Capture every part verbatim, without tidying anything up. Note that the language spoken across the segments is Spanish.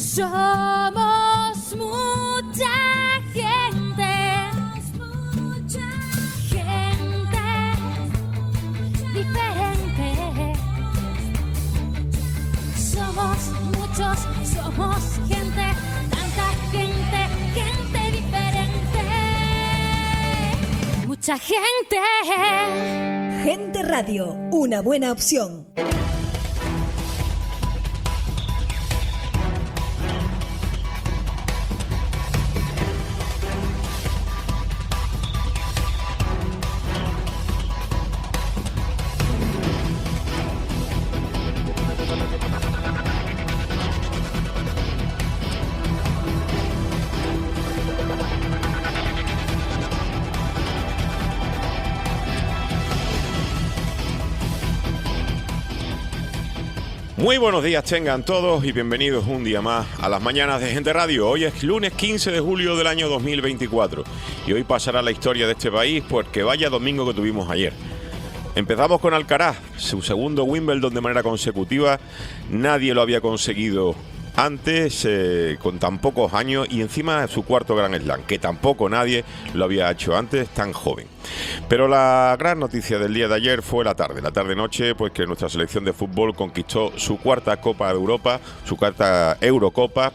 Somos mucha gente, mucha gente diferente. Somos muchos, somos gente, tanta gente, gente diferente. Mucha gente. Gente Radio, una buena opción. Muy buenos días tengan todos y bienvenidos un día más a las mañanas de Gente Radio. Hoy es lunes quince de julio del año dos mil veinticuatro y hoy pasará la historia de este país porque vaya domingo que tuvimos ayer. Empezamos con Alcaraz, su segundo Wimbledon de manera consecutiva. Nadie lo había conseguido antes, eh, con tan pocos años, y encima su cuarto Grand Slam, que tampoco nadie lo había hecho antes tan joven. Pero la gran noticia del día de ayer fue la tarde, la tarde-noche, pues que nuestra selección de fútbol conquistó su cuarta Copa de Europa, su cuarta Eurocopa,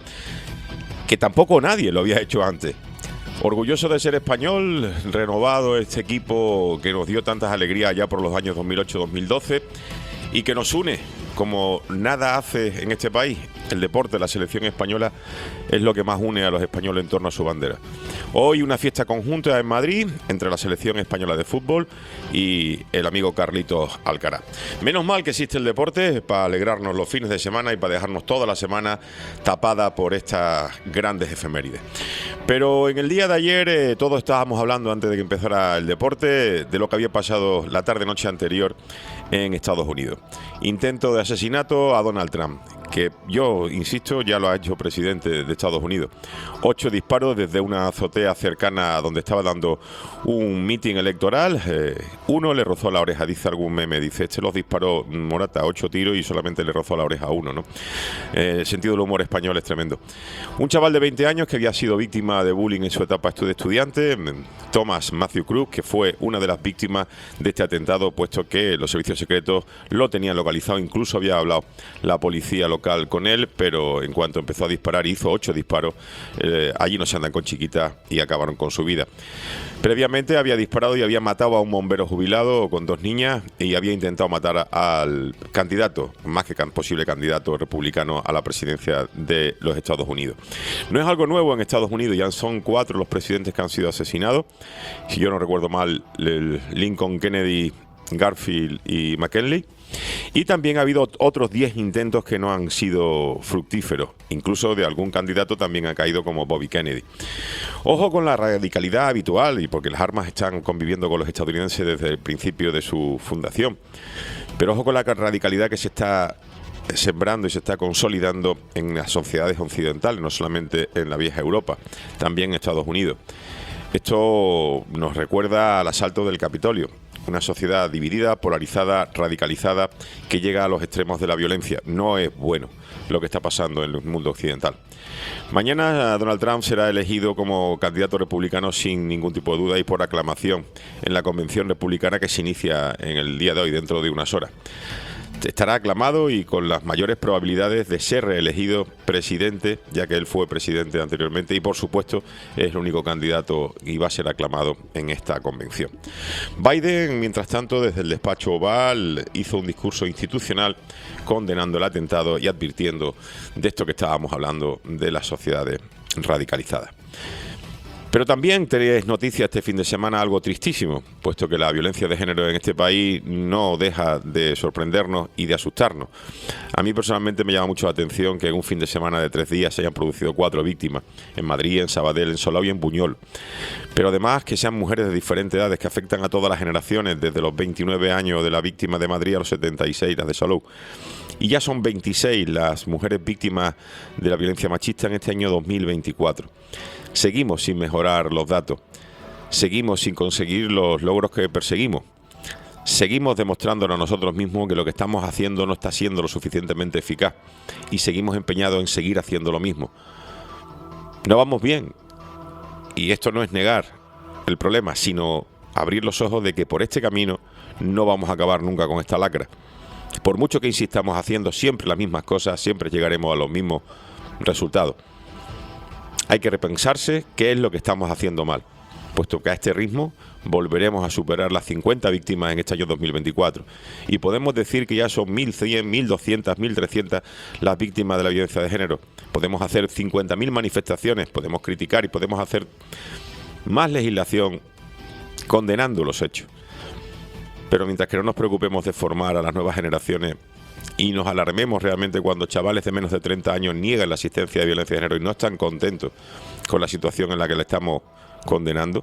que tampoco nadie lo había hecho antes. Orgulloso de ser español, renovado este equipo que nos dio tantas alegrías ya por los años dos mil ocho dos mil doce y que nos une como nada hace en este país. El deporte, la selección española, es lo que más une a los españoles en torno a su bandera. Hoy una fiesta conjunta en Madrid entre la selección española de fútbol y el amigo Carlitos Alcaraz. Menos mal que existe el deporte para alegrarnos los fines de semana y para dejarnos toda la semana tapada por estas grandes efemérides. Pero en el día de ayer eh, todos estábamos hablando, antes de que empezara el deporte, de lo que había pasado la tarde-noche anterior en Estados Unidos. Intento de asesinato a Donald Trump, que yo, insisto, ya lo ha hecho presidente de Estados Unidos. Ocho disparos desde una azotea cercana a donde estaba dando un mitin electoral. Eh, uno le rozó la oreja, dice algún meme, dice, este los disparó Morata, ocho tiros y solamente le rozó la oreja a uno, ¿no? Eh, el sentido del humor español es tremendo. Un chaval de veinte años que había sido víctima de bullying en su etapa de estudiante, Thomas Matthew Cruz, que fue una de las víctimas de este atentado, puesto que los servicios secretos lo tenían localizado, incluso había hablado la policía local con él, pero en cuanto empezó a disparar, hizo ocho disparos, eh, allí no se andan con chiquitas y acabaron con su vida. Previamente había disparado y había matado a un bombero jubilado con dos niñas y había intentado matar al candidato, más que posible candidato republicano a la presidencia de los Estados Unidos. No es algo nuevo en Estados Unidos, ya son cuatro los presidentes que han sido asesinados. Si yo no recuerdo mal, el Lincoln, Kennedy, Garfield y McKinley. Y también ha habido otros diez intentos que no han sido fructíferos. Incluso de algún candidato también ha caído, como Bobby Kennedy. Ojo con la radicalidad habitual, y porque las armas están conviviendo con los estadounidenses desde el principio de su fundación. Pero ojo con la radicalidad que se está sembrando y se está consolidando en las sociedades occidentales, no solamente en la vieja Europa, también en Estados Unidos. Esto nos recuerda al asalto del Capitolio. Una sociedad dividida, polarizada, radicalizada, que llega a los extremos de la violencia. No es bueno lo que está pasando en el mundo occidental. Mañana Donald Trump será elegido como candidato republicano sin ningún tipo de duda y por aclamación en la convención republicana que se inicia en el día de hoy, dentro de unas horas. Estará aclamado y con las mayores probabilidades de ser reelegido presidente, ya que él fue presidente anteriormente y por supuesto es el único candidato y va a ser aclamado en esta convención. Biden, mientras tanto, desde el despacho Oval hizo un discurso institucional condenando el atentado y advirtiendo de esto que estábamos hablando de las sociedades radicalizadas. Pero también tenéis noticia este fin de semana, algo tristísimo, puesto que la violencia de género en este país no deja de sorprendernos y de asustarnos. A mí personalmente me llama mucho la atención que en un fin de semana de tres días se hayan producido cuatro víctimas, en Madrid, en Sabadell, en Solao y en Buñol. Pero además que sean mujeres de diferentes edades que afectan a todas las generaciones, desde los veintinueve años de la víctima de Madrid a los setenta y seis, las de Solao. Y ya son veintiséis las mujeres víctimas de la violencia machista en este año dos mil veinticuatro. Seguimos sin mejorar los datos, seguimos sin conseguir los logros que perseguimos. seguimos demostrándonos a nosotros mismos que lo que estamos haciendo no está siendo lo suficientemente eficaz y seguimos empeñados en seguir haciendo lo mismo. No vamos bien, y esto no es negar el problema, sino abrir los ojos de que por este camino no vamos a acabar nunca con esta lacra. Por mucho que insistamos haciendo siempre las mismas cosas, siempre llegaremos a los mismos resultados. Hay que repensarse qué es lo que estamos haciendo mal, puesto que a este ritmo volveremos a superar las cincuenta víctimas en este año dos mil veinticuatro. Y podemos decir que ya son mil cien, mil doscientas, mil trescientas las víctimas de la violencia de género. Podemos hacer cincuenta mil manifestaciones, podemos criticar y podemos hacer más legislación condenando los hechos. Pero mientras que no nos preocupemos de formar a las nuevas generaciones y nos alarmemos realmente cuando chavales de menos de treinta años niegan la existencia de violencia de género y no están contentos con la situación en la que le estamos condenando,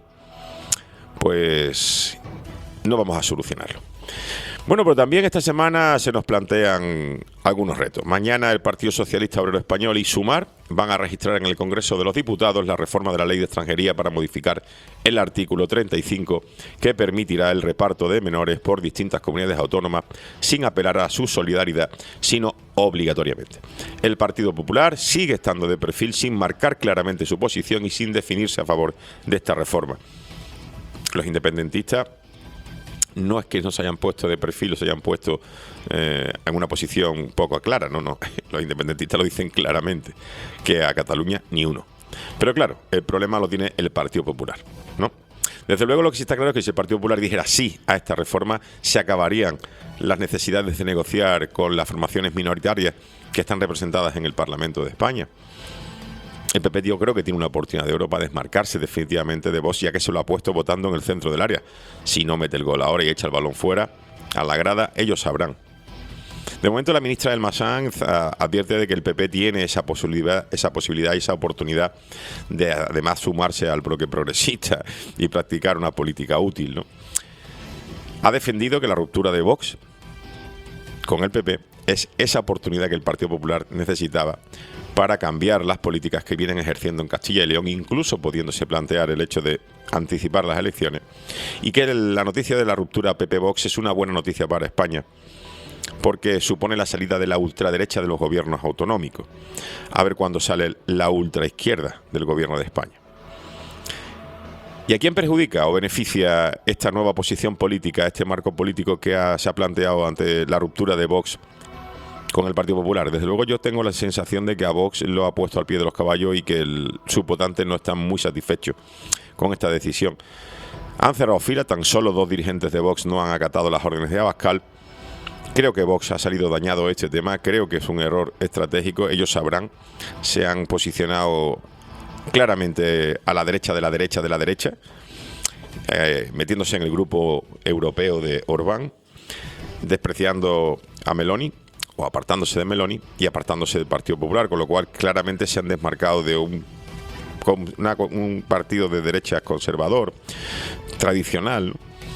pues no vamos a solucionarlo. Bueno, pero también esta semana se nos plantean algunos retos. Mañana el Partido Socialista Obrero Español y Sumar van a registrar en el Congreso de los Diputados la reforma de la Ley de Extranjería para modificar el artículo treinta y cinco que permitirá el reparto de menores por distintas comunidades autónomas sin apelar a su solidaridad, sino obligatoriamente. El Partido Popular sigue estando de perfil sin marcar claramente su posición y sin definirse a favor de esta reforma. Los independentistas no es que no se hayan puesto de perfil o se hayan puesto eh, en una posición poco clara, no, no, los independentistas lo dicen claramente, que a Cataluña ni uno. Pero claro, el problema lo tiene el Partido Popular, ¿no? Desde luego lo que sí está claro es que si el Partido Popular dijera sí a esta reforma, se acabarían las necesidades de negociar con las formaciones minoritarias que están representadas en el Parlamento de España. El P P yo creo que tiene una oportunidad de oro para desmarcarse definitivamente de Vox, ya que se lo ha puesto votando en el centro del área. Si no mete el gol ahora y echa el balón fuera, a la grada, ellos sabrán. De momento la ministra del Masanz advierte de que el P P tiene esa posibilidad, esa posibilidad y esa oportunidad de además sumarse al bloque progresista y practicar una política útil, ¿no? Ha defendido que la ruptura de Vox con el P P es esa oportunidad que el Partido Popular necesitaba para cambiar las políticas que vienen ejerciendo en Castilla y León, incluso pudiéndose plantear el hecho de anticipar las elecciones, y que la noticia de la ruptura P P-Vox es una buena noticia para España, porque supone la salida de la ultraderecha de los gobiernos autonómicos. A ver cuándo sale la ultraizquierda del gobierno de España. ¿Y a quién perjudica o beneficia esta nueva posición política, este marco político que ha, se ha planteado ante la ruptura de Vox con el Partido Popular? Desde luego yo tengo la sensación de que a Vox lo ha puesto al pie de los caballos y que el, sus votantes no están muy satisfechos con esta decisión. Han cerrado fila, tan solo dos dirigentes de Vox no han acatado las órdenes de Abascal. Creo que Vox ha salido dañado este tema, creo que es un error estratégico, ellos sabrán, se han posicionado claramente a la derecha de la derecha de la derecha, eh, metiéndose en el grupo europeo de Orbán, despreciando a Meloni, o apartándose de Meloni y apartándose del Partido Popular, con lo cual claramente se han desmarcado de un, una, un partido de derecha conservador, tradicional.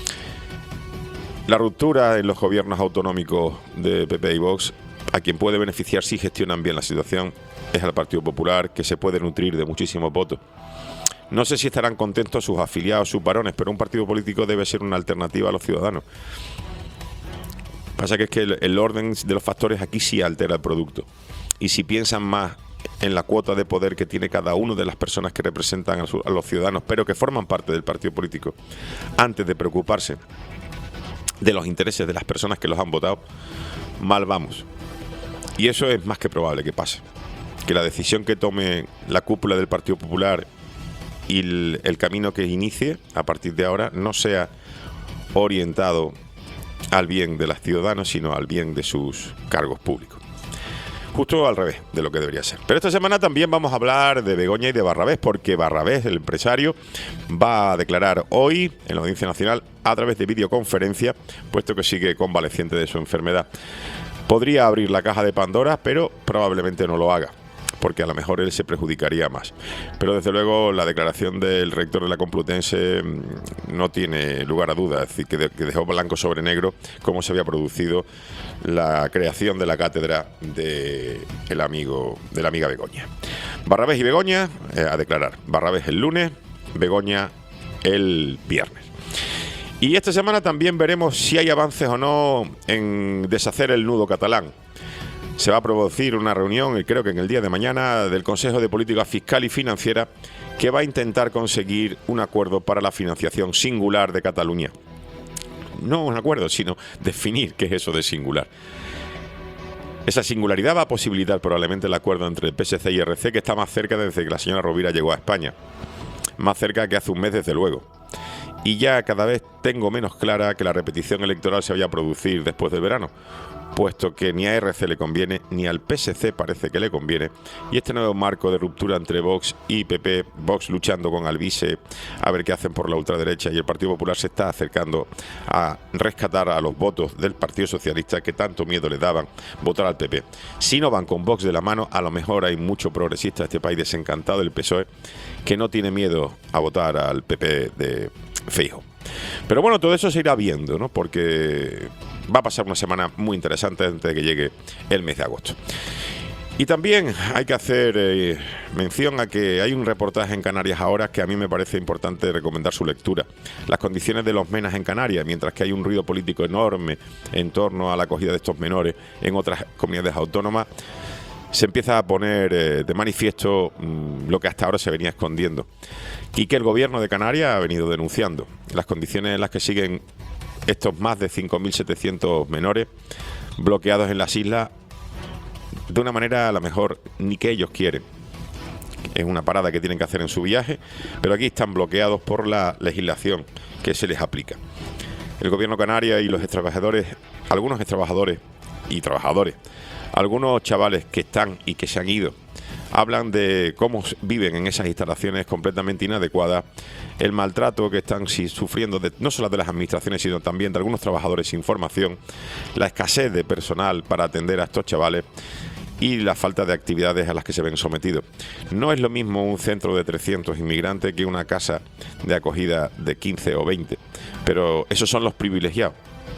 La ruptura en los gobiernos autonómicos de P P y Vox, a quien puede beneficiar si gestionan bien la situación, es al Partido Popular, que se puede nutrir de muchísimos votos. No sé si estarán contentos sus afiliados, sus varones, pero un partido político debe ser una alternativa a los ciudadanos. Pasa que es que el, el orden de los factores aquí sí altera el producto. Y si piensan más en la cuota de poder que tiene cada uno de las personas que representan a, su, a los ciudadanos, pero que forman parte del partido político, antes de preocuparse de los intereses de las personas que los han votado, mal vamos. Y eso es más que probable que pase. Que la decisión que tome la cúpula del Partido Popular y el, el camino que inicie a partir de ahora no sea orientado al bien de los ciudadanos, sino al bien de sus cargos públicos. Justo al revés de lo que debería ser. Pero esta semana también vamos a hablar de Begoña y de Barrabés, porque Barrabés, el empresario, va a declarar hoy en la Audiencia Nacional a través de videoconferencia, puesto que sigue convaleciente de su enfermedad. Podría abrir la caja de Pandora, pero probablemente no lo haga, porque a lo mejor él se perjudicaría más. Pero desde luego la declaración del rector de la Complutense no tiene lugar a dudas, es decir, que, de, que dejó blanco sobre negro cómo se había producido la creación de la cátedra de el amigo, de la amiga Begoña. Barrabés y Begoña eh, a declarar. Barrabés el lunes, Begoña el viernes. Y esta semana también veremos si hay avances o no en deshacer el nudo catalán. Se va a producir una reunión, y creo que en el día de mañana, del Consejo de Política Fiscal y Financiera, que va a intentar conseguir un acuerdo para la financiación singular de Cataluña. No un acuerdo, sino definir qué es eso de singular. Esa singularidad va a posibilitar probablemente el acuerdo entre el P S C y R C, que está más cerca desde que la señora Rovira llegó a España. Más cerca que hace un mes, desde luego. Y ya cada vez tengo menos clara que la repetición electoral se vaya a producir después del verano, puesto que ni a R C le conviene, ni al P S C parece que le conviene, y este nuevo marco de ruptura entre Vox y P P, Vox luchando con Alvise a ver qué hacen por la ultraderecha, y el Partido Popular se está acercando a rescatar a los votos del Partido Socialista, que tanto miedo le daban votar al P P. Si no van con Vox de la mano, a lo mejor hay mucho progresista de este país desencantado del P S O E que no tiene miedo a votar al P P de Feijóo. Pero bueno, todo eso se irá viendo, ¿no? Porque va a pasar una semana muy interesante antes de que llegue el mes de agosto. Y también hay que hacer eh, mención a que hay un reportaje en Canarias ahora que a mí me parece importante recomendar su lectura. Las condiciones de los menas en Canarias, mientras que hay un ruido político enorme en torno a la acogida de estos menores en otras comunidades autónomas, se empieza a poner eh, de manifiesto mmm, lo que hasta ahora se venía escondiendo y que el gobierno de Canarias ha venido denunciando. Las condiciones en las que siguen estos más de cinco mil setecientos menores bloqueados en las islas de una manera a lo mejor ni que ellos quieren. Es una parada que tienen que hacer en su viaje, pero aquí están bloqueados por la legislación que se les aplica. El gobierno canario y los trabajadores, algunos trabajadores y trabajadores, algunos chavales que están y que se han ido, hablan de cómo viven en esas instalaciones completamente inadecuadas, el maltrato que están sí, sufriendo de, no solo de las administraciones, sino también de algunos trabajadores sin formación, la escasez de personal para atender a estos chavales y la falta de actividades a las que se ven sometidos. No es lo mismo un centro de trescientos inmigrantes que una casa de acogida de quince o veinte, pero esos son los privilegiados.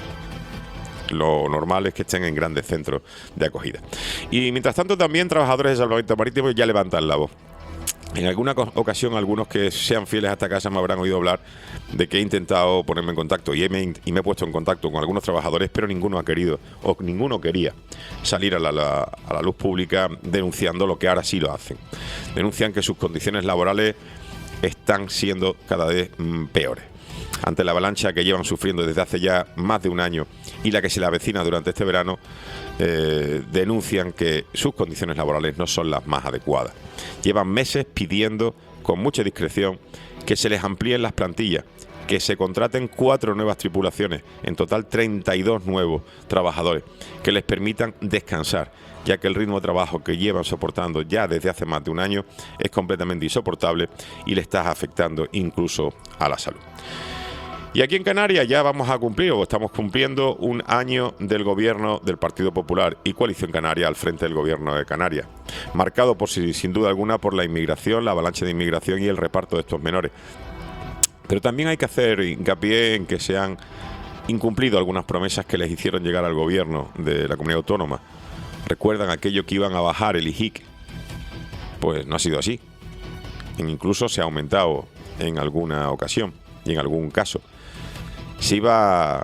Lo normal es que estén en grandes centros de acogida. Y mientras tanto también trabajadores de salvamento marítimo ya levantan la voz. En alguna ocasión algunos que sean fieles a esta casa me habrán oído hablar de que he intentado ponerme en contacto y me, y me he puesto en contacto con algunos trabajadores, pero ninguno ha querido o ninguno quería salir a la, la, a la luz pública denunciando lo que ahora sí lo hacen. Denuncian que sus condiciones laborales están siendo cada vez mm, peores. Ante la avalancha que llevan sufriendo desde hace ya más de un año y la que se le avecina durante este verano, eh, denuncian que sus condiciones laborales no son las más adecuadas. Llevan meses pidiendo con mucha discreción que se les amplíen las plantillas, que se contraten cuatro nuevas tripulaciones, en total treinta y dos nuevos trabajadores, que les permitan descansar, ya que el ritmo de trabajo que llevan soportando ya desde hace más de un año es completamente insoportable y le está afectando incluso a la salud. Y aquí en Canarias ya vamos a cumplir, o estamos cumpliendo, un año del gobierno del Partido Popular y Coalición Canaria al frente del gobierno de Canarias, marcado por sin duda alguna por la inmigración, la avalancha de inmigración y el reparto de estos menores. Pero también hay que hacer hincapié en que se han incumplido algunas promesas que les hicieron llegar al gobierno de la comunidad autónoma. ¿Recuerdan aquello que iban a bajar el I J I C? Pues no ha sido así. Incluso se ha aumentado en alguna ocasión y en algún caso. Se iba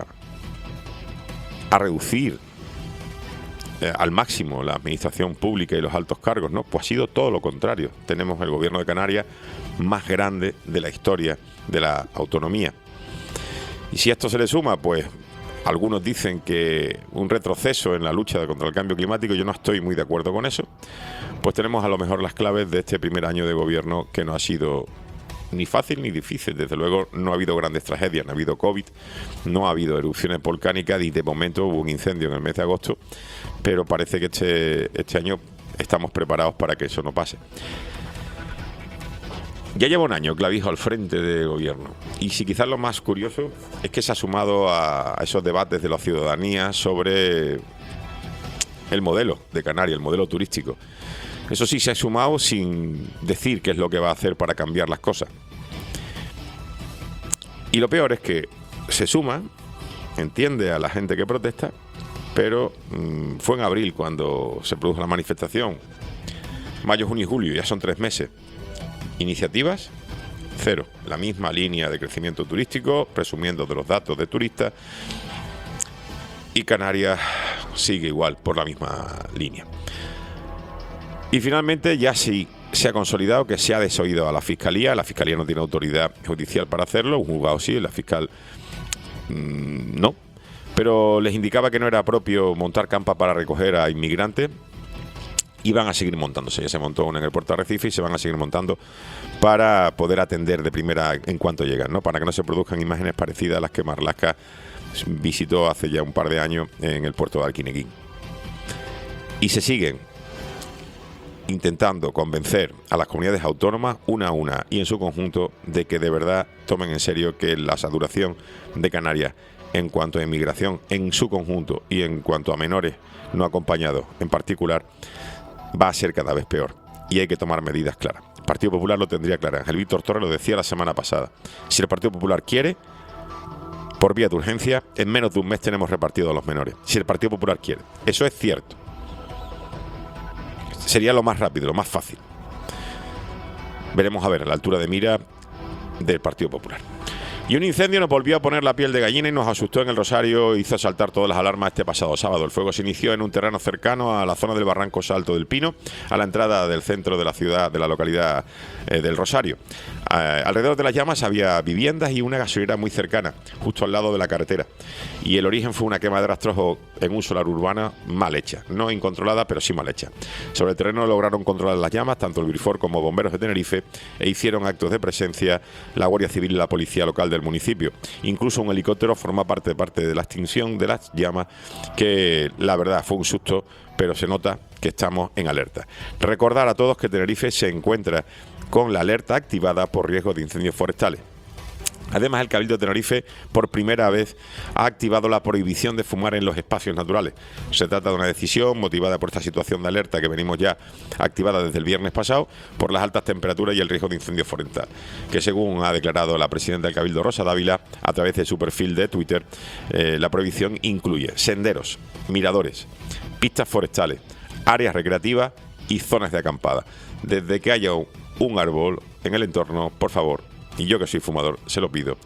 a reducir eh, al máximo la administración pública y los altos cargos, ¿no? Pues ha sido todo lo contrario. Tenemos el gobierno de Canarias más grande de la historia de la autonomía. Y si a esto se le suma, pues algunos dicen que un retroceso en la lucha contra el cambio climático, yo no estoy muy de acuerdo con eso, pues tenemos a lo mejor las claves de este primer año de gobierno, que no ha sido ni fácil ni difícil. Desde luego no ha habido grandes tragedias, no ha habido COVID, no ha habido erupciones volcánicas y de momento hubo un incendio en el mes de agosto, pero parece que este, este año estamos preparados para que eso no pase. Ya lleva un año Clavijo al frente de gobierno y si quizás lo más curioso es que se ha sumado a esos debates de la ciudadanía sobre el modelo de Canarias, el modelo turístico. Eso sí, se ha sumado sin decir qué es lo que va a hacer para cambiar las cosas. Y lo peor es que se suma, entiende a la gente que protesta, pero mmm, fue en abril cuando se produjo la manifestación. Mayo, junio y julio, ya son tres meses. Iniciativas cero. La misma línea de crecimiento turístico, presumiendo de los datos de turistas, y Canarias sigue igual por la misma línea. Y finalmente ya sí se ha consolidado que se ha desoído a la Fiscalía. La Fiscalía no tiene autoridad judicial para hacerlo, un juzgado sí, la fiscal mmm, no, pero les indicaba que no era propio montar campa para recoger a inmigrantes. Y van a seguir montándose. Ya se montó una en el puerto de Arrecife y se van a seguir montando para poder atender de primera en cuanto llegan, ¿no? Para que no se produzcan imágenes parecidas a las que Marlaska visitó hace ya un par de años en el puerto de Alquineguín. Y se siguen intentando convencer a las comunidades autónomas, una a una y en su conjunto, de que de verdad tomen en serio que la saturación de Canarias en cuanto a inmigración en su conjunto y en cuanto a menores no acompañados en particular, va a ser cada vez peor y hay que tomar medidas claras. El Partido Popular lo tendría claro. Ángel Víctor Torres lo decía la semana pasada. Si el Partido Popular quiere, por vía de urgencia, en menos de un mes tenemos repartidos a los menores. Si el Partido Popular quiere. Eso es cierto. Sería lo más rápido, lo más fácil. Veremos a ver a la altura de mira del Partido Popular. Y un incendio nos volvió a poner la piel de gallina y nos asustó en el Rosario, hizo saltar todas las alarmas este pasado sábado. El fuego se inició en un terreno cercano a la zona del Barranco Salto del Pino, a la entrada del centro de la ciudad, de la localidad eh, del Rosario. Eh, alrededor de las llamas había viviendas y una gasolinera muy cercana, justo al lado de la carretera. Y el origen fue una quema de rastrojo en un solar urbano mal hecha, no incontrolada, pero sí mal hecha. Sobre el terreno lograron controlar las llamas, tanto el Grifor como bomberos de Tenerife, e hicieron actos de presencia la Guardia Civil y la Policía Local del municipio. Incluso un helicóptero forma parte de parte de la extinción de las llamas, que la verdad fue un susto, pero se nota que estamos en alerta. Recordar a todos que Tenerife se encuentra con la alerta activada por riesgo de incendios forestales. Además, el Cabildo de Tenerife por primera vez ha activado la prohibición de fumar en los espacios naturales. Se trata de una decisión motivada por esta situación de alerta que venimos ya activada desde el viernes pasado por las altas temperaturas y el riesgo de incendio forestal, que según ha declarado la presidenta del Cabildo, Rosa Dávila, a través de su perfil de Twitter, eh, la prohibición incluye senderos, miradores, pistas forestales, áreas recreativas y zonas de acampada. Desde que haya un árbol en el entorno, por favor, y yo que soy fumador, se lo pido,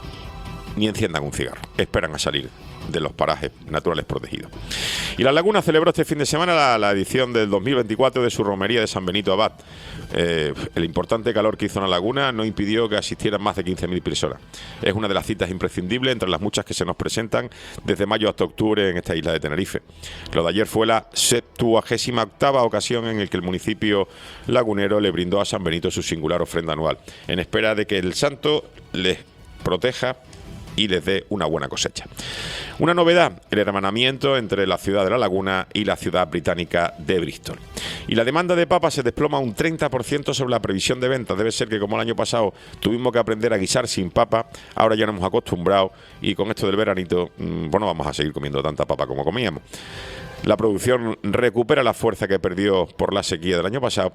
ni enciendan un cigarro. Esperan a salir de los parajes naturales protegidos. Y La Laguna celebró este fin de semana la, la edición del dos mil veinticuatro de su romería de San Benito Abad. Eh, el importante calor que hizo en La Laguna no impidió que asistieran más de quince mil personas. Es una de las citas imprescindibles entre las muchas que se nos presentan desde mayo hasta octubre en esta isla de Tenerife. Lo de ayer fue la septuagésima octava ocasión en el que el municipio lagunero le brindó a San Benito su singular ofrenda anual, en espera de que el santo les proteja y les dé una buena cosecha. Una novedad, el hermanamiento entre la ciudad de La Laguna y la ciudad británica de Bristol. Y la demanda de papa se desploma un treinta por ciento sobre la previsión de ventas. Debe ser que como el año pasado tuvimos que aprender a guisar sin papa, ahora ya nos hemos acostumbrado y con esto del veranito, bueno, vamos a seguir comiendo tanta papa como comíamos. La producción recupera la fuerza que perdió por la sequía del año pasado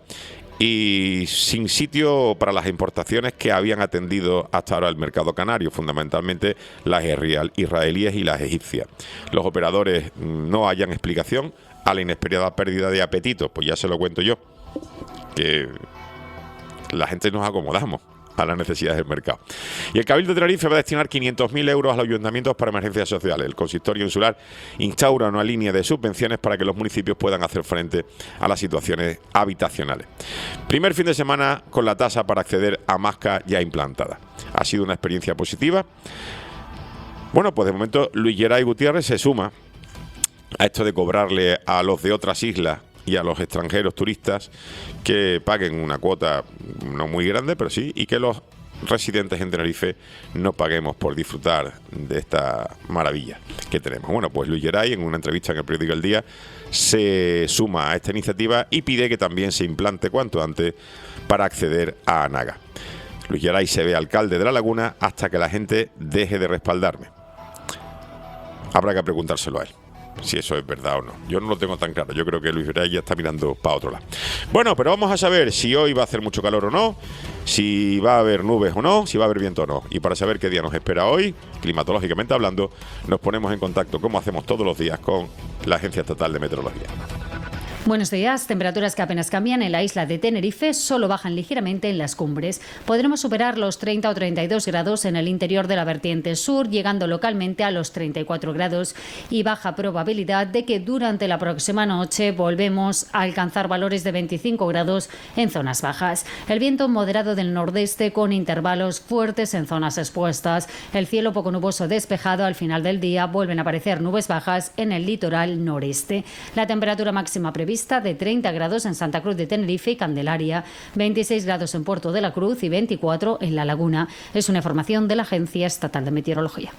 y sin sitio para las importaciones que habían atendido hasta ahora el mercado canario, fundamentalmente las israelíes y las egipcias. Los operadores no hallan explicación a la inesperada pérdida de apetito, pues ya se lo cuento yo, que la gente nos acomodamos a las necesidades del mercado. Y el Cabildo de Tenerife va a destinar quinientos mil euros a los ayuntamientos para emergencias sociales. El consistorio insular instaura una línea de subvenciones para que los municipios puedan hacer frente a las situaciones habitacionales. Primer fin de semana con la tasa para acceder a Masca ya implantada. Ha sido una experiencia positiva. Bueno, pues de momento Luis Geray Gutiérrez se suma a esto de cobrarle a los de otras islas y a los extranjeros turistas que paguen una cuota no muy grande, pero sí, y que los residentes en Tenerife no paguemos por disfrutar de esta maravilla que tenemos. Bueno, pues Luis Geray, en una entrevista en el periódico El Día, se suma a esta iniciativa y pide que también se implante cuanto antes para acceder a Anaga. Luis Geray se ve alcalde de La Laguna hasta que la gente deje de respaldarme. Habrá que preguntárselo a él, si eso es verdad o no. Yo no lo tengo tan claro. Yo creo que Luis Geray ya está mirando para otro lado. Bueno, pero vamos a saber si hoy va a hacer mucho calor o no, si va a haber nubes o no, si va a haber viento o no. Y para saber qué día nos espera hoy, climatológicamente hablando, nos ponemos en contacto, como hacemos todos los días, con la Agencia Estatal de Meteorología. Buenos días. Temperaturas que apenas cambian en la isla de Tenerife, solo bajan ligeramente en las cumbres. Podremos superar los treinta o treinta y dos grados en el interior de la vertiente sur, llegando localmente a los treinta y cuatro grados y baja probabilidad de que durante la próxima noche volvemos a alcanzar valores de veinticinco grados en zonas bajas. El viento moderado del nordeste con intervalos fuertes en zonas expuestas. El cielo poco nuboso despejado. Al final del día vuelven a aparecer nubes bajas en el litoral noreste. La temperatura máxima prevista de treinta grados en Santa Cruz de Tenerife y Candelaria, veintiséis grados en Puerto de la Cruz y veinticuatro en La Laguna. Es una información de la Agencia Estatal de Meteorología.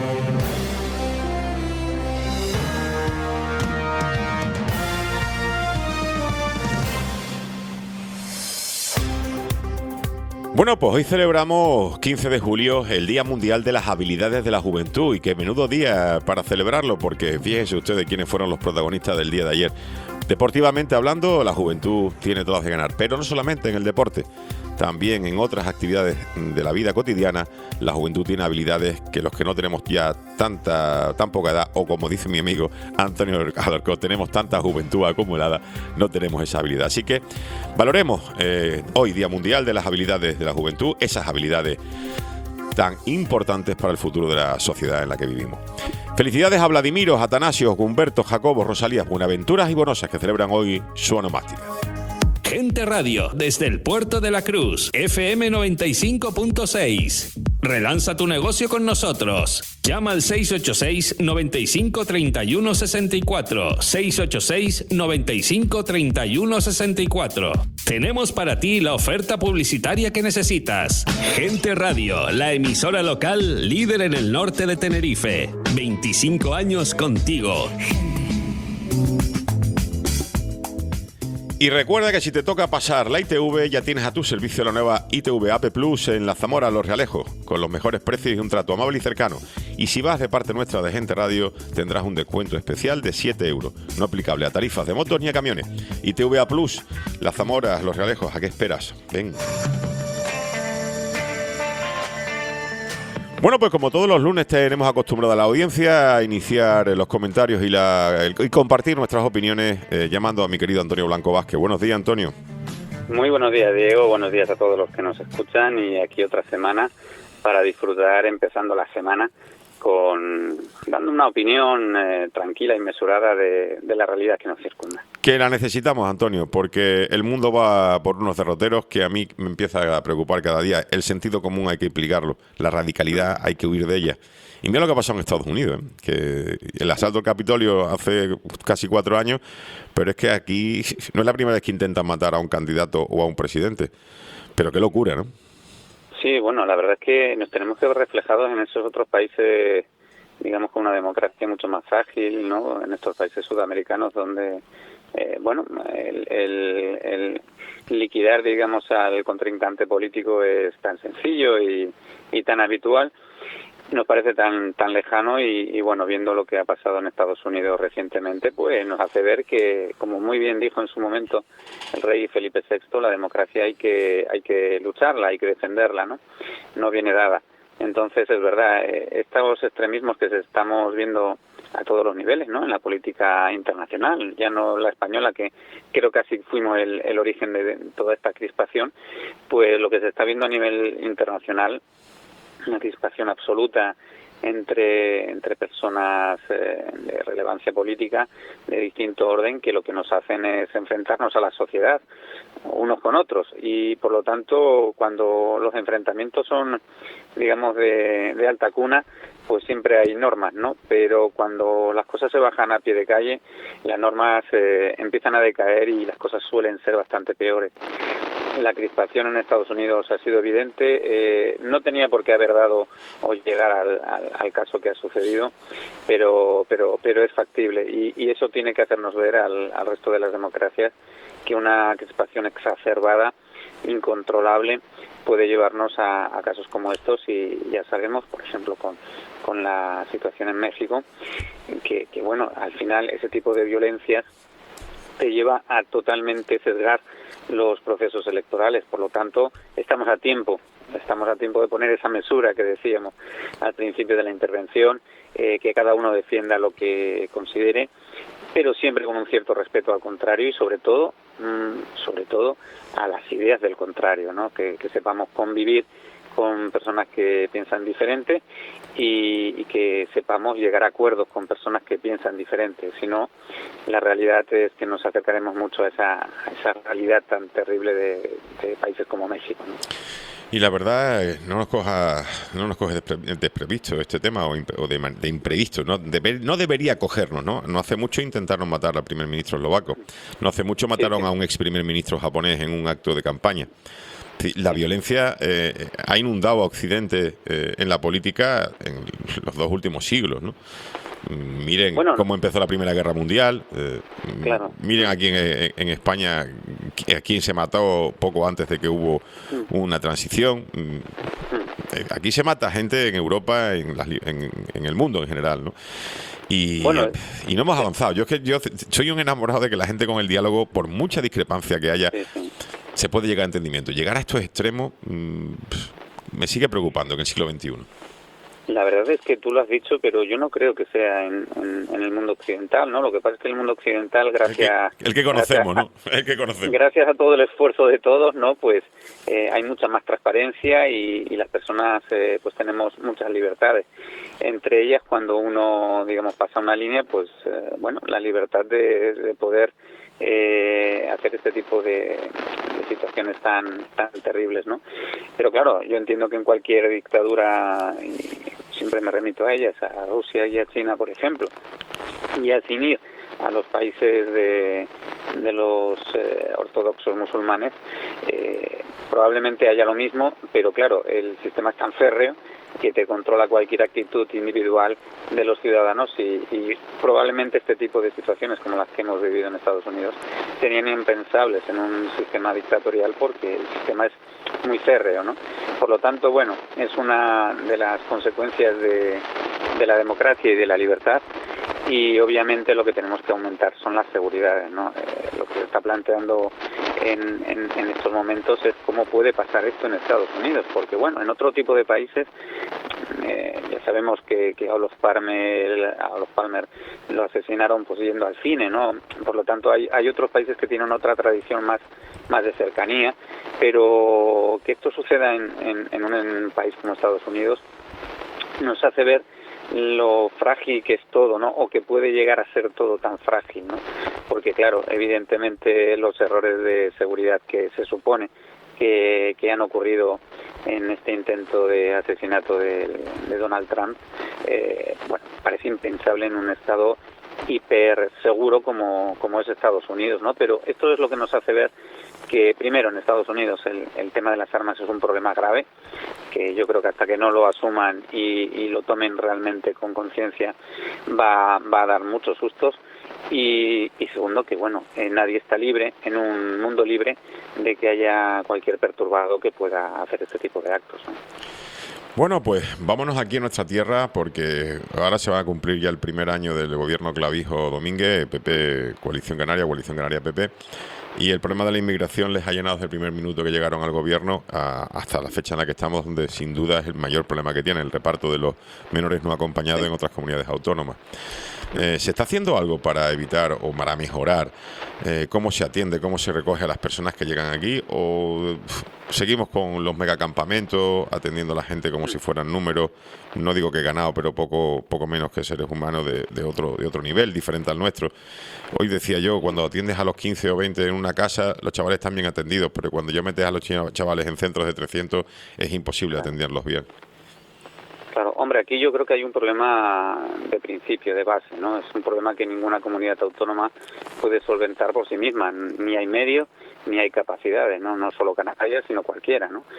Bueno, pues hoy celebramos quince de julio, el Día Mundial de las Habilidades de la Juventud, y qué menudo día para celebrarlo, porque fíjense ustedes quiénes fueron los protagonistas del día de ayer. Deportivamente hablando, la juventud tiene todas de ganar, pero no solamente en el deporte, también en otras actividades de la vida cotidiana, la juventud tiene habilidades que los que no tenemos ya tanta, tan poca edad, o como dice mi amigo Antonio Alarcón, tenemos tanta juventud acumulada, no tenemos esa habilidad. Así que valoremos eh, hoy, Día Mundial de las Habilidades de la Juventud, esas habilidades tan importantes para el futuro de la sociedad en la que vivimos. Felicidades a Vladimiros, Atanasios, Humberto, Jacobo, Rosalías, Buenaventuras y Bonosas, que celebran hoy su onomástica. Gente Radio, desde el Puerto de la Cruz, F M noventa y cinco punto seis. Relanza tu negocio con nosotros. Llama al seis ocho seis, noventa y cinco, treinta y uno sesenta y cuatro. seis ocho seis, noventa y cinco, treinta y uno sesenta y cuatro. Tenemos para ti la oferta publicitaria que necesitas. Gente Radio, la emisora local líder en el norte de Tenerife. veinticinco años contigo. Y recuerda que si te toca pasar la I T V, ya tienes a tu servicio la nueva I T V A P Plus en la Zamora, Los Realejos, con los mejores precios y un trato amable y cercano. Y si vas de parte nuestra de Gente Radio, tendrás un descuento especial de siete euros, no aplicable a tarifas de motos ni a camiones. I T V A Plus, la Zamora, Los Realejos, ¿a qué esperas? Ven. Bueno, pues como todos los lunes tenemos acostumbrado a la audiencia a iniciar los comentarios y, la, el, y compartir nuestras opiniones eh, llamando a mi querido Antonio Blanco Vázquez. Buenos días, Antonio. Muy buenos días, Diego. Buenos días a todos los que nos escuchan, y aquí otra semana para disfrutar, empezando la semana con dando una opinión eh, tranquila y mesurada de, de la realidad que nos circunda. Que la necesitamos, Antonio, porque el mundo va por unos derroteros que a mí me empieza a preocupar cada día. El sentido común hay que implicarlo, la radicalidad hay que huir de ella. Y mira lo que ha pasado en Estados Unidos, ¿eh? Que el asalto al Capitolio hace casi cuatro años, pero es que aquí no es la primera vez que intentan matar a un candidato o a un presidente. Pero qué locura, ¿no? Sí, bueno, la verdad es que nos tenemos que ver reflejados en esos otros países, digamos, con una democracia mucho más frágil, ¿no? En estos países sudamericanos donde, eh, bueno, el, el, el liquidar, digamos, al contrincante político es tan sencillo y, y tan habitual. Nos parece tan tan lejano y, y bueno, viendo lo que ha pasado en Estados Unidos recientemente, pues nos hace ver que, como muy bien dijo en su momento el rey Felipe sexto, la democracia hay que hay que lucharla, hay que defenderla, ¿no? No viene dada. Entonces, es verdad, eh, estos extremismos que se estamos viendo a todos los niveles, ¿no? En la política internacional, ya no la española, que creo que así fuimos el, el origen de, de toda esta crispación, pues lo que se está viendo a nivel internacional, una crispación absoluta entre entre personas eh, de relevancia política de distinto orden, que lo que nos hacen es enfrentarnos a la sociedad unos con otros, y por lo tanto cuando los enfrentamientos son, digamos, de, de alta cuna, pues siempre hay normas, ¿no? Pero cuando las cosas se bajan a pie de calle, las normas eh, empiezan a decaer y las cosas suelen ser bastante peores. La crispación en Estados Unidos ha sido evidente, eh, no tenía por qué haber dado o llegar al, al, al caso que ha sucedido, pero pero pero es factible, y, y eso tiene que hacernos ver al, al resto de las democracias que una crispación exacerbada, incontrolable, puede llevarnos a, a casos como estos, y ya sabemos, por ejemplo, con, con la situación en México, que, que bueno, al final ese tipo de violencias te lleva a totalmente sesgar los procesos electorales. Por lo tanto, estamos a tiempo, estamos a tiempo de poner esa mesura que decíamos al principio de la intervención, eh, que cada uno defienda lo que considere, pero siempre con un cierto respeto al contrario y sobre todo, mmm, sobre todo a las ideas del contrario, ¿no? Que, que sepamos convivir con personas que piensan diferente y, y que sepamos llegar a acuerdos con personas que piensan diferente. Si no, la realidad es que nos acercaremos mucho a esa, a esa realidad tan terrible de, de países como México, ¿no? Y la verdad, eh, no nos coja, no nos coge despre, desprevisto este tema o, imp, o de, de imprevisto. No, Debe, no debería cogernos, ¿no? No hace mucho intentaron matar al primer ministro eslovaco. No hace mucho mataron sí, sí. a un ex primer ministro japonés en un acto de campaña. La violencia eh, ha inundado a Occidente eh, en la política en los dos últimos siglos, ¿no? Miren bueno, cómo empezó la Primera Guerra Mundial. Eh, claro. Miren aquí en, en España a quién se mató poco antes de que hubo una transición. Aquí se mata gente en Europa, en, las, en, en el mundo en general, ¿no? Y, bueno, y no hemos avanzado. Yo es que yo soy un enamorado de que la gente con el diálogo, por mucha discrepancia que haya, sí, sí. se puede llegar a entendimiento. Llegar a estos extremos mmm, me sigue preocupando en el siglo veintiuno. La verdad es que tú lo has dicho, pero yo no creo que sea en, en, en el mundo occidental, ¿no? Lo que pasa es que el mundo occidental, gracias... El que, el que conocemos, gracias a, ¿no? El que conocemos. Gracias a todo el esfuerzo de todos, ¿no? Pues eh, hay mucha más transparencia y, y las personas, eh, pues tenemos muchas libertades. Entre ellas, cuando uno, digamos, pasa una línea, pues, eh, bueno, la libertad de, de poder eh, hacer este tipo de, de situaciones tan, tan terribles, ¿no? Pero claro, yo entiendo que en cualquier dictadura... Y, siempre me remito a ellas, a Rusia y a China, por ejemplo, y a sin ir a los países de, de los eh, ortodoxos musulmanes, eh, probablemente haya lo mismo, pero claro, el sistema es tan férreo que te controla cualquier actitud individual de los ciudadanos y, y probablemente este tipo de situaciones como las que hemos vivido en Estados Unidos serían impensables en un sistema dictatorial porque el sistema es muy férreo, ¿no? Por lo tanto, bueno, es una de las consecuencias de, de la democracia y de la libertad y obviamente lo que tenemos que aumentar son las seguridades, ¿no? Eh, lo que se está planteando en, en, en estos momentos es cómo puede pasar esto en Estados Unidos, porque bueno, en otro tipo de países eh, ya sabemos que, que a Olof Palme, a Olof Palmer lo asesinaron pues yendo al cine, ¿no? Por lo tanto hay, hay otros países que tienen otra tradición más, más de cercanía, pero que esto suceda en, en, en un país como Estados Unidos nos hace ver lo frágil que es todo, ¿no? O que puede llegar a ser todo tan frágil, ¿no? Porque claro, evidentemente los errores de seguridad que se supone que, que han ocurrido en este intento de asesinato de, de Donald Trump, eh, bueno, parece impensable en un estado hiper seguro como, como es Estados Unidos, ¿no? Pero esto es lo que nos hace ver que primero en Estados Unidos el, el tema de las armas es un problema grave, que yo creo que hasta que no lo asuman y, y lo tomen realmente con conciencia va, va a dar muchos sustos y, y segundo que bueno, eh, nadie está libre en un mundo libre de que haya cualquier perturbado que pueda hacer este tipo de actos, ¿no? Bueno, pues vámonos aquí a nuestra tierra porque ahora se va a cumplir ya el primer año del gobierno Clavijo-Domínguez, P P, Coalición Canaria, Coalición Canaria P P, y el problema de la inmigración les ha llenado desde el primer minuto que llegaron al gobierno a, hasta la fecha en la que estamos, donde sin duda es el mayor problema que tiene el reparto de los menores no acompañados en otras comunidades autónomas. Eh, ¿Se está haciendo algo para evitar o para mejorar eh, cómo se atiende, cómo se recoge a las personas que llegan aquí? ¿O pff, seguimos con los megacampamentos, atendiendo a la gente como si fueran números? No digo que ganado, pero poco poco menos que seres humanos de, de, otro, de otro nivel, diferente al nuestro. Hoy decía yo, cuando atiendes a los quince o veinte en una casa, los chavales están bien atendidos, pero cuando ya metes a los chavales en centros de trescientos, es imposible atenderlos bien. Claro, hombre, aquí yo creo que hay un problema de principio, de base, ¿no? Es un problema que ninguna comunidad autónoma puede solventar por sí misma. Ni hay medios, ni hay capacidades, ¿no? No solo Canarias, sino cualquiera, ¿no?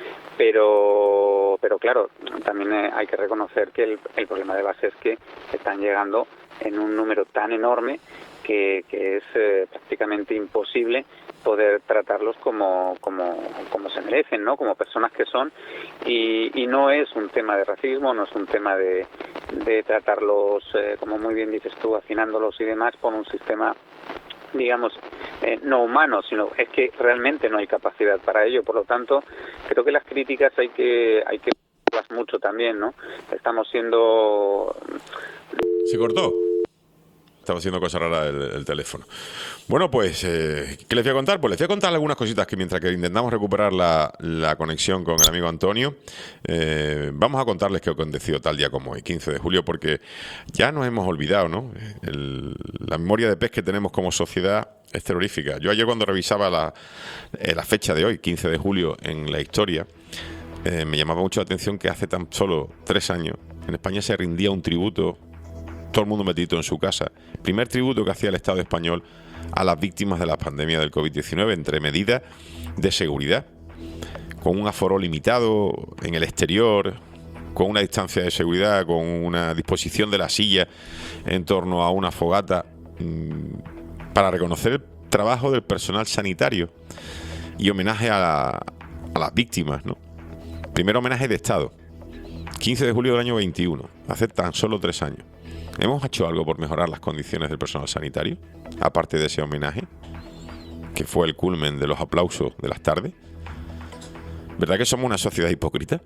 Pero, pero claro, también hay que reconocer que el, el problema de base es que están llegando en un número tan enorme que, que es eh, prácticamente imposible poder tratarlos como, como, como se merecen, ¿no? Como personas que son, y, y no es un tema de racismo, no es un tema de, de tratarlos, eh, como muy bien dices tú, hacinándolos y demás por un sistema, digamos, eh, no humano, sino es que realmente no hay capacidad para ello. Por lo tanto, creo que las críticas hay que hay que hacerlas mucho también, ¿no? Estamos siendo... ¿Se cortó? estaba haciendo cosas raras el, el teléfono. Bueno, pues, eh, ¿qué les voy a contar? Pues les voy a contar algunas cositas que mientras que intentamos recuperar la, la conexión con el amigo Antonio, eh, vamos a contarles qué aconteció tal día como hoy, quince de julio, porque ya nos hemos olvidado, ¿no? El, la memoria de pez que tenemos como sociedad es terrorífica. Yo ayer cuando revisaba la, eh, la fecha de hoy, quince de julio, en la historia, eh, me llamaba mucho la atención que hace tan solo tres años en España se rindía un tributo, todo el mundo metido en su casa. Primer tributo que hacía el Estado español a las víctimas de la pandemia del COVID diecinueve, entre medidas de seguridad, con un aforo limitado en el exterior, con una distancia de seguridad, con una disposición de la silla en torno a una fogata, mmm, para reconocer el trabajo del personal sanitario y homenaje a, la, a las víctimas, ¿no? Primer homenaje de Estado, quince de julio del año veintiuno, hace tan solo tres años. ¿Hemos hecho algo por mejorar las condiciones del personal sanitario? Aparte de ese homenaje, que fue el culmen de los aplausos de las tardes. ¿Verdad que somos una sociedad hipócrita?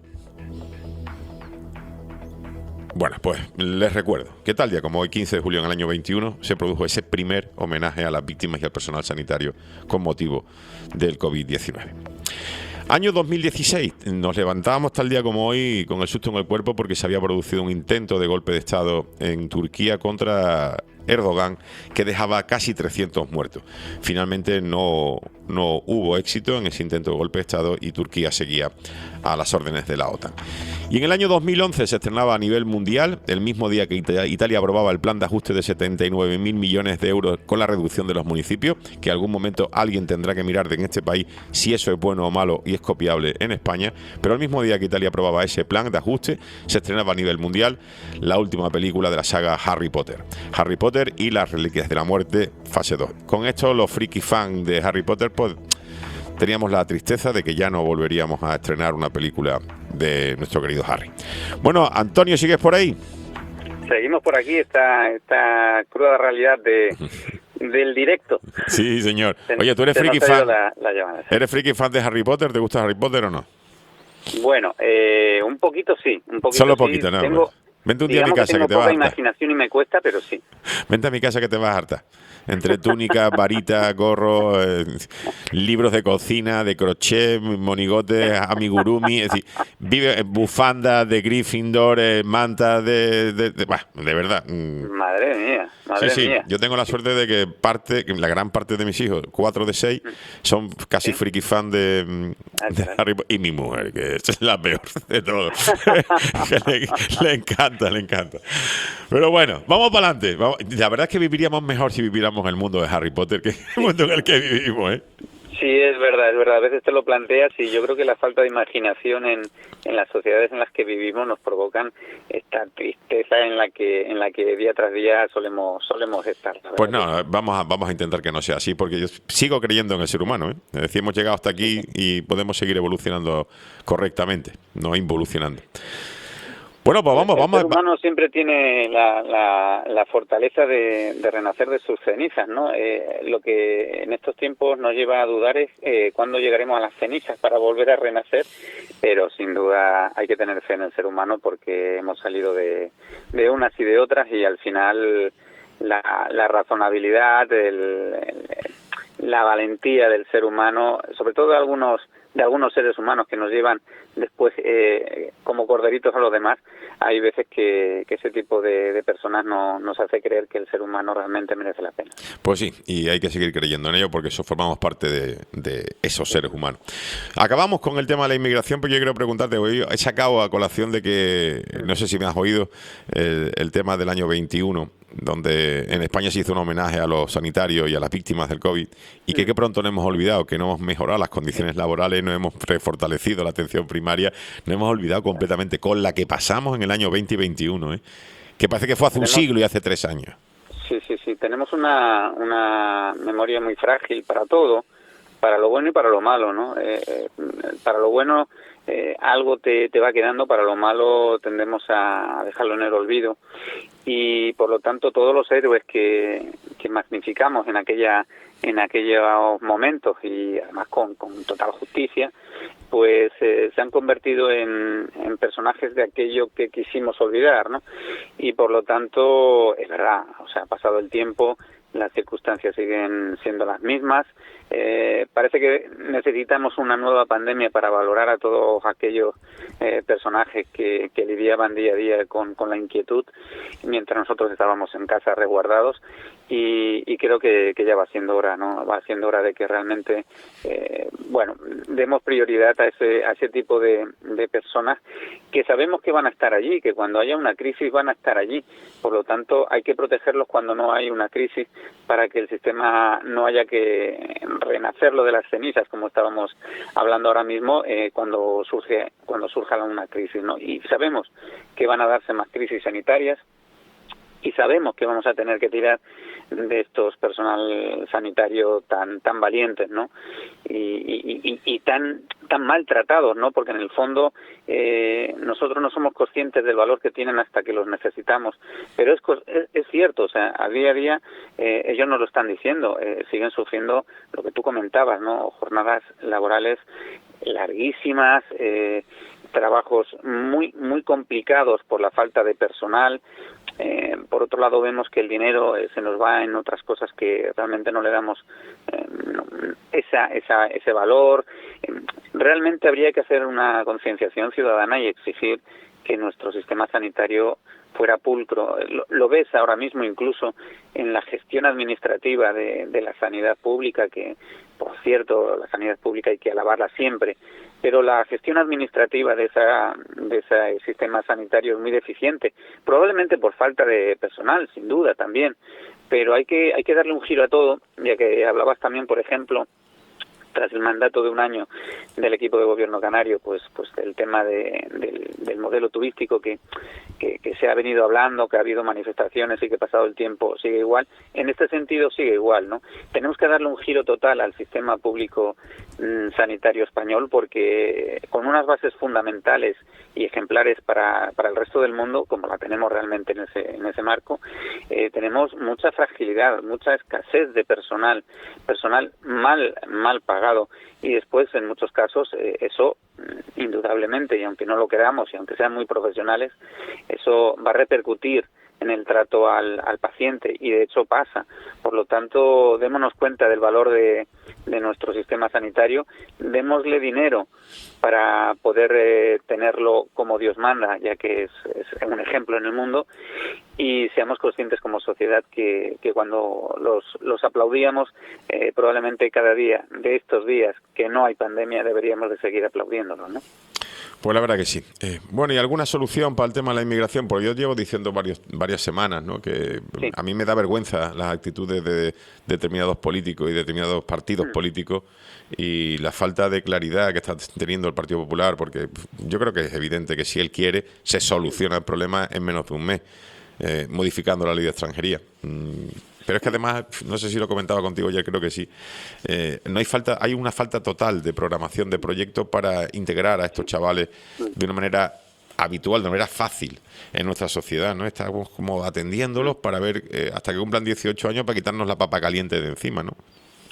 Bueno, pues les recuerdo que tal día como hoy, quince de julio en el año veintiuno, se produjo ese primer homenaje a las víctimas y al personal sanitario con motivo del COVID diecinueve. Año dos mil dieciséis, nos levantábamos tal día como hoy con el susto en el cuerpo porque se había producido un intento de golpe de Estado en Turquía contra Erdogan que dejaba casi trescientos muertos. Finalmente no, no hubo éxito en ese intento de golpe de Estado y Turquía seguía a las órdenes de la OTAN. Y en el año dos mil once se estrenaba a nivel mundial, el mismo día que Italia aprobaba el plan de ajuste de setenta y nueve mil millones de euros con la reducción de los municipios, que en algún momento alguien tendrá que mirar de en este país si eso es bueno o malo y es copiable en España, pero el mismo día que Italia aprobaba ese plan de ajuste, se estrenaba a nivel mundial la última película de la saga Harry Potter. Harry Potter y las Reliquias de la Muerte, fase dos. Con esto, los friki fans de Harry Potter, pues teníamos la tristeza de que ya no volveríamos a estrenar una película de nuestro querido Harry. Bueno, Antonio, ¿sigues por ahí? Seguimos por aquí, esta, esta cruda realidad de, del directo. Sí, señor. Oye, ¿tú eres friki fan? La, la llamada, sí. ¿Eres friki fan de Harry Potter? ¿Te gusta Harry Potter o no? Bueno, eh, un poquito sí. Un poquito Solo sí. poquito, ¿no? Tengo, Vente un día a mi casa que, que te vas a hartar. Imaginación y me cuesta, pero sí. Vente a mi casa que te vas a hartar. Entre túnicas, varitas, gorros, eh, libros de cocina, de crochet, monigotes, amigurumi, es decir, vive eh, bufandas de Gryffindor, eh, mantas de, de, de, bah, de verdad. Madre mía, madre sí, sí. mía. Yo tengo la suerte de que parte, la gran parte de mis hijos, cuatro de seis, son casi ¿sí? friki fan de, de Harry Potter. Y mi mujer, que es la peor de todos. le, le encanta, le encanta. Pero bueno, vamos para adelante. Vamos. La verdad es que viviríamos mejor si viviéramos el mundo de Harry Potter que el mundo en el que vivimos, ¿eh? Sí, es verdad, es verdad. A veces te lo planteas y yo creo que la falta de imaginación en, en las sociedades en las que vivimos nos provocan esta tristeza en la que en la que día tras día solemos solemos estar. Pues no, vamos a, vamos a intentar que no sea así, porque yo sigo creyendo en el ser humano, ¿eh? Es decir, hemos llegado hasta aquí y podemos seguir evolucionando correctamente, no involucionando. Bueno, pues vamos, vamos. El ser humano siempre tiene la, la, la fortaleza de, de renacer de sus cenizas, ¿no? Eh, lo que en estos tiempos nos lleva a dudar es eh, cuándo llegaremos a las cenizas para volver a renacer, pero sin duda hay que tener fe en el ser humano porque hemos salido de, de unas y de otras y al final la, la razonabilidad, el, el, la valentía del ser humano, sobre todo de algunos de algunos seres humanos que nos llevan después eh, como corderitos a los demás, hay veces que, que ese tipo de, de personas no, nos hace creer que el ser humano realmente merece la pena. Pues sí, y hay que seguir creyendo en ello porque eso formamos parte de, de esos seres humanos. Acabamos con el tema de la inmigración, porque yo quiero preguntarte, hoy he sacado a colación de que, no sé si me has oído, el, el tema del año veintiuno, donde en España se hizo un homenaje a los sanitarios y a las víctimas del COVID, y que, que pronto nos hemos olvidado, que no hemos mejorado las condiciones laborales, no hemos refortalecido la atención primaria, no hemos olvidado completamente con la que pasamos en el año veinte y veintiuno, ¿eh? Que parece que fue hace un siglo y hace tres años. Sí, sí, sí, tenemos una, una memoria muy frágil para todo, para lo bueno y para lo malo, ¿no? Eh, para lo bueno eh, algo te, te va quedando, para lo malo tendemos a dejarlo en el olvido y por lo tanto todos los héroes que, que magnificamos en aquella en aquellos momentos y además con, con total justicia, pues eh, se han convertido en, en personajes de aquello que quisimos olvidar, ¿no? Y por lo tanto, es verdad, o sea, ha pasado el tiempo, las circunstancias siguen siendo las mismas. Eh, parece que necesitamos una nueva pandemia para valorar a todos aquellos eh, personajes que, que lidiaban día a día con, con la inquietud mientras nosotros estábamos en casa resguardados, y, y creo que, que ya va siendo hora, ¿no? Va siendo hora de que realmente, eh, bueno, demos prioridad a ese, a ese tipo de, de personas que sabemos que van a estar allí, que cuando haya una crisis van a estar allí. Por lo tanto, hay que protegerlos cuando no hay una crisis, para que el sistema no haya que renacerlo de las cenizas, como estábamos hablando ahora mismo, eh, cuando surge cuando surja una crisis, ¿no? Y sabemos que van a darse más crisis sanitarias, y sabemos que vamos a tener que tirar de estos personal sanitario tan tan valientes, ¿no? Y, y, y, y tan tan maltratados, ¿no? Porque en el fondo eh, nosotros no somos conscientes del valor que tienen hasta que los necesitamos. Pero es es, es cierto, o sea, a día a día eh, ellos nos lo están diciendo, eh, siguen sufriendo lo que tú comentabas, ¿no? Jornadas laborales larguísimas, eh, trabajos muy muy complicados por la falta de personal. Eh, por otro lado, vemos que el dinero eh, se nos va en otras cosas que realmente no le damos eh, no, esa, esa, ese valor. Eh, realmente habría que hacer una concienciación ciudadana y exigir que nuestro sistema sanitario fuera pulcro. Lo, lo ves ahora mismo incluso en la gestión administrativa de, de la sanidad pública, que, por cierto, la sanidad pública hay que alabarla siempre, pero la gestión administrativa de esa de ese sistema sanitario es muy deficiente, probablemente por falta de personal, sin duda también, pero hay que hay que darle un giro a todo, ya que hablabas también, por ejemplo, tras el mandato de un año del equipo de gobierno canario, pues pues el tema de, del, del modelo turístico que, que, que se ha venido hablando, que ha habido manifestaciones y que pasado el tiempo sigue igual. En este sentido sigue igual, ¿no? Tenemos que darle un giro total al sistema público mmm, sanitario español, porque con unas bases fundamentales y ejemplares para, para el resto del mundo, como la tenemos realmente en ese, en ese marco, eh, tenemos mucha fragilidad, mucha escasez de personal, personal mal, mal pagado. Y después, en muchos casos, eh, eso indudablemente, y aunque no lo queramos y aunque sean muy profesionales, eso va a repercutir en el trato al, al paciente, y de hecho pasa. Por lo tanto, démonos cuenta del valor de, de nuestro sistema sanitario, démosle dinero para poder eh, tenerlo como Dios manda, ya que es, es un ejemplo en el mundo, y seamos conscientes como sociedad que, que cuando los, los aplaudíamos, eh, probablemente cada día de estos días que no hay pandemia deberíamos de seguir aplaudiéndolos, ¿no? Pues la verdad que sí. Eh, bueno, ¿y alguna solución para el tema de la inmigración? Porque yo llevo diciendo varios, varias semanas, ¿no?, que sí. A mí me da vergüenza las actitudes de determinados políticos y determinados partidos mm. políticos, y la falta de claridad que está teniendo el Partido Popular, porque yo creo que es evidente que si él quiere, se soluciona el problema en menos de un mes, eh, modificando la ley de extranjería. Mm. Pero es que además, no sé si lo comentaba contigo ya, creo que sí, eh, no hay falta, hay una falta total de programación de proyectos para integrar a estos chavales de una manera habitual, de una manera fácil en nuestra sociedad, ¿no? Estamos como atendiéndolos para ver eh, hasta que cumplan dieciocho años, para quitarnos la papa caliente de encima, ¿no?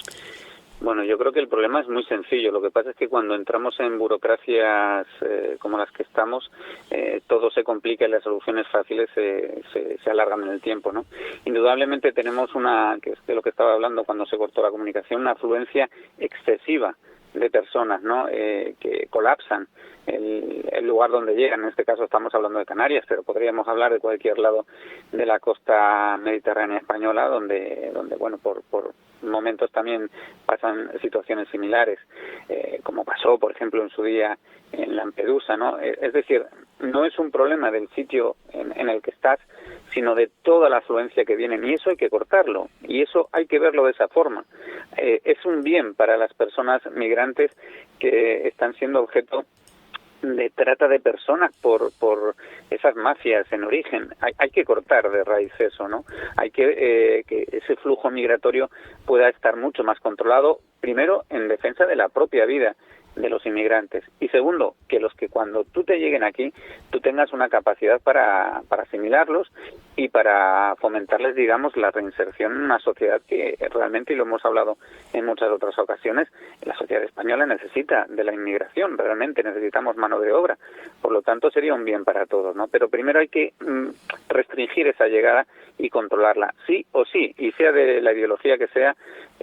Bueno, yo creo que el problema es muy sencillo. Lo que pasa es que cuando entramos en burocracias eh, como las que estamos, eh, todo se complica y las soluciones fáciles se, se, se alargan en el tiempo, ¿no? Indudablemente tenemos una, que es de lo que estaba hablando cuando se cortó la comunicación, una afluencia excesiva de personas, ¿no?, eh, que colapsan el, el lugar donde llegan. En este caso estamos hablando de Canarias, pero podríamos hablar de cualquier lado de la costa mediterránea española, donde, donde bueno, por, por momentos también pasan situaciones similares, eh, como pasó, por ejemplo, en su día en Lampedusa, ¿no? Es decir, no es un problema del sitio en, en el que estás, sino de toda la afluencia que viene, y eso hay que cortarlo, y eso hay que verlo de esa forma. Eh, es un bien para las personas migrantes que están siendo objeto de trata de personas por por esas mafias en origen. Hay, hay que cortar de raíz eso, ¿no? Hay que eh, que ese flujo migratorio pueda estar mucho más controlado, primero en defensa de la propia vida de los inmigrantes. Y segundo, que los que cuando tú te lleguen aquí, tú tengas una capacidad para, para asimilarlos y para fomentarles, digamos, la reinserción en una sociedad que realmente, y lo hemos hablado en muchas otras ocasiones, la sociedad española necesita de la inmigración, realmente necesitamos mano de obra. Por lo tanto, sería un bien para todos, ¿no? Pero primero hay que mm, restringir esa llegada y controlarla, sí o sí, y sea de la ideología que sea,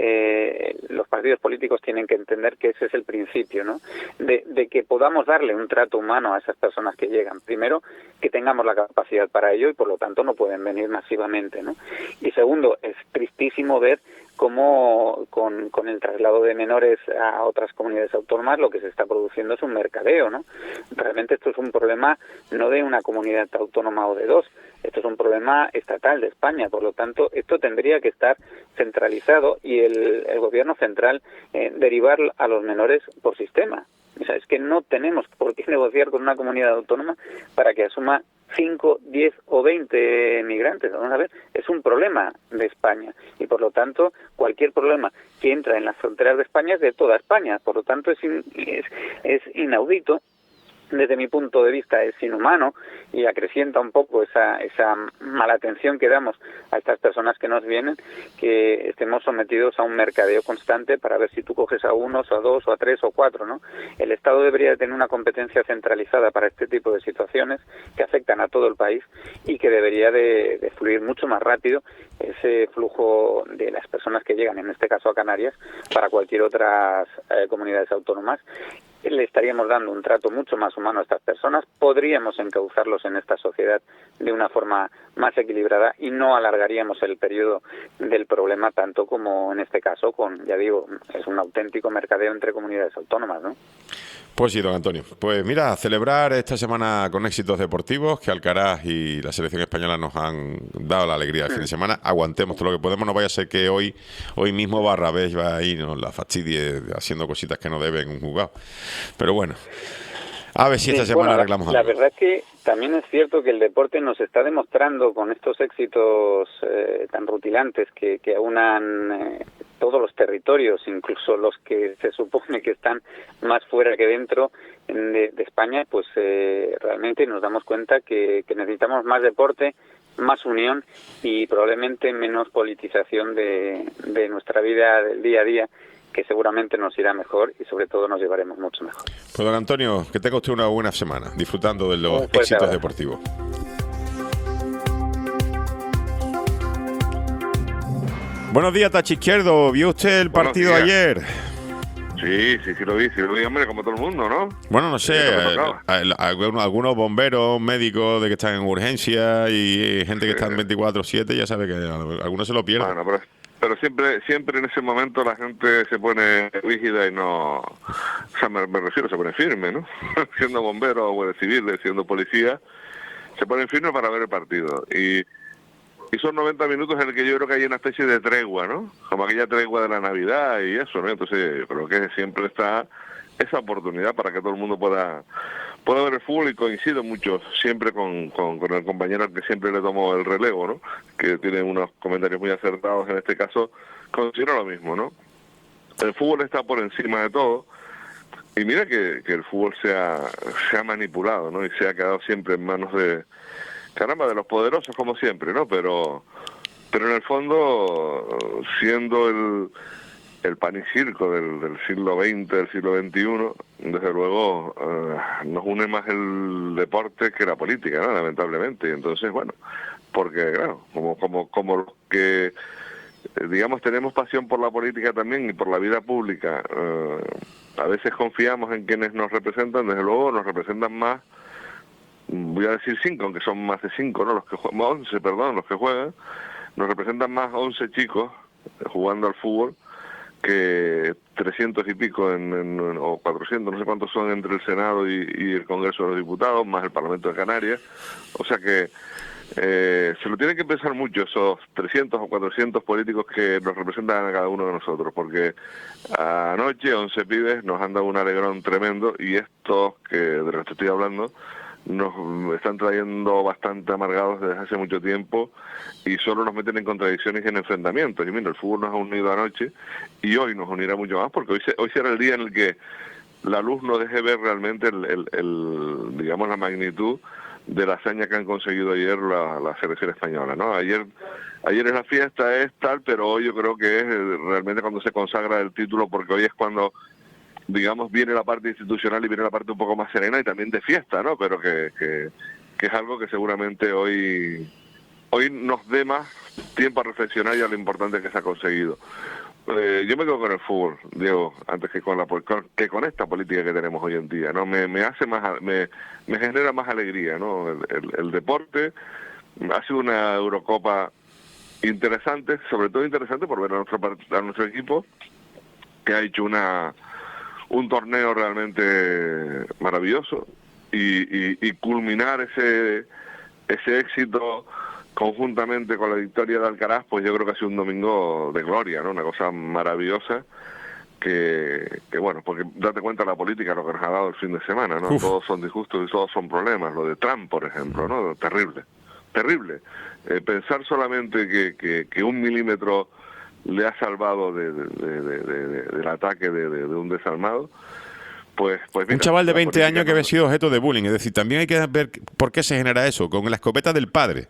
eh, los partidos políticos tienen que entender que ese es el principio, ¿no? De, de que podamos darle un trato humano a esas personas que llegan. Primero, que tengamos la capacidad para ello y por lo tanto no pueden venir masivamente, ¿no? Y segundo, es tristísimo ver cómo con, con el traslado de menores a otras comunidades autónomas lo que se está produciendo es un mercadeo, ¿no? Realmente esto es un problema no de una comunidad autónoma o de dos, esto es un problema estatal de España, por lo tanto esto tendría que estar centralizado y el, el gobierno central eh, derivar a los menores por sistema. O sea, es que no tenemos por qué negociar con una comunidad autónoma para que asuma cinco, diez o veinte migrantes. Vamos a ver, es un problema de España y por lo tanto cualquier problema que entra en las fronteras de España es de toda España. Por lo tanto es, in, es, es inaudito. Desde mi punto de vista es inhumano y acrecienta un poco esa esa mala atención que damos a estas personas que nos vienen, que estemos sometidos a un mercadeo constante para ver si tú coges a unos, a dos, o a tres, o cuatro, ¿no? El Estado debería tener una competencia centralizada para este tipo de situaciones que afectan a todo el país y que debería de, de fluir mucho más rápido ese flujo de las personas que llegan, en este caso a Canarias, para cualquier otras eh, comunidades autónomas. Le estaríamos dando un trato mucho más humano a estas personas, podríamos encauzarlos en esta sociedad de una forma más equilibrada y no alargaríamos el periodo del problema tanto como en este caso con, ya digo, es un auténtico mercadeo entre comunidades autónomas, ¿no? Pues sí, don Antonio. Pues mira, celebrar esta semana con éxitos deportivos, que Alcaraz y la selección española nos han dado la alegría del fin de semana. Aguantemos todo lo que podemos, no vaya a ser que hoy hoy mismo Barrabés va ahí, nos la fastidie haciendo cositas que no deben un jugado. Pero bueno, a ver si esta sí, semana bueno, arreglamos la, algo. La verdad es que también es cierto que el deporte nos está demostrando con estos éxitos eh, tan rutilantes que, que aunan eh, todos los territorios, incluso los que se supone que están más fuera que dentro de, de España, pues eh, realmente nos damos cuenta que, que necesitamos más deporte, más unión y probablemente menos politización de, de nuestra vida del día a día, que seguramente nos irá mejor y sobre todo nos llevaremos mucho mejor. Pues don Antonio, que tenga usted una buena semana, disfrutando de los éxitos abrazo. deportivos. Buenos días, Tachi Izquierdo. ¿Vio usted el Buenos partido días. ayer? Sí, sí, sí lo vi, sí lo vi, hombre, como todo el mundo, ¿no? Bueno, no sé, eh, algunos, algunos bomberos, médicos de que están en urgencia y gente que sí. está en veinticuatro siete, ya sabe que algunos se lo pierden. Bueno, pero, pero siempre siempre en ese momento la gente se pone rígida y no... O sea, me, me refiero, se pone firme, ¿no? Siendo bombero o guardia civil, siendo policía, se ponen firmes para ver el partido. Y... Y son noventa minutos en el que yo creo que hay una especie de tregua, ¿no? Como aquella tregua de la Navidad y eso, ¿no? Entonces, creo que siempre está esa oportunidad para que todo el mundo pueda pueda ver el fútbol y coincido mucho siempre con, con, con el compañero al que siempre le tomo el relevo, ¿no? Que tiene unos comentarios muy acertados en este caso. Considero lo mismo, ¿no? El fútbol está por encima de todo y mira que, que el fútbol se ha, se ha manipulado, ¿no? Y se ha quedado siempre en manos de... caramba, de los poderosos como siempre, ¿no? Pero pero en el fondo, siendo el, el pan y circo del, del siglo veinte, del siglo veintiuno, desde luego eh, nos une más el deporte que la política, ¿no? Lamentablemente. Y entonces, bueno, porque claro, como como como los que, digamos, tenemos pasión por la política también y por la vida pública, eh, a veces confiamos en quienes nos representan, desde luego nos representan más, voy a decir cinco, aunque son más de cinco, ¿no? Los que juegan, once, perdón, los que juegan, nos representan más once chicos jugando al fútbol que trescientos y pico en, en, o cuatrocientos, no sé cuántos son entre el Senado y, y el Congreso de los Diputados, más el Parlamento de Canarias. O sea que eh, se lo tienen que pensar mucho esos trescientos o cuatrocientos políticos que nos representan a cada uno de nosotros, porque anoche once pibes nos han dado un alegrón tremendo y estos que de los que estoy hablando nos están trayendo bastante amargados desde hace mucho tiempo y solo nos meten en contradicciones y en enfrentamientos. Y mira, el fútbol nos ha unido anoche y hoy nos unirá mucho más porque hoy, se, hoy será el día en el que la luz no deje ver realmente el, el, el digamos la magnitud de la hazaña que han conseguido ayer la, la selección española, ¿no? Ayer ayer es la fiesta, es tal, pero hoy yo creo que es realmente cuando se consagra el título, porque hoy es cuando, digamos, viene la parte institucional y viene la parte un poco más serena y también de fiesta, ¿no? Pero que, que, que es algo que seguramente hoy hoy nos dé más tiempo a reflexionar y a lo importante que se ha conseguido. Eh, yo me quedo con el fútbol, Diego, antes que con la con, que con esta política que tenemos hoy en día, ¿no? Me, me hace más, me, me genera más alegría, ¿no? El, el, el deporte ha sido una Eurocopa interesante, sobre todo interesante por ver a nuestro a nuestro equipo que ha hecho una un torneo realmente maravilloso y, y, y culminar ese ese éxito conjuntamente con la victoria de Alcaraz, pues yo creo que ha sido un domingo de gloria, ¿no? Una cosa maravillosa que, que bueno, porque date cuenta la política, lo que nos ha dado el fin de semana, ¿no? Uf. Todos son disgustos y todos son problemas. Lo de Trump, por ejemplo, ¿no? Terrible, terrible. Eh, pensar solamente que, que, que un milímetro le ha salvado de, de, de, de, de, del ataque de, de, de un desarmado. Pues, pues mira, un chaval de veinte años que no... había sido objeto de bullying. Es decir, también hay que ver por qué se genera eso, con la escopeta del padre.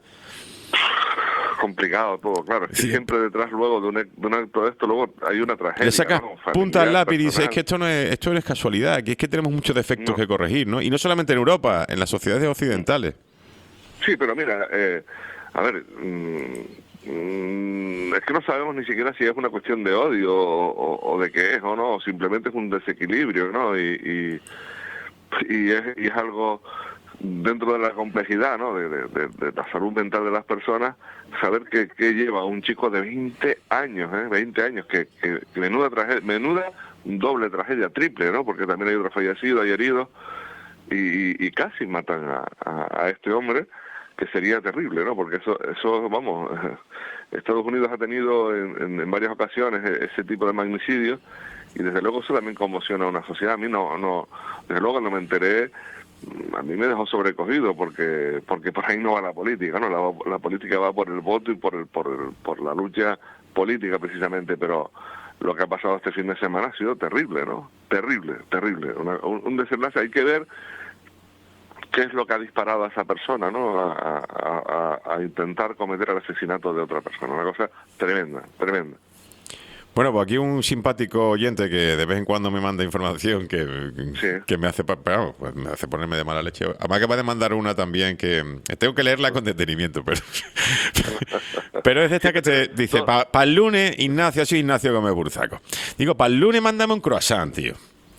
Complicado todo, claro. Es que sí. Siempre detrás luego de un, de un acto de esto, luego hay una tragedia. Le sacas ¿no? punta al lápiz y dices, es que esto no es, esto no es casualidad, que es que tenemos muchos defectos no. que corregir, ¿no? Y no solamente en Europa, en las sociedades occidentales. Sí, pero mira, eh, a ver, mmm, mmm, es que no sabemos ni siquiera si es una cuestión de odio o, o, o de qué es o no, o simplemente es un desequilibrio, ¿no? Y, y, y, es, y es algo dentro de la complejidad, ¿no? De, de, de, de la salud mental de las personas, saber que, que lleva un chico de veinte años, ¿eh? veinte años, que, que, que menuda tragedia, menuda doble tragedia, triple, ¿no? Porque también hay otro fallecido, hay heridos, y, y casi matan a, a, a este hombre, que sería terrible, ¿no? Porque eso, eso vamos, Estados Unidos ha tenido en, en, en varias ocasiones ese tipo de magnicidios, y desde luego eso también conmociona a una sociedad. A mí no, no, desde luego cuando me enteré, a mí me dejó sobrecogido porque porque por ahí no va la política, no la, la política va por el voto y por el, por el, por la lucha política precisamente, pero lo que ha pasado este fin de semana ha sido terrible, ¿no? Terrible, terrible, Una, un, un desenlace. Hay que ver qué es lo que ha disparado a esa persona, ¿no? A, a, a, a intentar cometer el asesinato de otra persona, una cosa tremenda, tremenda. Bueno, pues aquí un simpático oyente que de vez en cuando me manda información que, sí. que me hace pero, pues me hace ponerme de mala leche. Además acaba de mandar una también que tengo que leerla con detenimiento, pero pero es esta que te dice, para pa el lunes, Ignacio, soy Ignacio Gómez Burzaco. Digo, para el lunes mándame un croissant, tío.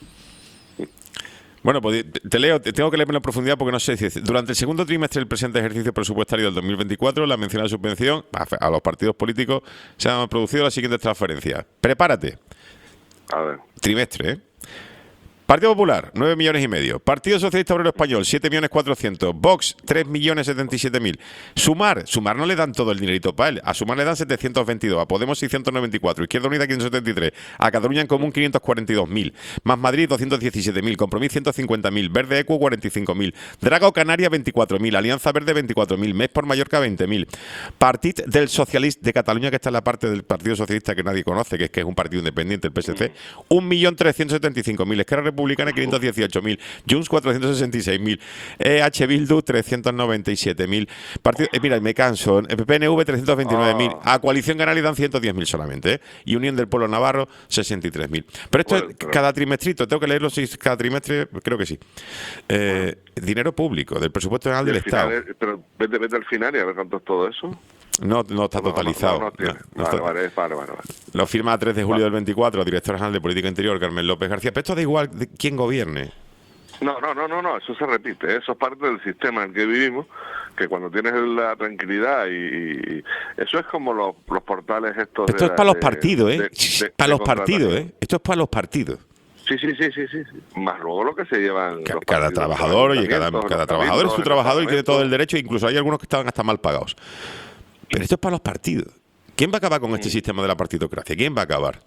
Bueno, pues te leo, te tengo que leerme en profundidad porque no sé si durante el segundo trimestre del presente ejercicio presupuestario del dos mil veinticuatro, la mencionada subvención a, a los partidos políticos se han producido las siguientes transferencias. Prepárate. A ver. Trimestre, ¿eh? Partido Popular, nueve millones y medio. Partido Socialista Obrero Español, siete millones cuatrocientos. Vox, tres millones setenta y siete mil. Sumar, Sumar no le dan todo el dinerito para él. A Sumar le dan setecientos veintidós. A Podemos seiscientos noventa y cuatro. Izquierda Unida quinientos setenta y tres. A Cataluña en Común quinientos cuarenta y dos mil. Más Madrid doscientos diecisiete mil. Compromís ciento cincuenta mil. Verde Equo cuarenta y cinco mil. Dragao Canarias veinticuatro mil. Alianza Verde veinticuatro mil. Mes por Mallorca veinte mil. Partit del Socialista de Cataluña, que está en la parte del Partido Socialista que nadie conoce, que es que es un partido independiente, el P S C, un millón trescientos setenta y cinco mil. Esquerra Republicana quinientos dieciocho mil, Junts cuatrocientos sesenta y seis mil, E H Bildu trescientos noventa y siete mil, Partido, eh, mira, me canso, P N V trescientos veintinueve mil, oh. A Coalición Ganar le dan ciento diez mil solamente, ¿eh? Y Unión del Pueblo Navarro sesenta y tres mil. Pero esto bueno, es pero... cada trimestrito, tengo que leerlo si cada trimestre, creo que sí. Eh, bueno. Dinero público, del presupuesto general del Estado. Es, pero vete, vete al final y a ver cuánto es todo eso. No, no está no, totalizado. No, no, no no, no vale, está... vale, vale, vale, vale. Lo firma a tres de julio vale. del veinticuatro, director general de Política Interior, Carmen López García. Pero esto da igual de quién gobierne. No, no, no, no, no, eso se repite, eso es parte del sistema en el que vivimos, que cuando tienes la tranquilidad y, y eso es como los, los portales estos. Esto de es para los de, partidos, ¿eh? De, de, para de los partidos, ¿eh? Esto es para los partidos. Sí, sí, sí, sí, sí. Más luego lo que se llevan. Cada, cada trabajador, oye, cada, cada trabajador es su trabajador y tiene todo el derecho, incluso hay algunos que estaban hasta mal pagados. Pero esto es para los partidos. ¿Quién va a acabar con este mm. sistema de la partidocracia? ¿Quién va a acabar?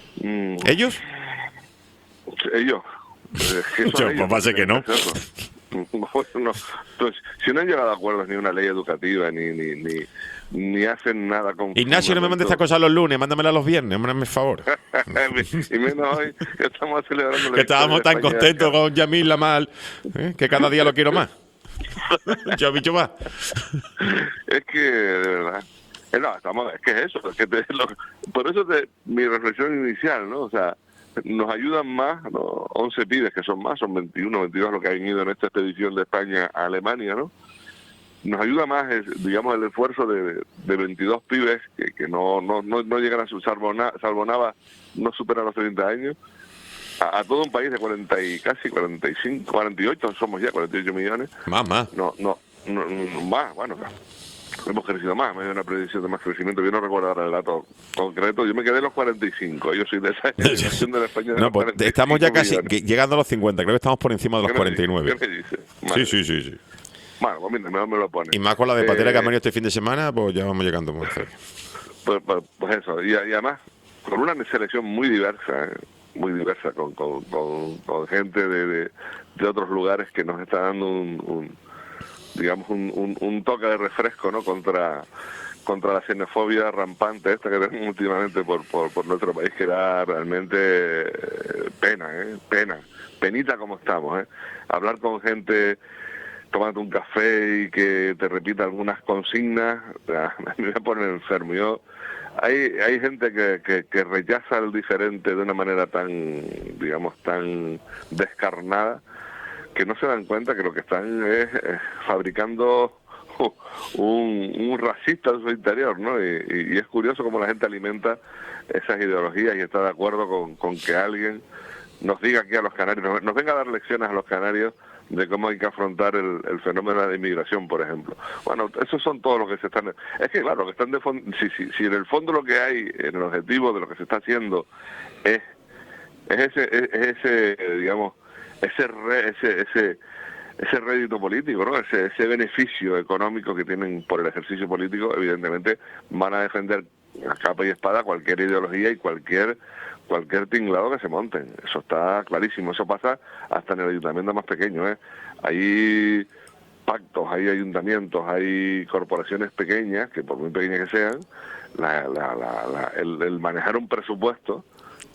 Mm. ¿Ellos? Ellos. Es que Yo, pues va a ser que no. No, pues, si no han llegado a acuerdos ni una ley educativa, ni ni ni, ni hacen nada con... Ignacio, no me mandes estas cosas los lunes, mándamela los viernes, hombre, por favor. Y menos hoy, que estamos celebrando la Que estábamos tan España. contentos con Yamil Lamal, ¿eh? Que cada día lo quiero más. Yo bicho más. Es que, de verdad... Eh, no, estamos, es que es eso, es que te, lo, por eso te, mi reflexión inicial, ¿no? O sea, nos ayudan más, ¿no? once pibes, que son más, son veintiuno, veintidós los que han ido en esta expedición de España a Alemania, ¿no? Nos ayuda más, es, digamos, el esfuerzo de, de veintidós pibes que, que no, no, no, no llegan a su salvo, salvo Nava, no superan los treinta años, a, a todo un país de cuarenta y casi cuarenta y cinco, cuarenta y ocho, somos ya cuarenta y ocho millones. Más, más. No, no, no, no más, bueno, claro. Hemos crecido más, me dio una predicción de más crecimiento. Yo no recuerdo ahora el dato concreto. Yo me quedé en los cuarenta y cinco. Yo soy de esa generación de la España de No, los pues cuarenta y cinco estamos ya casi millones. que- llegando a los cincuenta. Creo que estamos por encima de los ¿Qué me cuarenta y nueve. dice? ¿Qué me dice? Sí, Madre. sí, sí, sí. Bueno, pues mira, mejor me lo pone. Y más con la de Patera Eh, que ha venido este fin de semana, pues ya vamos llegando muy cerca. Pues, pues, pues eso, y, y además con una selección muy diversa, ¿eh? muy diversa, con, con, con, con gente de, de, de otros lugares que nos está dando un, un digamos, un, un, un toque de refresco, ¿no? Contra contra la xenofobia rampante esta que tenemos últimamente por, por, por nuestro país, que da realmente eh, pena, ¿eh? Pena, penita como estamos, ¿eh? Hablar con gente tomando un café y que te repita algunas consignas, a mí me pone enfermo. Yo, hay, hay gente que, que, que rechaza al diferente de una manera tan, digamos, tan descarnada, que no se dan cuenta que lo que están es, es fabricando un, un racista en su interior, ¿no? Y, y, y es curioso cómo la gente alimenta esas ideologías y está de acuerdo con, con que alguien nos diga aquí a los canarios, nos, nos venga a dar lecciones a los canarios de cómo hay que afrontar el, el fenómeno de la inmigración, por ejemplo. Bueno, esos son todos los que se están... Es que, claro, que están de fondo, si, si, si en el fondo lo que hay, en el objetivo de lo que se está haciendo es, es ese, es, es ese, digamos, ese, re, ese, ese, ese rédito político, ¿no? Ese, ese beneficio económico que tienen por el ejercicio político, evidentemente van a defender a capa y espada cualquier ideología y cualquier cualquier tinglado que se monten. Eso está clarísimo. Eso pasa hasta en el ayuntamiento más pequeño, ¿eh? Hay pactos, hay ayuntamientos, hay corporaciones pequeñas, que por muy pequeñas que sean, la, la, la, la, el, el manejar un presupuesto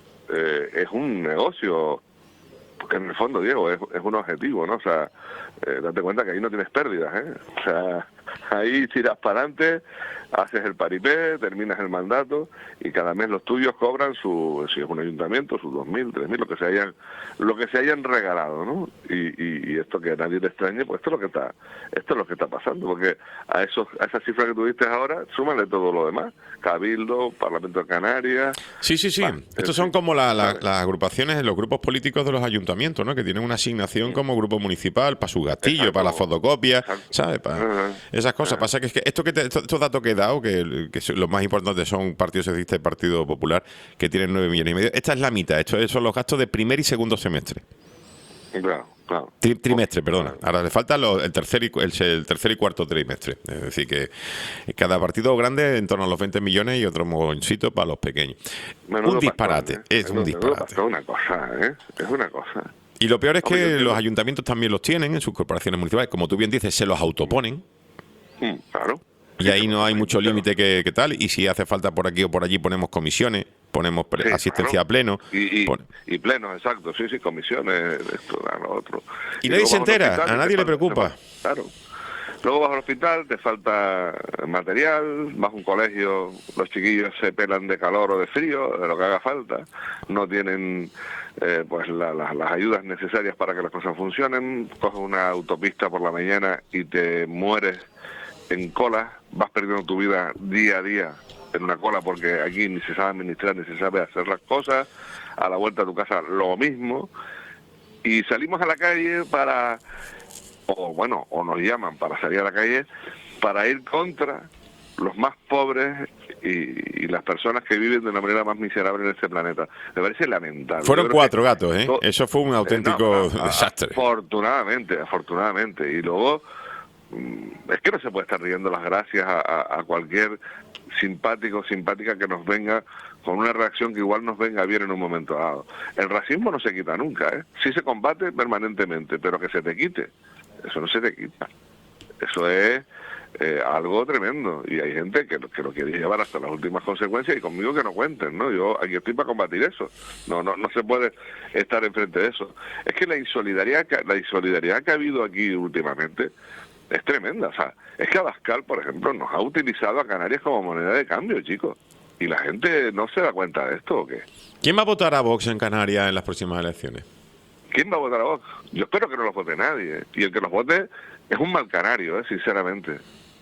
eh, es un negocio, porque en el fondo, Diego, es, es un objetivo, ¿no? O sea, eh, date cuenta que ahí no tienes pérdidas, ¿eh? O sea, ahí tiras para adelante, haces el paripé, terminas el mandato y cada mes los tuyos cobran su, si es un ayuntamiento, sus dos mil, tres mil, lo que se hayan, lo que se hayan regalado, ¿no? Y, y, y esto que a nadie le extrañe, pues esto es lo que está, esto es lo que está pasando, porque a esos, a esas cifras que tuviste ahora, súmale todo lo demás, Cabildo, Parlamento de Canarias. Sí, sí, sí. Ah, Estos en son fin. como la- la- Vale. las agrupaciones, los grupos políticos de los ayuntamientos, ¿no? Que tienen una asignación como grupo municipal para su gastillo, Exacto. para la fotocopia, Exacto. ¿sabes? Para Ajá. esas cosas. Ajá. Pasa que es que esto que te- estos, estos datos que he dado, que, que son- los más importantes son Partido Socialista y Partido Popular, que tienen nueve millones y medio. Esta es la mitad. Estos son los gastos de primer y segundo semestre. Claro, claro. Tri- trimestre, perdona. Ahora le falta lo- el tercer y cu- el, el tercer y cuarto trimestre. Es decir, que cada partido grande en torno a los veinte millones y otro mogoncito para los pequeños. Menudo un disparate, pastón, ¿eh? es un Menudo- menudo disparate. pastón, una cosa, ¿eh? Es una cosa. Y lo peor es Hombre, yo que entiendo. los ayuntamientos también los tienen en sus corporaciones municipales. Como tú bien dices, se los autoponen. Mm, claro. Y ahí no hay mucho límite que, que tal. Y si hace falta por aquí o por allí, ponemos comisiones, ponemos pre- Sí, asistencia claro. a pleno. Y, y, pon- y plenos, exacto. Sí, sí, comisiones, esto, lo otro. Y nadie luego se vas al entera, hospital a y nadie te le falta- preocupa. te falta- Claro. Luego vas al hospital, te falta material, vas a un colegio, los chiquillos se pelan de calor o de frío, de lo que haga falta. No tienen eh, pues la- la- las ayudas necesarias para que las cosas funcionen. Coges una autopista por la mañana y te mueres en cola, vas perdiendo tu vida día a día en una cola porque aquí ni se sabe administrar ni se sabe hacer las cosas. A la vuelta a tu casa lo mismo. Y salimos a la calle para, o bueno, o nos llaman para salir a la calle para ir contra los más pobres y, y las personas que viven de una manera más miserable en este planeta. Me parece lamentable. Fueron Yo creo cuatro que gatos, ¿eh? to- Eso fue un eh, auténtico no, no, desastre. Afortunadamente, afortunadamente. Y luego, mm, es que no se puede estar riendo las gracias a, a- a cualquier simpático o simpática que nos venga con una reacción que igual nos venga bien en un momento dado. El racismo no se quita nunca, ¿eh? Sí se combate permanentemente, pero que se te quite. eso no se te quita. Eso es eh, algo tremendo, y hay gente que, que lo quiere llevar hasta las últimas consecuencias, y conmigo que no cuenten, ¿no? Yo aquí estoy para combatir eso. No, no, no se puede estar enfrente de eso. Es que la insolidaridad, que- la insolidaridad que ha habido aquí últimamente es tremenda. O sea, es que Abascal, por ejemplo, nos ha utilizado a Canarias como moneda de cambio, chicos. ¿Y la gente no se da cuenta de esto o qué? ¿Quién va a votar a Vox en Canarias en las próximas elecciones? ¿Quién va a votar a Vox? Yo espero que no los vote nadie. Y el que los vote es un mal canario, ¿eh? Sinceramente.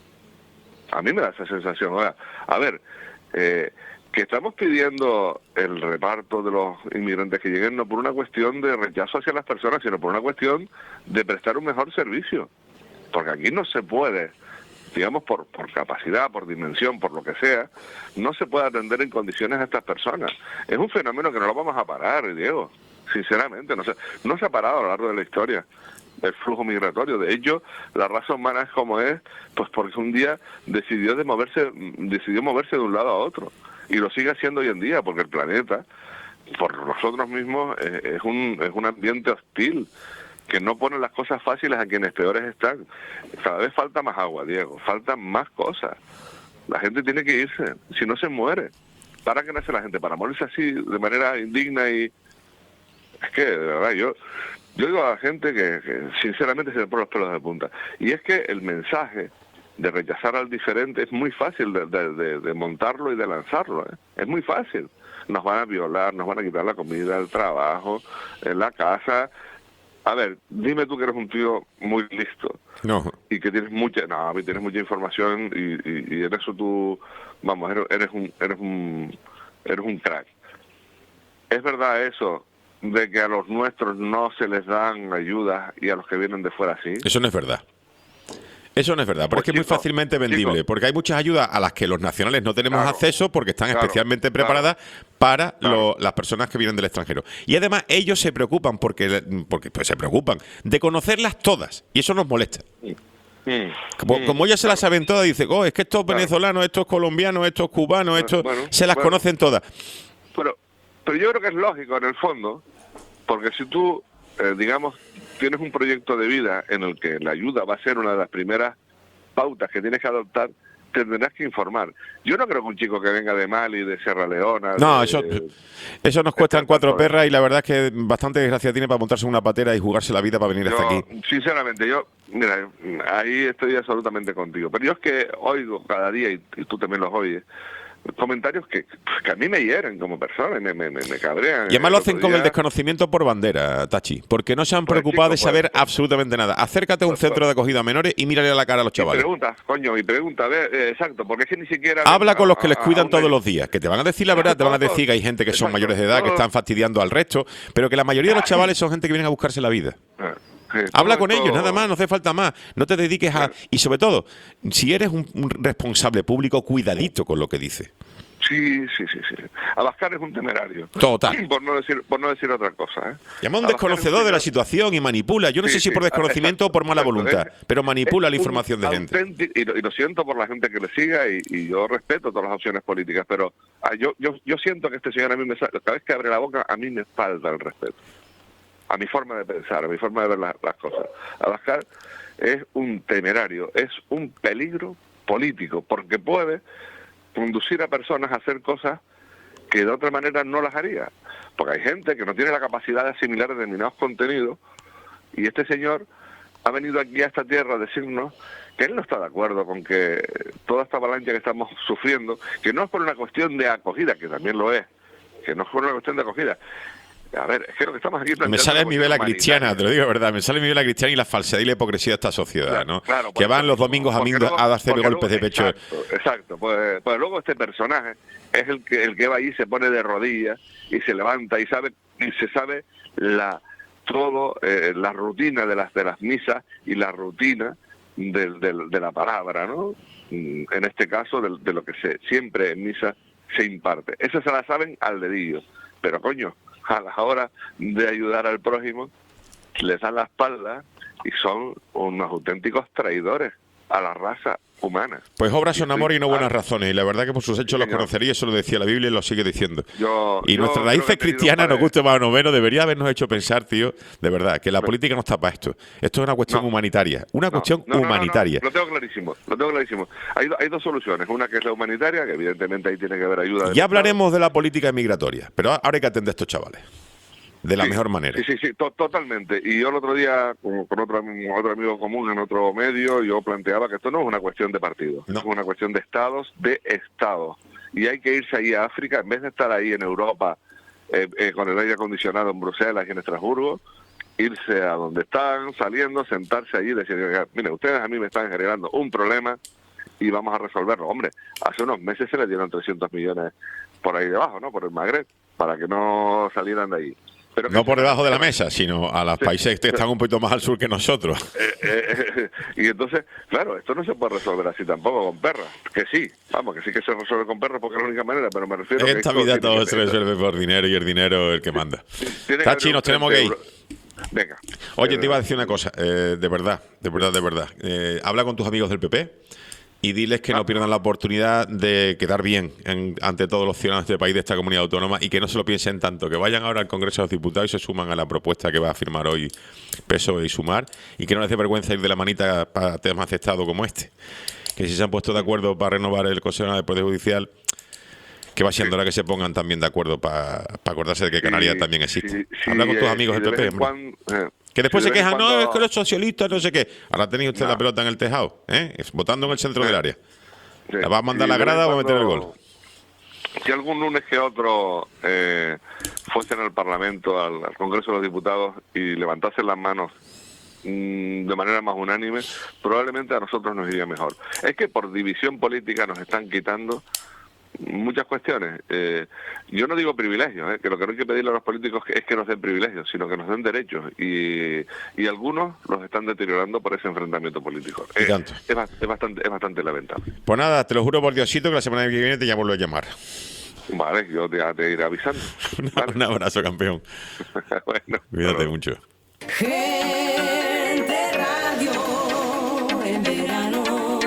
A mí me da esa sensación. Ahora, a ver, eh, que estamos pidiendo el reparto de los inmigrantes que lleguen no por una cuestión de rechazo hacia las personas, sino por una cuestión de prestar un mejor servicio. Porque aquí no se puede, digamos, por, por capacidad, por dimensión, por lo que sea, no se puede atender en condiciones a estas personas. Es un fenómeno que no lo vamos a parar, Diego. Sinceramente, no se, no se ha parado a lo largo de la historia el flujo migratorio. De hecho, la raza humana es como es, pues porque un día decidió de moverse, decidió moverse de un lado a otro, y lo sigue haciendo hoy en día, porque el planeta, por nosotros mismos, es, es un es un ambiente hostil que no pone las cosas fáciles a quienes peores están. Cada vez falta más agua, Diego, faltan más cosas. La gente tiene que irse, si no se muere. ¿Para qué nace la gente? Para morirse así, de manera indigna. Y es que, de verdad, yo yo digo a la gente que, que sinceramente se me ponen los pelos de punta. Y es que el mensaje de rechazar al diferente es muy fácil de, de, de, de montarlo y de lanzarlo, ¿eh? Es muy fácil. Nos van a violar, nos van a quitar la comida, el trabajo, en la casa. A ver, dime tú que eres un tío muy listo. No. Y que tienes mucha, no, tienes mucha información, y, y, y en eso tú, vamos, eres, eres un, eres un, eres un crack. ¿Es verdad eso de que a los nuestros no se les dan ayudas y a los que vienen de fuera sí? Eso no es verdad. Eso no es verdad, pero Pues es que es muy chico, fácilmente vendible, chico. porque hay muchas ayudas a las que los nacionales no tenemos Claro, acceso porque están claro, especialmente claro, preparadas para claro. lo- las personas que vienen del extranjero. Y además ellos se preocupan, porque, porque pues, se preocupan, de conocerlas todas, y eso nos molesta. Mm, Como, mm, como ellas se las claro. saben todas, dice, oh, es que estos Claro. venezolanos, estos colombianos, estos cubanos, estos Bueno, se las bueno. conocen todas. Pero, pero yo creo que es lógico en el fondo, porque si tú, eh, digamos, tienes un proyecto de vida en el que la ayuda va a ser una de las primeras pautas que tienes que adoptar, tendrás que informar. Yo no creo que un chico que venga de Mali, de Sierra Leona... No, de- eso, eso nos cuestan Exacto, cuatro joder. perras y la verdad es que bastante desgracia tiene para montarse en una patera y jugarse la vida para venir hasta Yo, aquí. sinceramente, yo, mira, ahí estoy absolutamente contigo. Pero yo es que oigo cada día, y, y tú también los oyes, comentarios que, que a mí me hieren como persona y me, me, me, me cabrean. Y además lo El hacen otro con el día- desconocimiento por bandera, Tachi, porque no se han Pues, preocupado chico, de saber pues, absolutamente nada. Acércate a un pues, centro pues. de acogida a menores y mírale a la cara a los Y chavales. pregunta, coño, y pregunta, a ver, eh, exacto, porque es que ni siquiera... Habla con los a- que les a- cuidan a todos una- los días, que te van a decir la verdad, te van a decir que hay gente que son Exacto. mayores de edad, que No, no. están fastidiando al resto, pero que la mayoría de los chavales son gente que vienen a buscarse la vida. Ah, sí, Habla todo con esto- ellos, nada más, no hace falta más. No te dediques a... Claro. Y sobre todo, si eres un, un responsable público, cuidadito con lo que dice. Sí, sí, sí, sí. Abascal es un temerario. Total. Por no decir, por no decir otra cosa, ¿eh? Llama a un Abascal desconocedor es un de la temerario. situación y manipula. Yo no Sí, sé si sí, por desconocimiento o por mala exacto, voluntad, es- pero manipula es la un información de gente. auténtico- Y lo, y lo siento por la gente que le siga, y, y yo respeto todas las opciones políticas, pero ah, yo, yo yo siento que este señor a mí me sa- cada vez que abre la boca a mí me falta el respeto. A mi forma de pensar, a mi forma de ver la- las cosas. Abascal es un temerario, es un peligro político, porque puede conducir a personas a hacer cosas que de otra manera no las haría. Porque hay gente que no tiene la capacidad de asimilar determinados contenidos, y este señor ha venido aquí a esta tierra a decirnos que él no está de acuerdo con que toda esta avalancha que estamos sufriendo, que no es por una cuestión de acogida, que también lo es, que no es por una cuestión de acogida. A ver, es que lo que estamos aquí... Me planteando sale es mi una vela cuestión cristiana, humanitaria. te lo digo de verdad, me sale mi vela cristiana y la falsedad y la hipocresía de esta sociedad, Claro, ¿no? claro, que pues, van los domingos a, porque mí luego- a darse porque golpes de luego- pecho. Exacto, exacto. Pues, pues luego este personaje es el que el que va ahí, se pone de rodillas y se levanta y sabe y se sabe la todo eh, la rutina de las de las misas y la rutina del, del- de la palabra, ¿no? Mm, En este caso de, de lo que se siempre en misa se imparte. Eso se la saben al dedillo, pero coño, a la hora de ayudar al prójimo les dan la espalda y son unos auténticos traidores a la raza humanas. Pues obras Y son estoy- amor y no buenas ah, razones. Y la verdad que por sus hechos sí, los señor. conocería, eso lo decía la Biblia y lo sigue diciendo. Yo- y yo nuestras creo que raíces he tenido cristianas, un par nos de- guste más o no menos, debería habernos hecho pensar, tío, de verdad, que la política no está para esto. Esto es una cuestión No. humanitaria. Una No, cuestión no, no, no, no, humanitaria. Lo tengo clarísimo, lo tengo clarísimo. Hay, do- hay dos soluciones. Una que es la humanitaria, que evidentemente ahí tiene que haber ayuda. del Ya Estado. hablaremos de la política migratoria, pero ahora hay que atender a estos chavales. De la Sí, mejor manera. Sí, sí, sí, to- totalmente. Y yo el otro día, con, con otro, am- otro amigo común en otro medio, yo planteaba que esto no es una cuestión de partido, No. es una cuestión de estados, de estados. Y hay que irse ahí a África, en vez de estar ahí en Europa eh, eh, con el aire acondicionado en Bruselas y en Estrasburgo, irse a donde están, saliendo, sentarse allí y decir, mire, ustedes a mí me están generando un problema y vamos a resolverlo. Hombre, hace unos meses se le dieron trescientos millones por ahí debajo, ¿no? Por el Magreb, para que no salieran de ahí. Pero No que- por debajo de la mesa, sino a los Sí. países que están un poquito más al sur que nosotros. Eh, eh, y entonces, claro, esto no se puede resolver así tampoco con perras. Que sí, vamos, que sí que se resuelve con perras porque es la única manera, pero me refiero a En que esta esto vida tiene todo que- se resuelve por dinero y el dinero es el que manda. tiene que Tachi, haber nos un tenemos que ir. frente euro- Venga. Oye, te iba a Eh, decir una cosa, eh, de verdad, de verdad, de verdad. Eh, habla con tus amigos del P P y diles que no pierdan la oportunidad de quedar bien en- ante todos los ciudadanos de este país, de esta comunidad autónoma, y que no se lo piensen tanto, que vayan ahora al Congreso de los Diputados y se suman a la propuesta que va a firmar hoy P S O E y Sumar, y que no les dé vergüenza ir de la manita para temas aceptados como este. Que si se han puesto de acuerdo para renovar el Consejo Nacional del Poder Judicial, que va siendo hora que se pongan también de acuerdo para acordarse de que Canarias sí, también existe. sí, sí, Habla con tus eh, amigos sí, del de P P, vez en hombre. cuando, eh, Que después sí, se de vez en quejan, no, cuando- es que los socialistas, no sé qué. Ahora tenéis usted No. la pelota en el tejado, ¿eh? Es votando en el centro Sí. del área. Sí, ¿La va a mandar sí, a la de vez grada en o va a meter el cuando- gol? Si algún lunes que otro eh, fuesen al Parlamento, al, al Congreso de los Diputados y levantasen las manos mm, de manera más unánime, probablemente a nosotros nos iría mejor. Es que por división política nos están quitando muchas cuestiones. Eh, yo no digo privilegios, eh, que lo que no hay que pedirle a los políticos es que nos den privilegios, sino que nos den derechos. Y, y algunos los están deteriorando por ese enfrentamiento político. Y Eh, tanto. es, ba- es bastante, es bastante lamentable. Pues nada, te lo juro por Diosito que la semana que viene te ya vuelvo a llamar. Vale, yo te, te iré avisando. Vale. Un abrazo, campeón. Bueno, Cuídate hasta luego. mucho. Gente Radio en verano.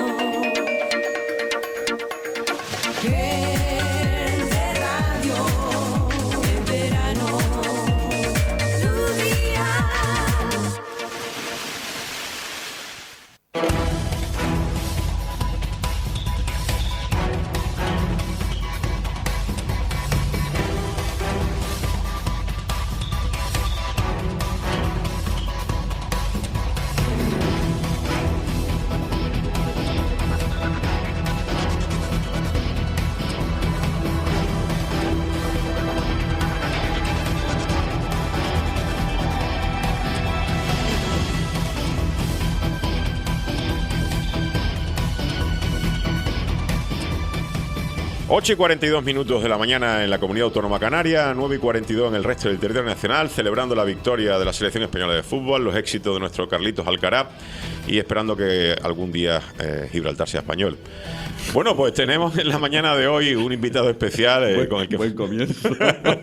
Gente Radio en verano. Tu día. ocho y cuarenta y dos minutos de la mañana en la Comunidad Autónoma Canaria, nueve y cuarenta y dos en el resto del territorio nacional, celebrando la victoria de la Selección Española de Fútbol, los éxitos de nuestro Carlitos Alcaraz y esperando que algún día eh, Gibraltar sea español. Bueno, pues tenemos en la mañana de hoy un invitado especial eh, Buen, con el que... buen comienzo.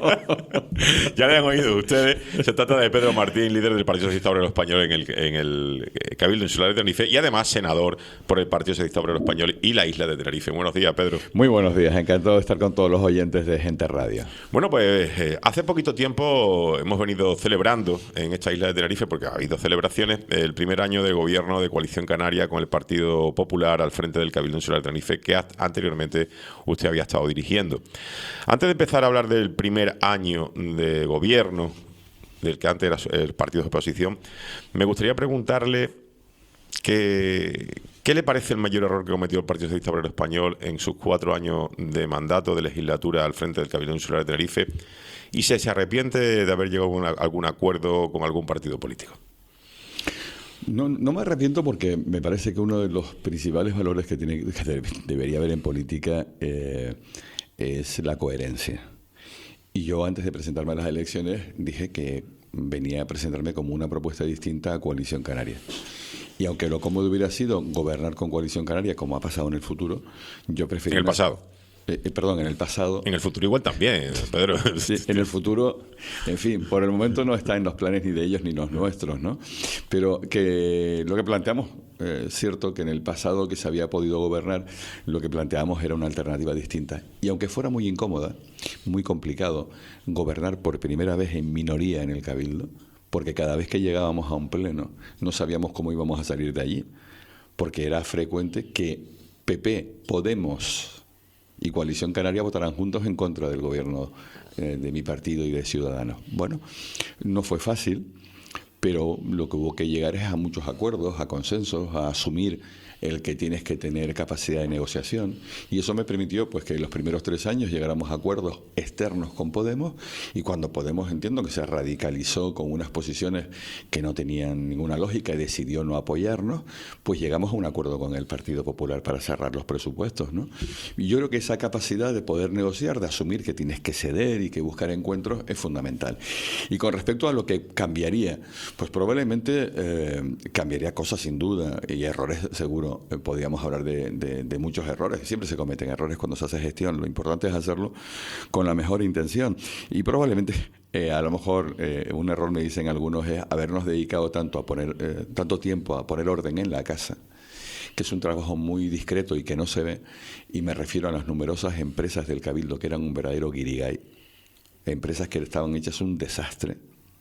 Ya le han oído ustedes. Se trata de Pedro Martín, líder del Partido Socialista Obrero Español en el, en el Cabildo Insular de Tenerife y además senador por el Partido Socialista Obrero Español y la isla de Tenerife. Buenos días, Pedro. Muy buenos días, encantado de estar con todos los oyentes de Gente Radio. Bueno, pues eh, hace poquito tiempo hemos venido celebrando en esta isla de Tenerife, porque ha habido celebraciones, el primer año de gobierno de Coalición Canaria con el Partido Popular al frente del Cabildo Insular de Tenerife, que a- anteriormente usted había estado dirigiendo. Antes de empezar a hablar del primer año de gobierno, del que antes era el partido de oposición, me gustaría preguntarle que, ¿qué le parece el mayor error que cometió el Partido Socialista Obrero Español en sus cuatro años de mandato de legislatura al frente del Cabildo Insular de Tenerife? Y si se arrepiente de haber llegado a una- algún acuerdo con algún partido político. No, no me arrepiento porque me parece que uno de los principales valores que, tiene, que de- debería haber en política eh, es la coherencia. Y yo antes de presentarme a las elecciones dije que venía a presentarme como una propuesta distinta a Coalición Canaria. Y aunque lo cómodo hubiera sido gobernar con Coalición Canaria, como ha pasado en el futuro, yo preferí... En el una- pasado. Eh, eh, perdón, en el pasado. En el futuro igual también, Pedro. Sí, en el futuro, en fin, por el momento no está en los planes ni de ellos ni los nuestros, ¿no? Pero que lo que planteamos, es eh, cierto que en el pasado que se había podido gobernar, lo que planteamos era una alternativa distinta. Y aunque fuera muy incómoda, muy complicado, gobernar por primera vez en minoría en el Cabildo, porque cada vez que llegábamos a un pleno no sabíamos cómo íbamos a salir de allí, porque era frecuente que P P, Podemos y Coalición Canaria votarán juntos en contra del gobierno eh, de mi partido y de Ciudadanos. Bueno, no fue fácil, pero lo que hubo que llegar es a muchos acuerdos, a consensos, a asumir el que tienes que tener capacidad de negociación, y eso me permitió pues que en los primeros tres años llegáramos a acuerdos externos con Podemos, y cuando Podemos, entiendo que se radicalizó con unas posiciones que no tenían ninguna lógica y decidió no apoyarnos, pues llegamos a un acuerdo con el Partido Popular para cerrar los presupuestos, ¿no? Y yo creo que esa capacidad de poder negociar, de asumir que tienes que ceder y que buscar encuentros es fundamental. Y con respecto a lo que cambiaría, pues probablemente eh, cambiaría cosas sin duda, y errores seguro. Podríamos hablar de, de, de muchos errores. Siempre se cometen errores cuando se hace gestión. Lo importante es hacerlo con la mejor intención. Y probablemente, eh, a lo mejor, eh, un error, me dicen algunos, es habernos dedicado tanto, a poner, eh, tanto tiempo a poner orden en la casa, que es un trabajo muy discreto y que no se ve. Y me refiero a las numerosas empresas del Cabildo que eran un verdadero guirigay. Empresas que estaban hechas un desastre,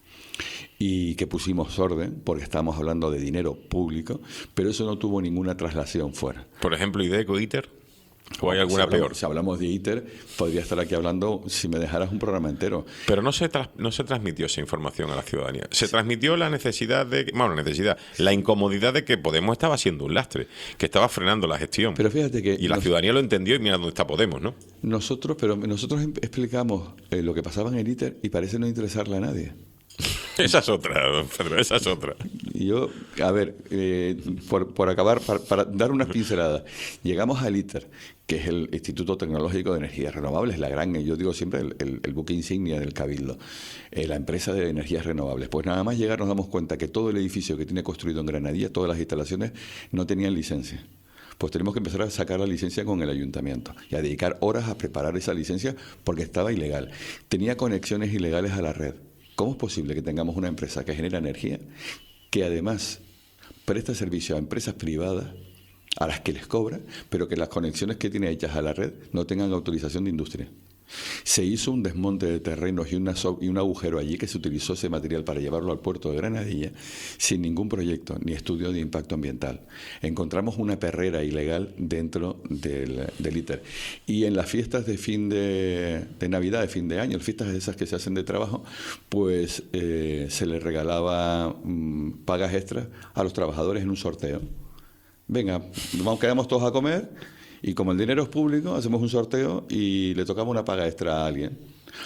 y que pusimos orden, porque estábamos hablando de dinero público, pero eso no tuvo ninguna traslación fuera. Por ejemplo, Ideco, ITER, ¿o hay alguna si hablamos, peor? Si hablamos de ITER, podría estar aquí hablando, si me dejaras, un programa entero. Pero no se, tras, no se transmitió esa información a la ciudadanía. Se transmitió la necesidad de... Bueno, necesidad, la incomodidad de que Podemos estaba siendo un lastre, que estaba frenando la gestión. Pero fíjate que... Y la nos, ciudadanía lo entendió, y mira dónde está Podemos, ¿no? Nosotros, pero nosotros explicamos eh, lo que pasaba en el ITER y parece no interesarle a nadie. Esa es otra, don Pedro, esa es otra. Y yo, a ver, eh, por, por acabar, para, para dar unas pinceladas, llegamos al ITER, que es el Instituto Tecnológico de Energías Renovables, la gran, yo digo siempre, el, el, el buque insignia del Cabildo, eh, la empresa de energías renovables. Pues nada más llegar nos damos cuenta que todo el edificio que tiene construido en Granadilla, todas las instalaciones, no tenían licencia. Pues tenemos que empezar a sacar la licencia con el ayuntamiento y a dedicar horas a preparar esa licencia porque estaba ilegal. Tenía conexiones ilegales a la red. ¿Cómo es posible que tengamos una empresa que genera energía, que además presta servicio a empresas privadas a las que les cobra, pero que las conexiones que tiene hechas a la red no tengan autorización de industria? Se hizo un desmonte de terrenos y, una so y un agujero allí, que se utilizó ese material para llevarlo al puerto de Granadilla sin ningún proyecto ni estudio de impacto ambiental. Encontramos una perrera ilegal dentro del, del ITER. Y en las fiestas de fin de, de Navidad, de fin de año, las fiestas esas que se hacen de trabajo, pues eh, se les regalaba mmm, pagas extras a los trabajadores en un sorteo. Venga, vamos, quedamos todos a comer. Y como el dinero es público, hacemos un sorteo y le tocamos una paga extra a alguien.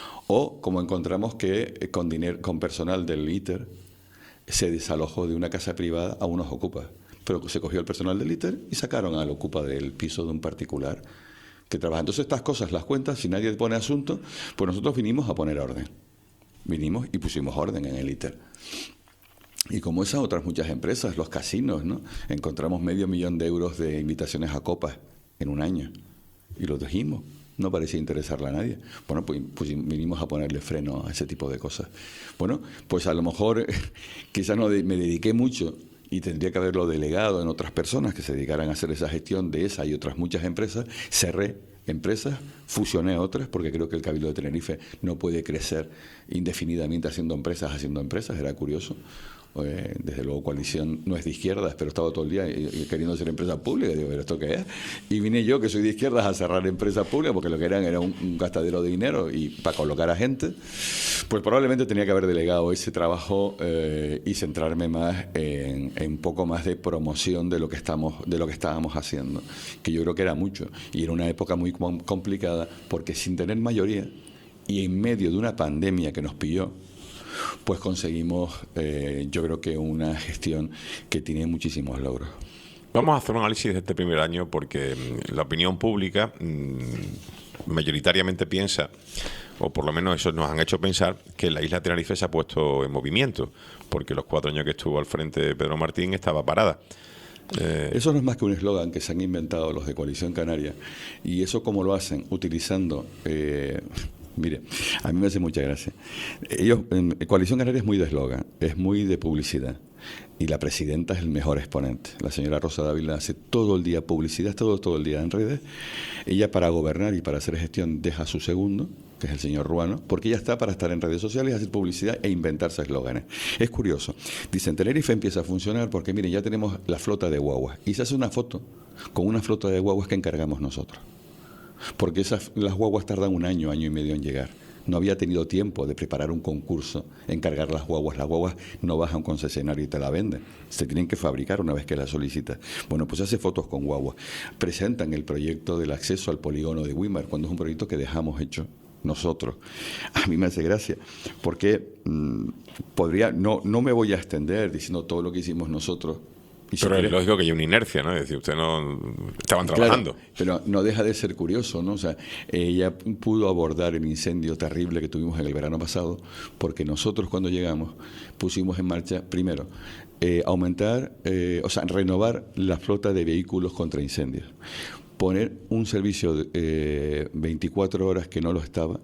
O como encontramos que con, dinero, con personal del ITER se desalojó de una casa privada a unos ocupas. Pero se cogió el personal del ITER y sacaron al ocupa del piso de un particular que trabaja. Entonces estas cosas las cuentas, si nadie pone asunto, pues nosotros vinimos a poner orden. Vinimos y pusimos orden en el ITER. Y como esas otras muchas empresas, los casinos, ¿no? Encontramos medio millón de euros de invitaciones a copas en un año, y lo dijimos, no parecía interesarle a nadie. Bueno, pues, pues vinimos a ponerle freno a ese tipo de cosas. Bueno, pues a lo mejor quizás no de, me dediqué mucho y tendría que haberlo delegado en otras personas que se dedicaran a hacer esa gestión de esa y otras muchas empresas. Cerré empresas, fusioné otras, porque creo que el Cabildo de Tenerife no puede crecer indefinidamente haciendo empresas, haciendo empresas, era curioso. Eh, desde luego Coalición no es de izquierdas, pero estaba todo el día queriendo hacer empresas públicas. Digo, ¿pero esto qué es? Y vine yo, que soy de izquierdas, a cerrar empresas públicas, porque lo que eran era un, un gastadero de dinero y para colocar a gente. Pues probablemente tenía que haber delegado ese trabajo eh, y centrarme más en, en un poco más de promoción de lo que estamos, de lo que estábamos haciendo, que yo creo que era mucho. Y era una época muy complicada, porque sin tener mayoría y en medio de una pandemia que nos pilló, pues conseguimos, eh, yo creo que una gestión que tiene muchísimos logros. Vamos a hacer un análisis de este primer año, porque la opinión pública mmm, mayoritariamente piensa, o por lo menos eso nos han hecho pensar, que la isla de Tenerife se ha puesto en movimiento, porque los cuatro años que estuvo al frente de Pedro Martín estaba parada. Eh, Eso no es más que un eslogan que se han inventado los de Coalición Canaria. ¿Y eso cómo lo hacen? Utilizando... Eh, mire, a mí me hace mucha gracia. Ellos, en Coalición Canaria es muy de eslogan, es muy de publicidad. Y la presidenta es el mejor exponente. La señora Rosa Dávila hace todo el día publicidad, todo, todo el día en redes. Ella, para gobernar y para hacer gestión, deja a su segundo, que es el señor Ruano, porque ella está para estar en redes sociales, hacer publicidad e inventarse eslóganes. Es curioso. Dicen, Tenerife empieza a funcionar porque, miren, ya tenemos la flota de guaguas. Y se hace una foto con una flota de guaguas que encargamos nosotros. Porque esas, las guaguas tardan un año, año y medio en llegar. No había tenido tiempo de preparar un concurso, encargar las guaguas. Las guaguas no vas a un concesionario y te la venden. Se tienen que fabricar una vez que las solicitas. Bueno, pues hace fotos con guaguas. Presentan el proyecto del acceso al polígono de Güímar, cuando es un proyecto que dejamos hecho nosotros. A mí me hace gracia, porque mmm, podría, no, no me voy a extender diciendo todo lo que hicimos nosotros. Y si pero quieres, es lógico que hay una inercia, ¿no? Es decir, usted no... Estaban trabajando. Claro, pero no deja de ser curioso, ¿no? O sea, ella pudo abordar el incendio terrible que tuvimos en el verano pasado, porque nosotros cuando llegamos pusimos en marcha, primero, eh, aumentar, eh, o sea, renovar la flota de vehículos contra incendios, poner un servicio de eh, veinticuatro horas que no lo estaba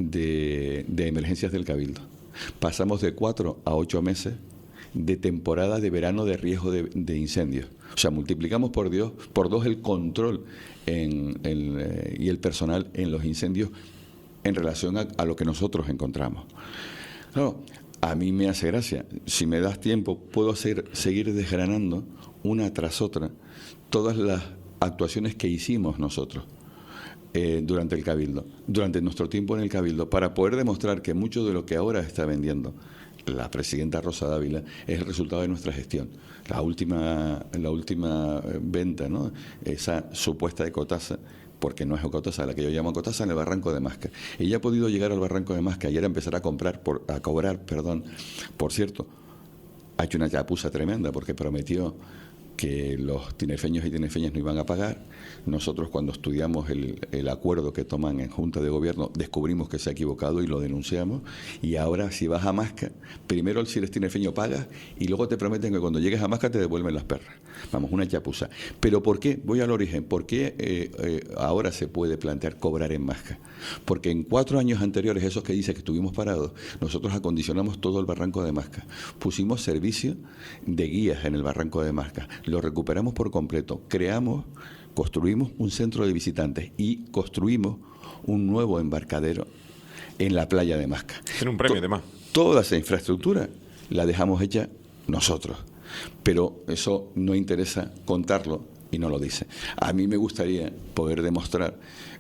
de, de emergencias del Cabildo. Pasamos de cuatro a ocho meses de temporada de verano de riesgo de, de incendios. O sea, multiplicamos por Dios, por dos el control en, en, eh, y el personal en los incendios en relación a, a lo que nosotros encontramos. Claro, a mí me hace gracia. Si me das tiempo, puedo hacer, seguir desgranando una tras otra todas las actuaciones que hicimos nosotros eh, durante el Cabildo, durante nuestro tiempo en el Cabildo, para poder demostrar que mucho de lo que ahora está vendiendo la presidenta Rosa Dávila es el resultado de nuestra gestión. La última, la última venta, ¿no? Esa supuesta ecotasa, porque no es ecotasa, la que yo llamo ecotasa, en el Barranco de Masca. Ella ha podido llegar al Barranco de Masca y ahora empezar a comprar, por, a cobrar, perdón. Por cierto, ha hecho una chapuza tremenda porque prometió que los tinerfeños y tinerfeñas no iban a pagar. Nosotros, cuando estudiamos el, el acuerdo que toman en Junta de Gobierno, descubrimos que se ha equivocado y lo denunciamos. Y ahora, si vas a Masca, primero si eres tinerfeño pagas y luego te prometen que cuando llegues a Masca te devuelven las perras. Vamos, una chapuza. ¿Pero por qué? Voy al origen. ¿Por qué eh, eh, ahora se puede plantear cobrar en Masca? Porque en cuatro años anteriores, esos que dice que estuvimos parados, nosotros acondicionamos todo el Barranco de Masca. Pusimos servicio de guías en el Barranco de Masca. Lo recuperamos por completo. Creamos, construimos un centro de visitantes y construimos un nuevo embarcadero en la playa de Masca. Tiene un premio, To- además. Toda esa infraestructura la dejamos hecha nosotros. Pero eso no interesa contarlo y no lo dice. A mí me gustaría poder demostrar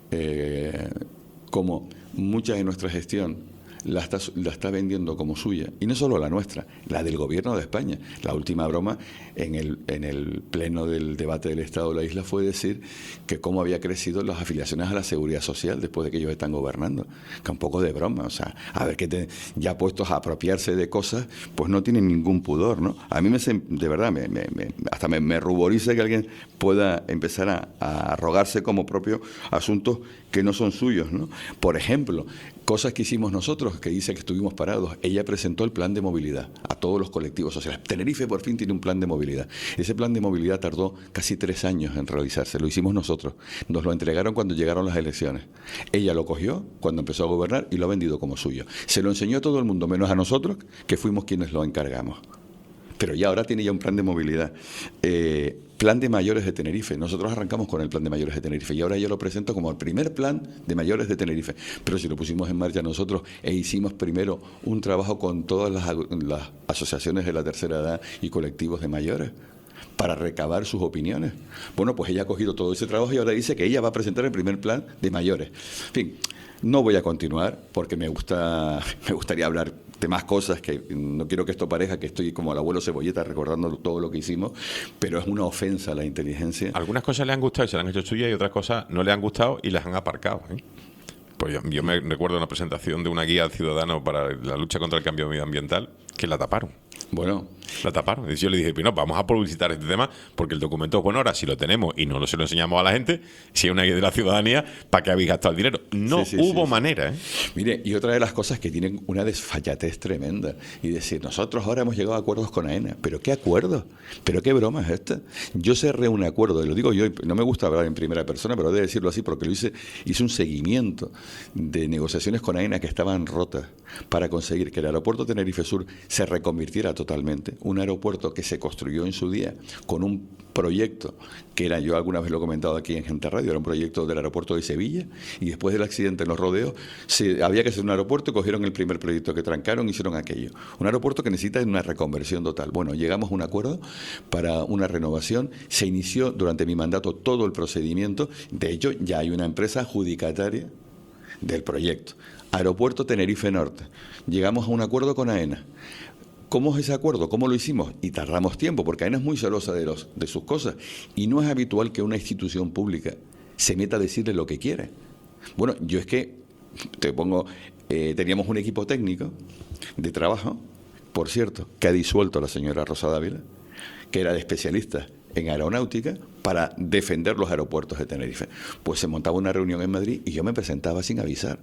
eh, cómo mucha de nuestra gestión la está, la está vendiendo como suya, y no solo la nuestra, la del Gobierno de España. La última broma en el, en el pleno del debate del Estado de la isla fue decir que cómo había crecido las afiliaciones a la Seguridad Social después de que ellos están gobernando. Que un poco de broma, o sea, a ver, que te, ya puestos a apropiarse de cosas, pues no tienen ningún pudor, ¿no? A mí me, de verdad, me, me, me, hasta me, me ruboriza que alguien pueda empezar a, a arrogarse como propio asuntos que no son suyos, ¿no? Por ejemplo, cosas que hicimos nosotros, que dice que estuvimos parados. Ella presentó el plan de movilidad a todos los colectivos sociales. Tenerife por fin tiene un plan de movilidad. Ese plan de movilidad tardó casi tres años en realizarse. Lo hicimos nosotros. Nos lo entregaron cuando llegaron las elecciones. Ella lo cogió cuando empezó a gobernar y lo ha vendido como suyo. Se lo enseñó a todo el mundo, menos a nosotros, que fuimos quienes lo encargamos. Pero ya ahora tiene ya un plan de movilidad. Eh, plan de mayores de Tenerife. Nosotros arrancamos con el plan de mayores de Tenerife y ahora yo lo presento como el primer plan de mayores de Tenerife. Pero si lo pusimos en marcha nosotros e hicimos primero un trabajo con todas las, las asociaciones de la tercera edad y colectivos de mayores para recabar sus opiniones. Bueno, pues ella ha cogido todo ese trabajo y ahora dice que ella va a presentar el primer plan de mayores. En fin, no voy a continuar porque me gusta, me gustaría hablar de más cosas, que no quiero que esto parezca que estoy como el abuelo Cebolleta recordando todo lo que hicimos, pero es una ofensa a la inteligencia. Algunas cosas le han gustado y se las han hecho suyas y otras cosas no le han gustado y las han aparcado, ¿eh? Pues yo, yo me recuerdo una presentación de una guía al ciudadano para la lucha contra el cambio medioambiental que la taparon. Bueno, La taparon. Y yo le dije, pues no, vamos a publicitar este tema porque el documento es bueno. Ahora, si lo tenemos y no lo, se lo enseñamos a la gente, si hay una guía de la ciudadanía, ¿para qué habéis gastado el dinero? No Sí, sí, hubo sí, sí. manera, ¿eh? mire, y otra de las cosas que tienen una desfachatez tremenda, y decir, nosotros ahora hemos llegado a acuerdos con AENA. ¿Pero qué acuerdos? ¿Pero qué broma es esta? Yo cerré un acuerdo, y lo digo yo, y no me gusta hablar en primera persona, pero he de decirlo así porque lo hice, hice un seguimiento de negociaciones con AENA que estaban rotas para conseguir que el aeropuerto Tenerife Sur se reconvirtiera totalmente. Un aeropuerto que se construyó en su día con un proyecto que era, yo alguna vez lo he comentado aquí en Gente Radio, era un proyecto del aeropuerto de Sevilla, y después del accidente en los rodeos se, había que hacer un aeropuerto y cogieron el primer proyecto que trancaron y hicieron aquello. Un aeropuerto que necesita una reconversión total. Bueno, llegamos a un acuerdo para una renovación, se inició durante mi mandato todo el procedimiento, de hecho ya hay una empresa adjudicataria del proyecto. Aeropuerto Tenerife Norte. Llegamos a un acuerdo con AENA. ¿Cómo es ese acuerdo? ¿Cómo lo hicimos? Y tardamos tiempo, porque AENA es muy celosa de, los, de sus cosas. Y no es habitual que una institución pública se meta a decirle lo que quiere. Bueno, yo es que, te pongo, eh, teníamos un equipo técnico de trabajo, por cierto, que ha disuelto la señora Rosa Dávila, que era de especialistas en aeronáutica, para defender los aeropuertos de Tenerife. Pues se montaba una reunión en Madrid y yo me presentaba sin avisar.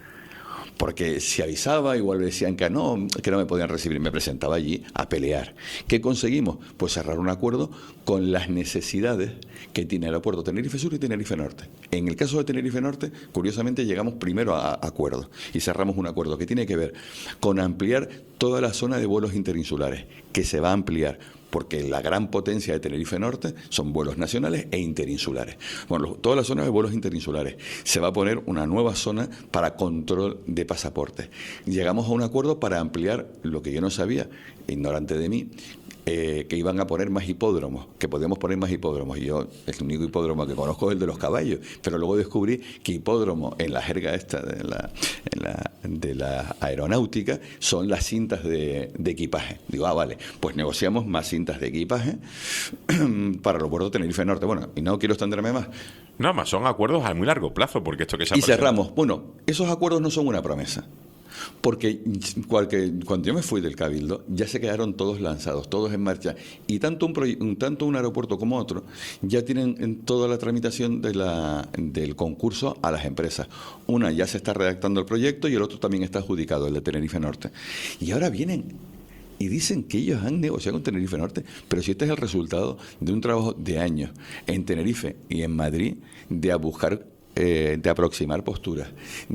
Porque si avisaba, igual decían que no, que no me podían recibir. Me presentaba allí a pelear. ¿Qué conseguimos? Pues cerrar un acuerdo con las necesidades que tiene el aeropuerto Tenerife Sur y Tenerife Norte. En el caso de Tenerife Norte, curiosamente llegamos primero a, a acuerdos y cerramos un acuerdo que tiene que ver con ampliar toda la zona de vuelos interinsulares, que se va a ampliar, porque la gran potencia de Tenerife Norte son vuelos nacionales e interinsulares. Bueno, toda la zona de vuelos interinsulares. Se va a poner una nueva zona para control de pasaportes. Llegamos a un acuerdo para ampliar lo que yo no sabía, ignorante de mí, eh, que iban a poner más hipódromos, que podíamos poner más hipódromos. Y yo, el único hipódromo que conozco es el de los caballos, pero luego descubrí que hipódromo, en la jerga esta de la, en la, de la aeronáutica, son las cintas de, de equipaje. Digo, ah, vale, pues negociamos más cintas de equipaje para el aeropuerto Tenerife Norte. Bueno, y no quiero extenderme más. No, más son acuerdos a muy largo plazo, porque esto que se ha Y presentado- cerramos. Bueno, esos acuerdos no son una promesa. Porque cualquier, cuando yo me fui del Cabildo, ya se quedaron todos lanzados, todos en marcha. Y tanto un, proye- un- tanto un aeropuerto como otro ya tienen en toda la tramitación de la, del concurso a las empresas. Una ya se está redactando el proyecto y el otro también está adjudicado, el de Tenerife Norte. Y ahora vienen y dicen que ellos han negociado con Tenerife Norte, pero si este es el resultado de un trabajo de años en Tenerife y en Madrid de a buscar, eh, de aproximar posturas,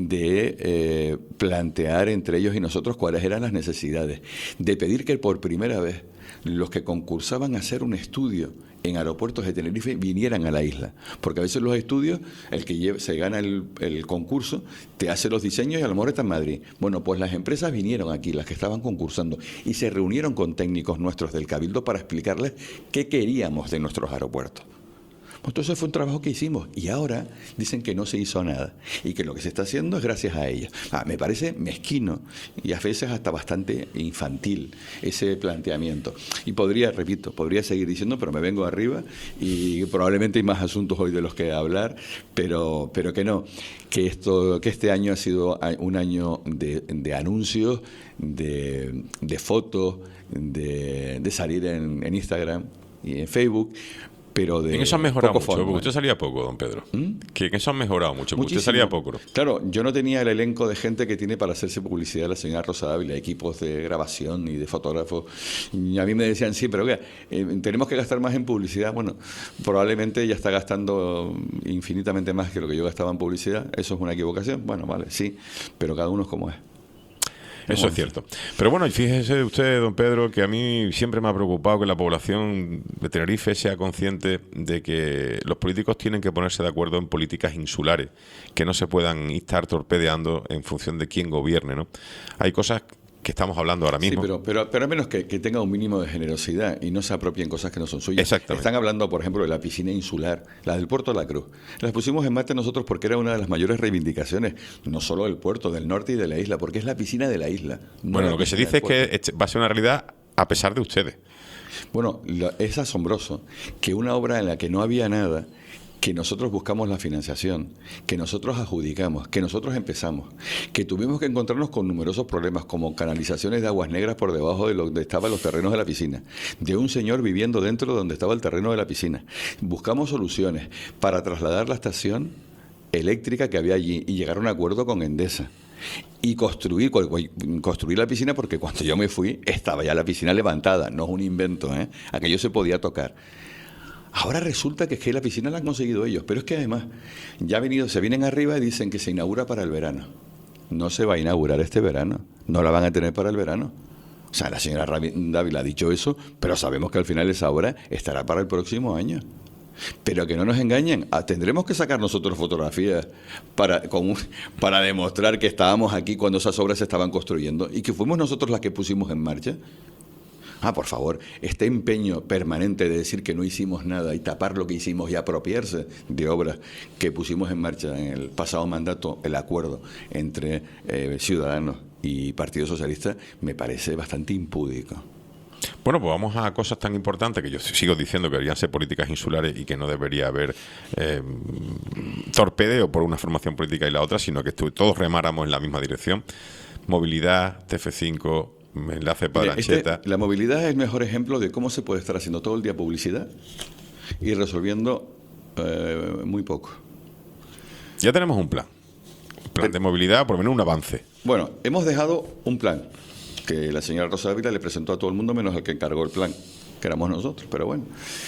de eh, plantear entre ellos y nosotros cuáles eran las necesidades, de pedir que por primera vez los que concursaban a hacer un estudio en aeropuertos de Tenerife vinieran a la isla, porque a veces los estudios, el que lleva, se gana el, el concurso, te hace los diseños y a lo mejor está en Madrid. Bueno, pues las empresas vinieron aquí, las que estaban concursando, y se reunieron con técnicos nuestros del Cabildo para explicarles qué queríamos de nuestros aeropuertos. Pues entonces fue un trabajo que hicimos y ahora dicen que no se hizo nada y que lo que se está haciendo es gracias a ellos. Ah, me parece mezquino y a veces hasta bastante infantil ese planteamiento. Y podría, repito, podría seguir diciendo, pero me vengo arriba y probablemente hay más asuntos hoy de los que hablar, pero, pero que no, que, esto, que este año ha sido un año de, de anuncios, de, de fotos, de, de salir en, en Instagram y en Facebook, pero de En eso han mejorado poco mucho, fondo. porque usted salía poco, don Pedro. ¿Mm? Que en eso han mejorado mucho, porque usted Muchísimo. salía poco, ¿no? Claro, yo no tenía el elenco de gente que tiene para hacerse publicidad la señora Rosa Dávila, equipos de grabación y de fotógrafos. Y a mí me decían, sí, pero oiga, eh, tenemos que gastar más en publicidad. Bueno, probablemente ella está gastando infinitamente más que lo que yo gastaba en publicidad. ¿Eso es una equivocación? Bueno, vale, sí, pero cada uno es como es. Eso es cierto. Pero bueno, y fíjese usted, don Pedro, que a mí siempre me ha preocupado que la población de Tenerife sea consciente de que los políticos tienen que ponerse de acuerdo en políticas insulares, que no se puedan estar torpedeando en función de quién gobierne, ¿no? Hay cosas que estamos hablando ahora mismo. Sí, pero, pero, pero al menos que, que tenga un mínimo de generosidad y no se apropien cosas que no son suyas. Exactamente. Están hablando, por ejemplo, de la piscina insular, la del Puerto de la Cruz. Las pusimos en marcha nosotros porque era una de las mayores reivindicaciones, no solo del puerto, del norte y de la isla, porque es la piscina de la isla. no Bueno, la lo que se piscina dice es del que puerto. este va a ser una realidad a pesar de ustedes. Bueno, lo- es asombroso que una obra en la que no había nada que nosotros buscamos la financiación, que nosotros adjudicamos, que nosotros empezamos, que tuvimos que encontrarnos con numerosos problemas como canalizaciones de aguas negras por debajo de donde estaban los terrenos de la piscina, de un señor viviendo dentro de donde estaba el terreno de la piscina. Buscamos soluciones para trasladar la estación eléctrica que había allí y llegar a un acuerdo con Endesa. Y construir, construir la piscina, porque cuando yo me fui estaba ya la piscina levantada, no es un invento, ¿eh? Aquello se podía tocar. Ahora resulta que es que la piscina la han conseguido ellos, pero es que además ya ha venido, se vienen arriba y dicen que se inaugura para el verano. No se va a inaugurar este verano, no la van a tener para el verano. O sea, la señora Dávila ha dicho eso, pero sabemos que al final esa obra estará para el próximo año. Pero que no nos engañen, ah, tendremos que sacar nosotros fotografías para, con un, para demostrar que estábamos aquí cuando esas obras se estaban construyendo y que fuimos nosotros las que pusimos en marcha. Ah, por favor, este empeño permanente de decir que no hicimos nada y tapar lo que hicimos y apropiarse de obras que pusimos en marcha en el pasado mandato, el acuerdo entre eh, Ciudadanos y Partido Socialista, me parece bastante impúdico. Bueno, pues vamos a cosas tan importantes que yo sigo diciendo que deberían ser políticas insulares y que no debería haber eh, torpedeo por una formación política y la otra, sino que todos remáramos en la misma dirección. Movilidad, T F cinco, enlace para Mire, Ancheta. Este, la movilidad es el mejor ejemplo de cómo se puede estar haciendo todo el día publicidad y resolviendo eh, muy poco. Ya tenemos un plan. Un plan de movilidad, por lo menos un avance. Bueno, hemos dejado un plan que la señora Rosa Dávila le presentó a todo el mundo menos al que encargó el plan, que éramos nosotros, pero bueno.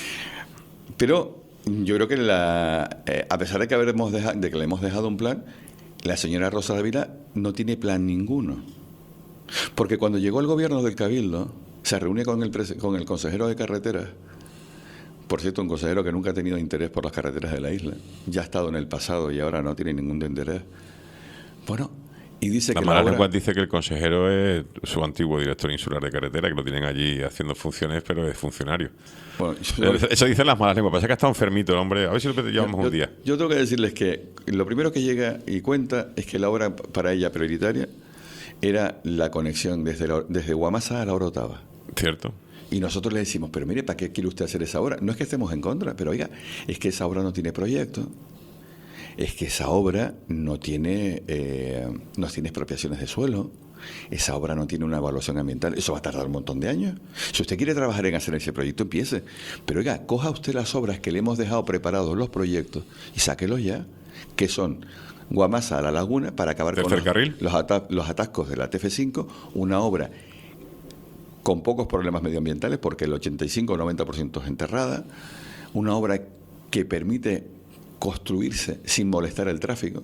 Pero yo creo que la, eh, a pesar de que, haberemos deja, de que le hemos dejado un plan, la señora Rosa Dávila no tiene plan ninguno. Porque cuando llegó el gobierno del Cabildo, se reúne con el, con el consejero de carreteras, por cierto, un consejero que nunca ha tenido interés por las carreteras de la isla, ya ha estado en el pasado y ahora no tiene ningún interés. Bueno, y dice la que mala la obra... lengua dice que el consejero es su antiguo director insular de carretera, que lo tienen allí haciendo funciones, pero es funcionario. Bueno, yo... Eso dicen las malas lenguas. Pasa que ha estado enfermito el hombre. A ver si lo llevamos yo, un día. Yo tengo que decirles que lo primero que llega y cuenta es que la obra para ella prioritaria era la conexión desde, la, desde Guamasa a la Orotava. Cierto. Y nosotros le decimos, pero mire, ¿para qué quiere usted hacer esa obra? No es que estemos en contra, pero oiga, es que esa obra no tiene proyecto. Es que esa obra no tiene, eh, no tiene expropiaciones de suelo, esa obra no tiene una evaluación ambiental, eso va a tardar un montón de años. Si usted quiere trabajar en hacer ese proyecto, empiece. Pero oiga, coja usted las obras que le hemos dejado preparados, los proyectos, y sáquelos ya, que son Guamasa a la Laguna, para acabar con los, los, ata los atascos de la T F cinco, una obra con pocos problemas medioambientales, porque el ochenta y cinco o noventa por ciento es enterrada, una obra que permite construirse sin molestar el tráfico.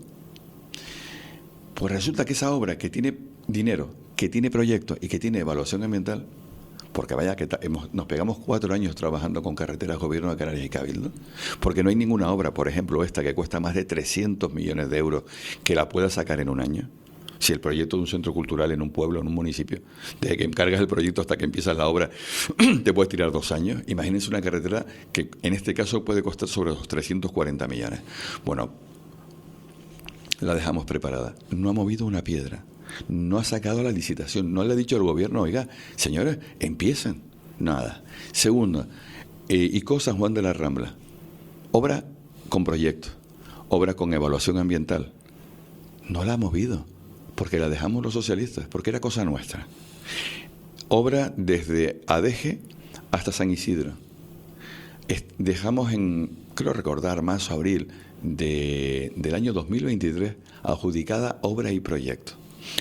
Pues resulta que esa obra que tiene dinero, que tiene proyectos y que tiene evaluación ambiental, porque vaya que hemos, nos pegamos cuatro años trabajando con carreteras, gobierno de Canarias y Cabildo, porque no hay ninguna obra, por ejemplo esta, que cuesta más de trescientos millones de euros, que la pueda sacar en un año. Si el proyecto de un centro cultural en un pueblo, en un municipio, desde que encargas el proyecto hasta que empiezas la obra, te puedes tirar dos años. Imagínense una carretera que en este caso puede costar sobre los trescientos cuarenta millones. Bueno, la dejamos preparada. No ha movido una piedra. No ha sacado la licitación. No le ha dicho al gobierno, oiga, señores, empiecen. Nada. Segundo, eh, y San Juan de la Rambla. Obra con proyecto. Obra con evaluación ambiental. No la ha movido, porque la dejamos los socialistas, porque era cosa nuestra. Obra desde Adeje hasta San Isidro. Dejamos en, creo recordar, marzo, abril de, del año dos mil veintitrés, adjudicada obra y proyecto.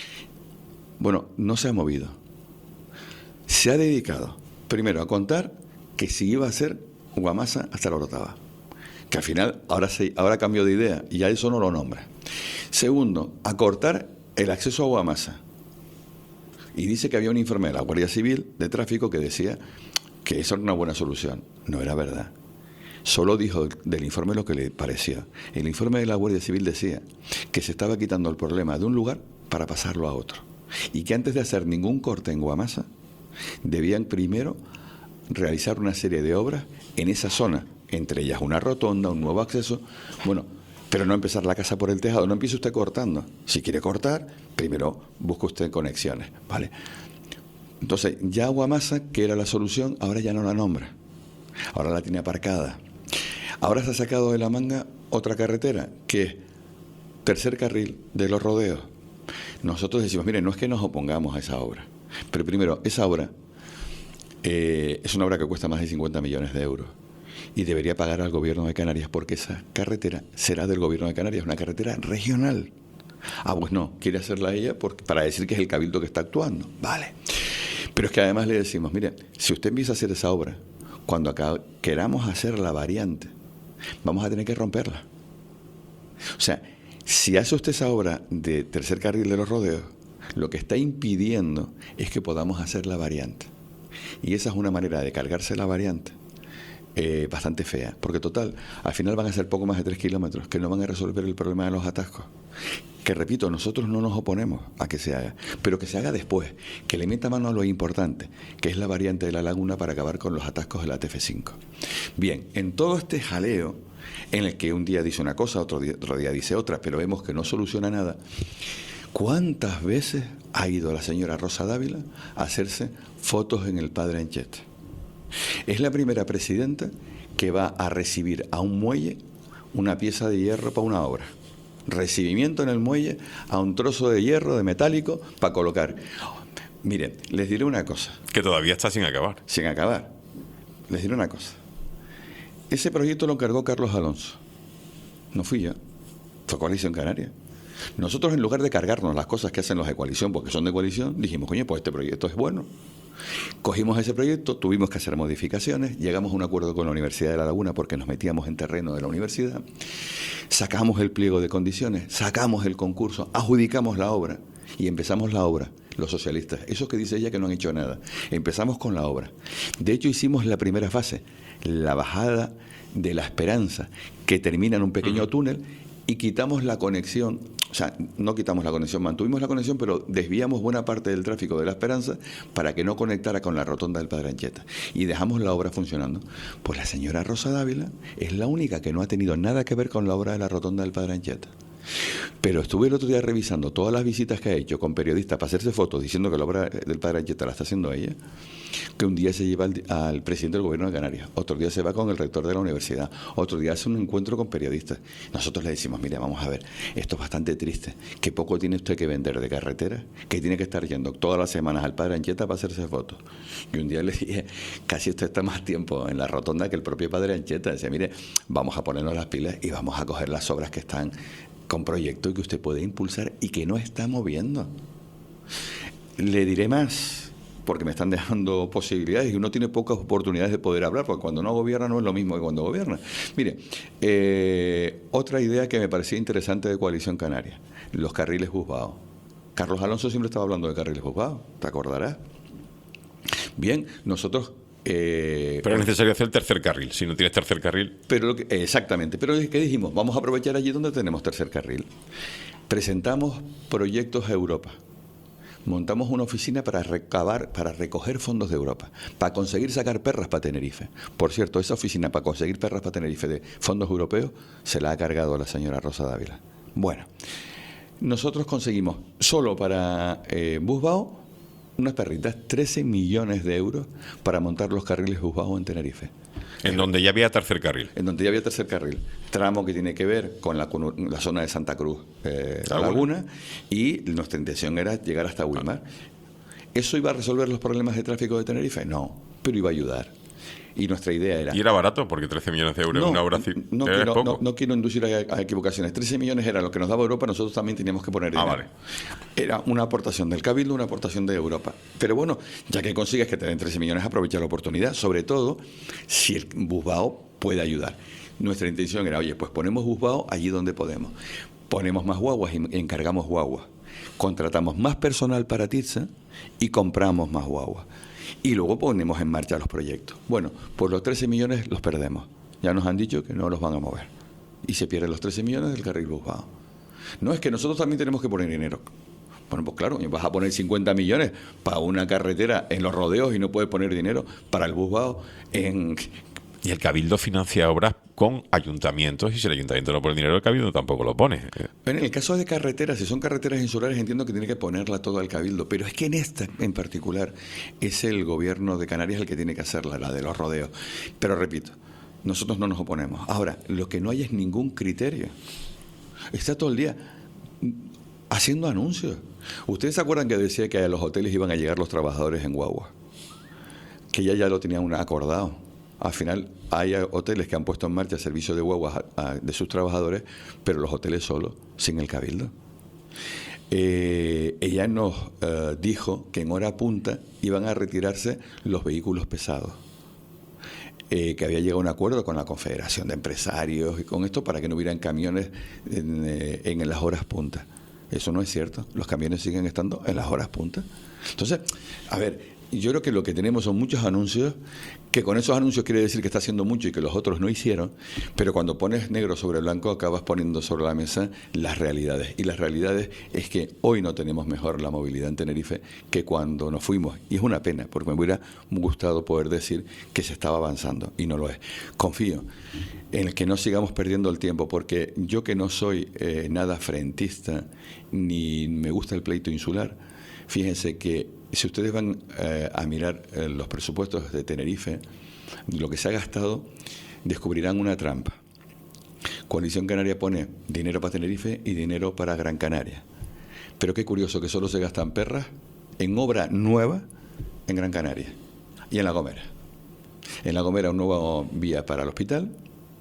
Bueno, no se ha movido. Se ha dedicado, primero, a contar que si iba a ser Guamasa hasta la Orotava, que al final ahora, se, ahora cambió de idea y a eso no lo nombra. Segundo, a cortar el acceso a Guamasa. Y dice que había un informe de la Guardia Civil de Tráfico que decía que eso era una buena solución. No era verdad. Solo dijo del informe lo que le parecía. El informe de la Guardia Civil decía que se estaba quitando el problema de un lugar para pasarlo a otro. Y que antes de hacer ningún corte en Guamasa, debían primero realizar una serie de obras en esa zona, entre ellas una rotonda, un nuevo acceso. Bueno, pero no empezar la casa por el tejado, no empiece usted cortando. Si quiere cortar, primero busca usted conexiones, ¿vale? Entonces, ya Guamasa, que era la solución, ahora ya no la nombra. Ahora la tiene aparcada. Ahora se ha sacado de la manga otra carretera, que es tercer carril de los rodeos. Nosotros decimos, mire, no es que nos opongamos a esa obra, pero primero, esa obra eh, es una obra que cuesta más de cincuenta millones de euros y debería pagar al gobierno de Canarias porque esa carretera será del gobierno de Canarias, una carretera regional. Ah, pues no, quiere hacerla ella porque, para decir que es el cabildo que está actuando. Vale. Pero es que además le decimos, mire, si usted empieza a hacer esa obra, cuando acá queramos hacer la variante, vamos a tener que romperla. O sea, si hace usted esa obra de tercer carril de los rodeos, lo que está impidiendo es que podamos hacer la variante. Y esa es una manera de cargarse la variante eh, bastante fea, porque total, al final van a ser poco más de tres kilómetros, que no van a resolver el problema de los atascos. Que repito, nosotros no nos oponemos a que se haga, pero que se haga después, que le meta mano a lo importante, que es la variante de la laguna para acabar con los atascos de la T F cinco. Bien, en todo este jaleo, en el que un día dice una cosa, otro día, otro día dice otra, pero vemos que no soluciona nada, ¿cuántas veces ha ido la señora Rosa Dávila a hacerse fotos en el Padre Anchieta? Es la primera presidenta que va a recibir a un muelle una pieza de hierro para una obra. Recibimiento en el muelle a un trozo de hierro, de metálico, para colocar. Miren, les diré una cosa. Que todavía está sin acabar. Sin acabar. Les diré una cosa. Ese proyecto lo encargó Carlos Alonso. No fui yo. Fue Coalición Canaria. Nosotros, en lugar de cargarnos las cosas que hacen los de coalición, porque son de coalición, dijimos, coño, pues este proyecto es bueno. Cogimos ese proyecto, tuvimos que hacer modificaciones, llegamos a un acuerdo con la Universidad de La Laguna porque nos metíamos en terreno de la universidad, sacamos el pliego de condiciones, sacamos el concurso, adjudicamos la obra y empezamos la obra. Los socialistas, esos que dice ella que no han hecho nada, empezamos con la obra. De hecho, hicimos la primera fase, la bajada de La Esperanza, que termina en un pequeño túnel, y quitamos la conexión, o sea, no quitamos la conexión, mantuvimos la conexión, pero desviamos buena parte del tráfico de La Esperanza para que no conectara con la rotonda del Padre Anchieta. Y dejamos la obra funcionando. Pues la señora Rosa Dávila es la única que no ha tenido nada que ver con la obra de la rotonda del Padre Anchieta. Pero estuve el otro día revisando todas las visitas que ha hecho con periodistas para hacerse fotos diciendo que la obra del Padre Anchieta la está haciendo ella, que un día se lleva al, al presidente del gobierno de Canarias, otro día se va con el rector de la universidad, otro día hace un encuentro con periodistas. Nosotros le decimos, mire, vamos a ver, esto es bastante triste, que poco tiene usted que vender de carretera, que tiene que estar yendo todas las semanas al Padre Anchieta para hacerse fotos. Y un día le dije, casi usted está más tiempo en la rotonda que el propio Padre Anchieta. Dice, mire, vamos a ponernos las pilas y vamos a coger las obras que están con proyectos que usted puede impulsar y que no está moviendo. Le diré más, porque me están dejando posibilidades y uno tiene pocas oportunidades de poder hablar, porque cuando no gobierna no es lo mismo que cuando gobierna. Mire, eh, otra idea que me parecía interesante de Coalición Canaria, los carriles Busbao. Carlos Alonso siempre estaba hablando de carriles Busbao, ¿te acordarás? Bien, nosotros... Eh, pero es necesario hacer el tercer carril, si no tienes tercer carril. Pero lo que, exactamente, pero ¿qué dijimos? Vamos a aprovechar allí donde tenemos tercer carril. Presentamos proyectos a Europa. Montamos una oficina para recabar, para recoger fondos de Europa, para conseguir sacar perras para Tenerife. Por cierto, esa oficina para conseguir perras para Tenerife de fondos europeos se la ha cargado a la señora Rosa Dávila. Bueno, nosotros conseguimos solo para eh, Busbao unas perritas, trece millones de euros para montar los carriles Busbao en Tenerife. En donde ya había tercer carril. En donde ya había tercer carril. Tramo que tiene que ver con la, la zona de Santa Cruz, eh, ah, Laguna, bueno. Y nuestra intención era llegar hasta Wilmar. Ah. ¿Eso iba a resolver los problemas de tráfico de Tenerife? No, pero iba a ayudar. Y nuestra idea era... Y era barato, porque trece millones de euros no, en una obra... No, es quiero, poco. no, no quiero inducir a, a equivocaciones. trece millones era lo que nos daba Europa, nosotros también teníamos que poner dinero. Ah, vale. Era una aportación del Cabildo, una aportación de Europa. Pero bueno, ya que consigues que te den trece millones, aprovecha la oportunidad, sobre todo si el Busbao puede ayudar. Nuestra intención era, oye, pues ponemos Busbao allí donde podemos. Ponemos más guaguas y encargamos guaguas. Contratamos más personal para Tirsa y compramos más guaguas. Y luego ponemos en marcha los proyectos. Bueno, pues los trece millones los perdemos. Ya nos han dicho que no los van a mover. Y se pierden los trece millones del carril Busbao. No, es que nosotros también tenemos que poner dinero. Bueno, pues claro, vas a poner cincuenta millones para una carretera en los rodeos y no puedes poner dinero para el Busbao en... Y el Cabildo financia obras con ayuntamientos, y si el ayuntamiento no pone dinero, el Cabildo tampoco lo pone. En el caso de carreteras, si son carreteras insulares, entiendo que tiene que ponerla todo al Cabildo, pero es que en esta en particular es el gobierno de Canarias el que tiene que hacerla, la de los rodeos. Pero repito, nosotros no nos oponemos. Ahora, lo que no hay es ningún criterio. Está todo el día haciendo anuncios. ¿Ustedes se acuerdan que decía que a los hoteles iban a llegar los trabajadores en guagua? Que ya, ya lo tenían acordado. Al final hay hoteles que han puesto en marcha servicios de guaguas a, a, de sus trabajadores, pero los hoteles solos, sin el cabildo. Eh, ella nos eh, dijo que en hora punta iban a retirarse los vehículos pesados. Eh, que había llegado a un acuerdo con la Confederación de Empresarios y con esto para que no hubieran camiones en, eh, en las horas punta. Eso no es cierto. Los camiones siguen estando en las horas punta. Entonces, a ver, yo creo que lo que tenemos son muchos anuncios, que con esos anuncios quiere decir que está haciendo mucho y que los otros no hicieron, pero cuando pones negro sobre blanco acabas poniendo sobre la mesa las realidades. Y las realidades es que hoy no tenemos mejor la movilidad en Tenerife que cuando nos fuimos. Y es una pena, porque me hubiera gustado poder decir que se estaba avanzando, y no lo es. Confío en el que no sigamos perdiendo el tiempo, porque yo que no soy eh, nada frentista, ni me gusta el pleito insular, fíjense que si ustedes van eh, a mirar eh, los presupuestos de Tenerife, lo que se ha gastado, descubrirán una trampa. Coalición Canaria pone dinero para Tenerife y dinero para Gran Canaria. Pero qué curioso que solo se gastan perras en obra nueva en Gran Canaria y en La Gomera. En La Gomera, una nueva vía para el hospital,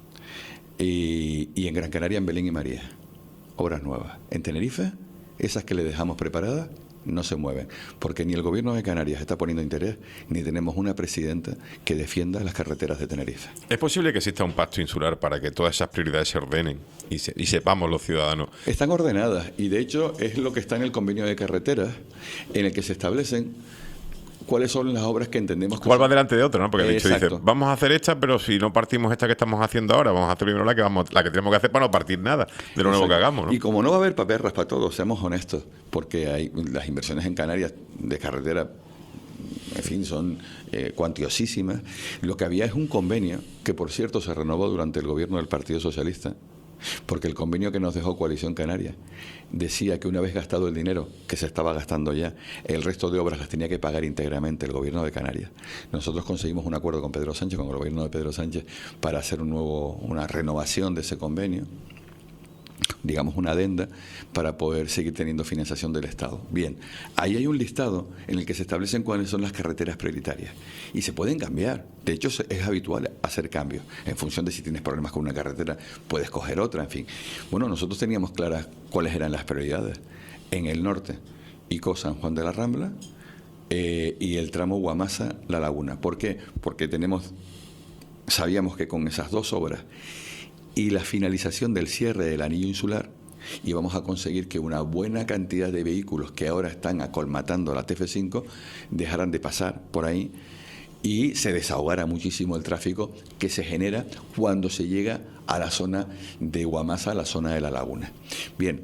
y, y en Gran Canaria, en Belén y María. Obras nuevas. En Tenerife, esas que le dejamos preparadas, no se mueven, porque ni el gobierno de Canarias está poniendo interés, ni tenemos una presidenta que defienda las carreteras de Tenerife. ¿Es posible que exista un pacto insular para que todas esas prioridades se ordenen y, se, y sepamos los ciudadanos? Están ordenadas, y de hecho es lo que está en el convenio de carreteras, en el que se establecen cuáles son las obras que entendemos que ¿Cuál son... va delante de otra, ¿no? Porque el dicho Exacto. dice, vamos a hacer esta, pero si no partimos esta que estamos haciendo ahora, vamos a hacer primero la que vamos, la que tenemos que hacer para no partir nada de lo nuevo que hagamos, ¿no? Y como no va a haber paperras para todos, seamos honestos, porque hay las inversiones en Canarias de carretera, en fin, son eh, cuantiosísimas. Lo que había es un convenio, que por cierto se renovó durante el gobierno del Partido Socialista, porque el convenio que nos dejó Coalición Canaria decía que una vez gastado el dinero, que se estaba gastando ya, el resto de obras las tenía que pagar íntegramente el gobierno de Canarias. Nosotros conseguimos un acuerdo con Pedro Sánchez, con el gobierno de Pedro Sánchez, para hacer un nuevo, una renovación de ese convenio, digamos una adenda, para poder seguir teniendo financiación del Estado. Bien, ahí hay un listado en el que se establecen cuáles son las carreteras prioritarias y se pueden cambiar. De hecho, es habitual hacer cambios en función de si tienes problemas con una carretera, puedes coger otra, en fin. Bueno, nosotros teníamos claras cuáles eran las prioridades. En el norte, Ico San Juan de la Rambla, eh, y el tramo Guamasa-La Laguna. ¿Por qué? Porque tenemos, sabíamos que con esas dos obras y la finalización del cierre del anillo insular, y vamos a conseguir que una buena cantidad de vehículos que ahora están acolmatando la T F cinco dejaran de pasar por ahí y se desahogara muchísimo el tráfico que se genera cuando se llega a la zona de Guamasa, a la zona de La Laguna. Bien,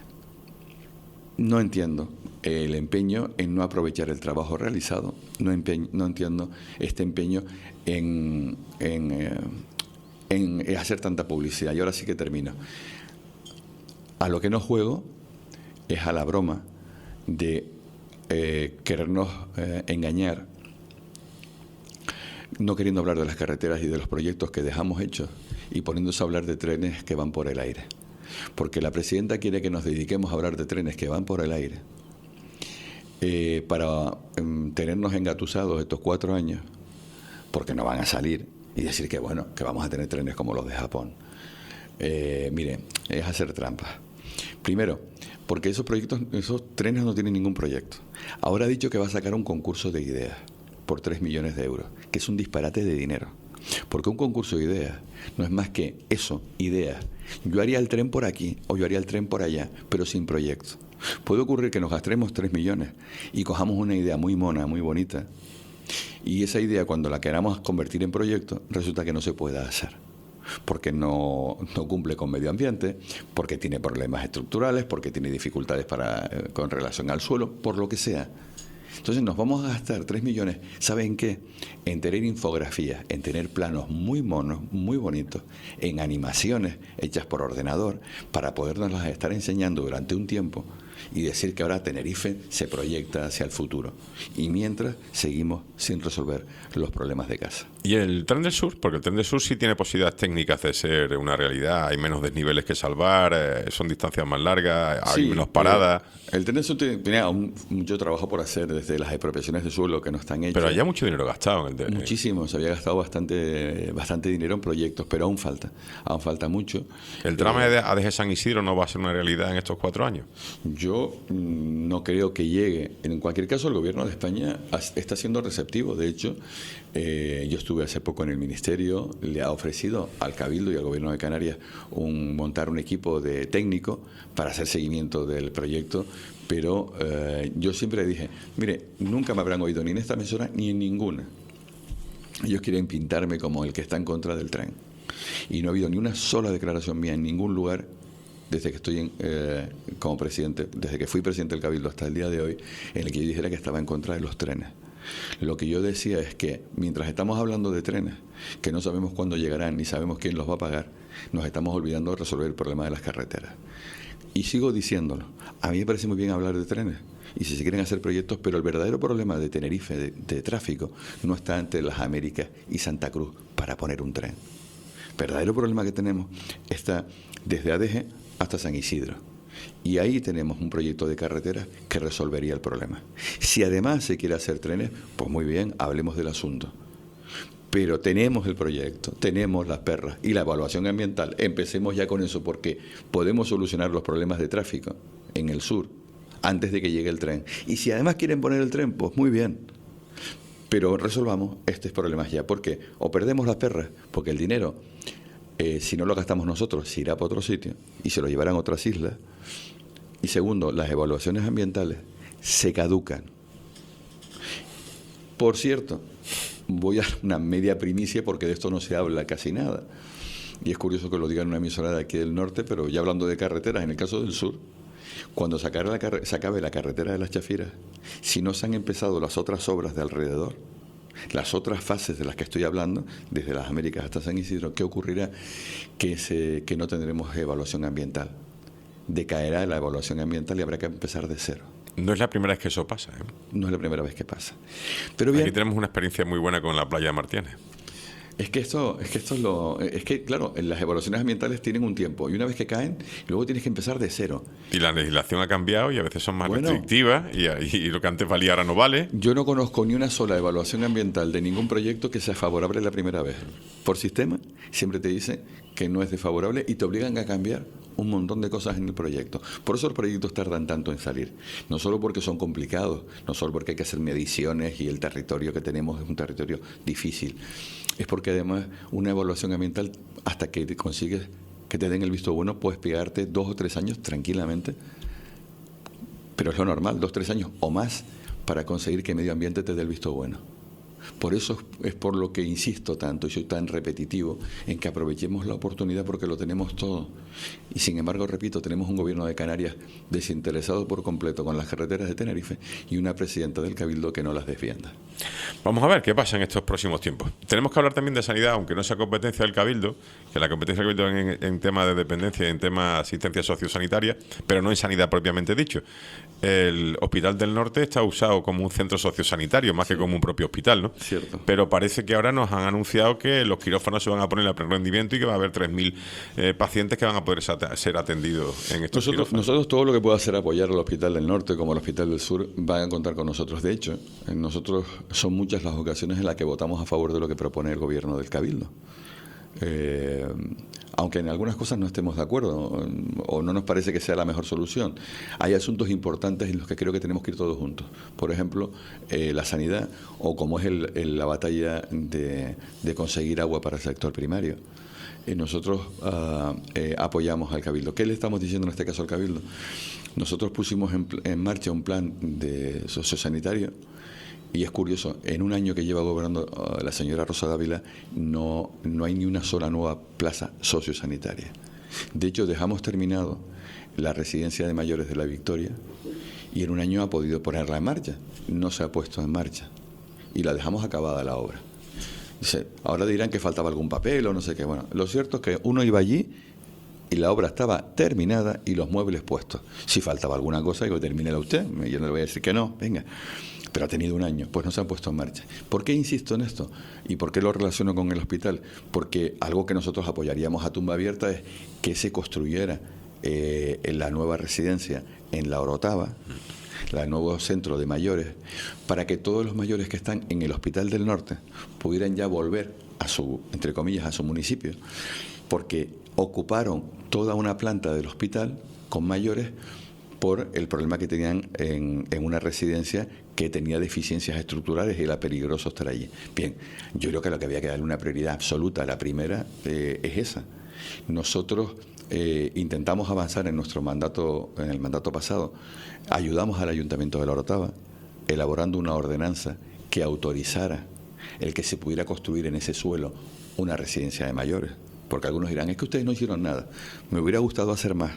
no entiendo el empeño en no aprovechar el trabajo realizado, no, empeño, no entiendo este empeño en... en eh, en hacer tanta publicidad. Y ahora sí que termino. A lo que no juego es a la broma de eh, querernos eh, engañar, no queriendo hablar de las carreteras y de los proyectos que dejamos hechos y poniéndose a hablar de trenes que van por el aire. Porque la presidenta quiere que nos dediquemos a hablar de trenes que van por el aire eh, para eh, tenernos engatusados estos cuatro años, porque no van a salir, y decir que bueno, que vamos a tener trenes como los de Japón. Eh, mire, es hacer trampas. Primero, porque esos proyectos, esos trenes no tienen ningún proyecto. Ahora ha dicho que va a sacar un concurso de ideas por tres millones de euros, que es un disparate de dinero. Porque un concurso de ideas no es más que eso, ideas. Yo haría el tren por aquí o yo haría el tren por allá, pero sin proyecto. Puede ocurrir que nos gastemos tres millones y cojamos una idea muy mona, muy bonita, y esa idea, cuando la queramos convertir en proyecto, resulta que no se puede hacer, porque no, no cumple con medio ambiente, porque tiene problemas estructurales, porque tiene dificultades para, eh, con relación al suelo, por lo que sea. Entonces nos vamos a gastar tres millones, ¿saben qué? En tener infografías, en tener planos muy monos, muy bonitos, en animaciones hechas por ordenador, para podernos las estar enseñando durante un tiempo, y decir que ahora Tenerife se proyecta hacia el futuro. Y mientras seguimos sin resolver los problemas de casa. ¿Y el Tren del Sur? Porque el Tren del Sur sí tiene posibilidades técnicas de ser una realidad. Hay menos desniveles que salvar, eh, son distancias más largas, hay Sí, menos paradas. eh, El Tren del Sur tiene, tiene aún mucho trabajo por hacer desde las expropiaciones de suelo que no están hechas. Pero hay mucho dinero gastado en el de- Muchísimo, se había gastado bastante bastante dinero en proyectos, pero aún falta, aún falta mucho. ¿El tramo Eh, de A D G San Isidro no va a ser una realidad en estos cuatro años? Yo mm, no creo que llegue. En cualquier caso, el gobierno de España has- está siendo receptivo. De hecho, eh, yo estuve hace poco en el ministerio, le ha ofrecido al Cabildo y al gobierno de Canarias un, montar un equipo de técnico para hacer seguimiento del proyecto. Pero eh, yo siempre dije, mire, nunca me habrán oído ni en esta emisora ni en ninguna. Ellos quieren pintarme como el que está en contra del tren. Y no ha habido ni una sola declaración mía en ningún lugar desde que estoy en, eh, como presidente, desde que fui presidente del Cabildo hasta el día de hoy, en el que yo dijera que estaba en contra de los trenes. Lo que yo decía es que mientras estamos hablando de trenes, que no sabemos cuándo llegarán ni sabemos quién los va a pagar, nos estamos olvidando de resolver el problema de las carreteras. Y sigo diciéndolo, a mí me parece muy bien hablar de trenes, y si se quieren hacer proyectos, pero el verdadero problema de Tenerife, de, de tráfico, no está entre las Américas y Santa Cruz para poner un tren. El verdadero problema que tenemos está desde A D G hasta San Isidro. Y ahí tenemos un proyecto de carretera que resolvería el problema. Si además se quiere hacer trenes, pues muy bien, hablemos del asunto. Pero tenemos el proyecto, tenemos las perras y la evaluación ambiental. Empecemos ya con eso, porque podemos solucionar los problemas de tráfico en el sur antes de que llegue el tren. Y si además quieren poner el tren, pues muy bien. Pero resolvamos estos problemas ya, porque o perdemos las perras, porque el dinero, eh, si no lo gastamos nosotros, se irá para otro sitio y se lo llevarán a otras islas. Y segundo, las evaluaciones ambientales se caducan. Por cierto, voy a una media primicia porque de esto no se habla casi nada. Y es curioso que lo digan en una emisora de aquí del norte, pero ya hablando de carreteras, en el caso del sur, cuando se acabe la, carre- se acabe la carretera de las Chafiras, si no se han empezado las otras obras de alrededor, las otras fases de las que estoy hablando, desde las Américas hasta San Isidro, ¿qué ocurrirá? Que, se, que no tendremos evaluación ambiental. Decaerá la evaluación ambiental y habrá que empezar de cero. No es la primera vez que eso pasa, ¿eh? No es la primera vez que pasa. Pero bien, Aquí tenemos una experiencia muy buena con la playa de Martínez. es que esto, es que esto es lo, es que claro, las evaluaciones ambientales tienen un tiempo y una vez que caen, luego tienes que empezar de cero. Y la legislación ha cambiado y a veces son más Bueno. restrictivas y, y lo que antes valía ahora no vale. Yo no conozco ni una sola evaluación ambiental de ningún proyecto que sea favorable la primera vez. Por sistema, siempre te dicen que no es desfavorable y te obligan a cambiar un montón de cosas en el proyecto. Por eso los proyectos tardan tanto en salir. No solo porque son complicados, no solo porque hay que hacer mediciones y el territorio que tenemos es un territorio difícil. Es porque además una evaluación ambiental, hasta que te consigues que te den el visto bueno, puedes pegarte dos o tres años tranquilamente. Pero es lo normal, dos o tres años o más para conseguir que el medio ambiente te dé el visto bueno. Por eso es por lo que insisto tanto y soy tan repetitivo en que aprovechemos la oportunidad porque lo tenemos todo. Y sin embargo, repito, tenemos un gobierno de Canarias desinteresado por completo con las carreteras de Tenerife y una presidenta del Cabildo que no las defienda. Vamos a ver qué pasa en estos próximos tiempos. Tenemos que hablar también de sanidad, aunque no sea competencia del Cabildo, que la competencia del Cabildo en, en temas de dependencia y en temas de asistencia sociosanitaria, pero no en sanidad propiamente dicho. El Hospital del Norte está usado como un centro sociosanitario, más que como un propio hospital, ¿no? Cierto. Pero parece que ahora nos han anunciado que los quirófanos se van a poner a pleno rendimiento y que va a haber tres mil eh, pacientes que van a poder sa- ser atendidos en estos Nosotros, quirófanos. nosotros todo lo que pueda hacer apoyar al Hospital del Norte como al Hospital del Sur van a contar con nosotros. De hecho, eh, nosotros son muchas las ocasiones en las que votamos a favor de lo que propone el gobierno del Cabildo. Eh, aunque en algunas cosas no estemos de acuerdo o, o no nos parece que sea la mejor solución, hay asuntos importantes en los que creo que tenemos que ir todos juntos. Por ejemplo, eh, la sanidad o como es el, el- la batalla de, de conseguir agua para el sector primario. Eh, nosotros ah, eh, apoyamos al Cabildo. ¿Qué le estamos diciendo en este caso al Cabildo? Nosotros pusimos en, pl- en marcha un plan de sociosanitario. Y es curioso, en un año que lleva gobernando uh, la señora Rosa Dávila, no, no hay ni una sola nueva plaza sociosanitaria. De hecho, dejamos terminado la residencia de mayores de La Victoria y en un año ha podido ponerla en marcha. No se ha puesto en marcha y la dejamos acabada la obra. Dice, ahora dirán que faltaba algún papel o no sé qué. Bueno, lo cierto es que uno iba allí y la obra estaba terminada y los muebles puestos. Si faltaba alguna cosa, digo, termínela usted. Yo no le voy a decir que no, venga. Pero ha tenido un año, pues no se han puesto en marcha. ¿Por qué insisto en esto? ¿Y por qué lo relaciono con el hospital? Porque algo que nosotros apoyaríamos a tumba abierta es que se construyera eh, en la nueva residencia en La Orotava, el nuevo centro de mayores, para que todos los mayores que están en el Hospital del Norte pudieran ya volver a su, entre comillas, a su municipio, porque ocuparon toda una planta del hospital con mayores por el problema que tenían en, en una residencia que tenía deficiencias estructurales y era peligroso estar allí. Bien, yo creo que lo que había que darle una prioridad absoluta, la primera, eh, es esa. Nosotros eh, intentamos avanzar en nuestro mandato, en el mandato pasado, ayudamos al Ayuntamiento de La Orotava elaborando una ordenanza que autorizara el que se pudiera construir en ese suelo una residencia de mayores. Porque algunos dirán, es que ustedes no hicieron nada. Me hubiera gustado hacer más.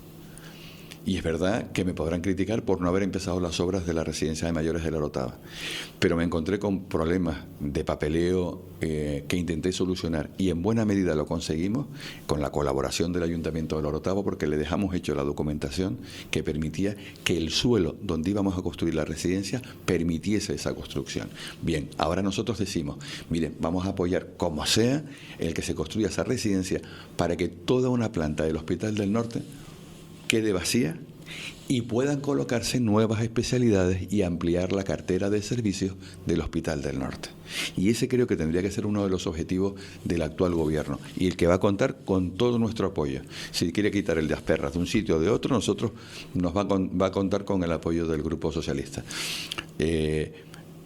Y es verdad que me podrán criticar por no haber empezado las obras de la residencia de mayores de La Orotava. Pero me encontré con problemas de papeleo eh, que intenté solucionar y en buena medida lo conseguimos con la colaboración del Ayuntamiento de La Orotava, porque le dejamos hecho la documentación que permitía que el suelo donde íbamos a construir la residencia permitiese esa construcción. Bien, ahora nosotros decimos, miren, vamos a apoyar como sea el que se construya esa residencia para que toda una planta del Hospital del Norte quede vacía y puedan colocarse nuevas especialidades y ampliar la cartera de servicios del Hospital del Norte. Y ese creo que tendría que ser uno de los objetivos del actual gobierno y el que va a contar con todo nuestro apoyo. Si quiere quitar el de Asperras de un sitio o de otro, nosotros nos va a, con, va a contar con el apoyo del Grupo Socialista. Eh,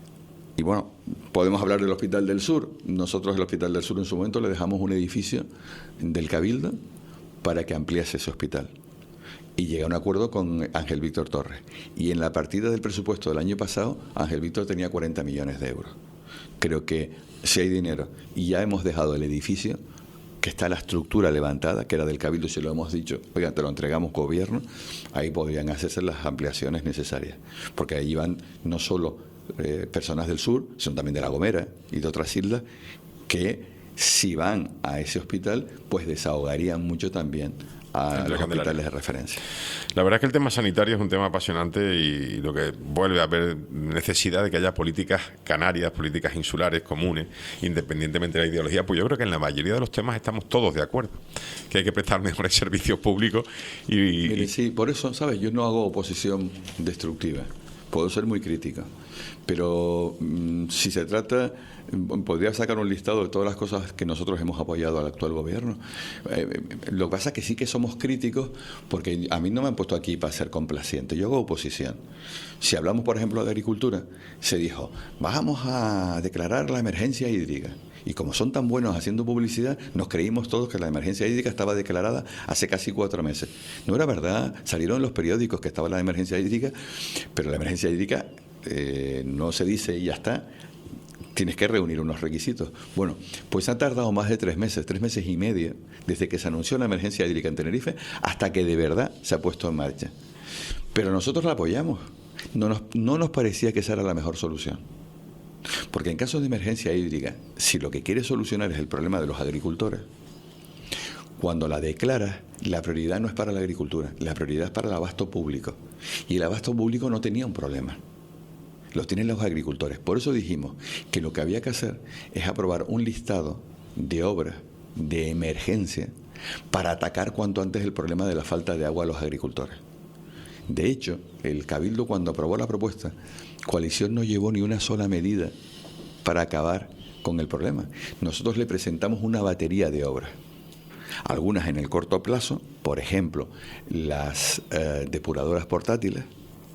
y bueno, podemos hablar del Hospital del Sur. Nosotros el Hospital del Sur en su momento le dejamos un edificio del Cabildo para que ampliase ese hospital. Y llega a un acuerdo con Ángel Víctor Torres. Y en la partida del presupuesto del año pasado, Ángel Víctor tenía cuarenta millones de euros. Creo que si hay dinero y ya hemos dejado el edificio, que está la estructura levantada, que era del Cabildo, si lo hemos dicho, oigan, te lo entregamos gobierno, ahí podrían hacerse las ampliaciones necesarias. Porque ahí van no solo eh, personas del sur, sino también de La Gomera y de otras islas, que si van a ese hospital, pues desahogarían mucho también a los hospitales de referencia. La verdad es que el tema sanitario es un tema apasionante y lo que vuelve a haber necesidad de que haya políticas canarias, políticas insulares, comunes, independientemente de la ideología, pues yo creo que en la mayoría de los temas estamos todos de acuerdo, que hay que prestar mejores servicios públicos y... Mire, sí, por eso, ¿sabes? Yo no hago oposición destructiva, puedo ser muy crítico, pero mmm, si se trata... Podría sacar un listado de todas las cosas que nosotros hemos apoyado al actual gobierno. Eh, lo que pasa es que sí que somos críticos porque a mí no me han puesto aquí para ser complaciente. Yo hago oposición. Si hablamos, por ejemplo, de agricultura, se dijo, vamos a declarar la emergencia hídrica. Y como son tan buenos haciendo publicidad, nos creímos todos que la emergencia hídrica estaba declarada hace casi cuatro meses. No era verdad, salieron en los periódicos que estaba la emergencia hídrica, pero la emergencia hídrica eh, no se dice y ya está. Tienes que reunir unos requisitos. Bueno, pues ha tardado más de tres meses, tres meses y medio, desde que se anunció la emergencia hídrica en Tenerife hasta que de verdad se ha puesto en marcha. Pero nosotros la apoyamos. No nos, no nos parecía que esa era la mejor solución. Porque en caso de emergencia hídrica, si lo que quieres solucionar es el problema de los agricultores, cuando la declaras, la prioridad no es para la agricultura, la prioridad es para el abasto público. Y el abasto público no tenía un problema. Los tienen los agricultores. Por eso dijimos que lo que había que hacer es aprobar un listado de obras de emergencia para atacar cuanto antes el problema de la falta de agua a los agricultores. De hecho, el Cabildo, cuando aprobó la propuesta, Coalición no llevó ni una sola medida para acabar con el problema. Nosotros le presentamos una batería de obras. Algunas en el corto plazo, por ejemplo, las eh, depuradoras portátiles,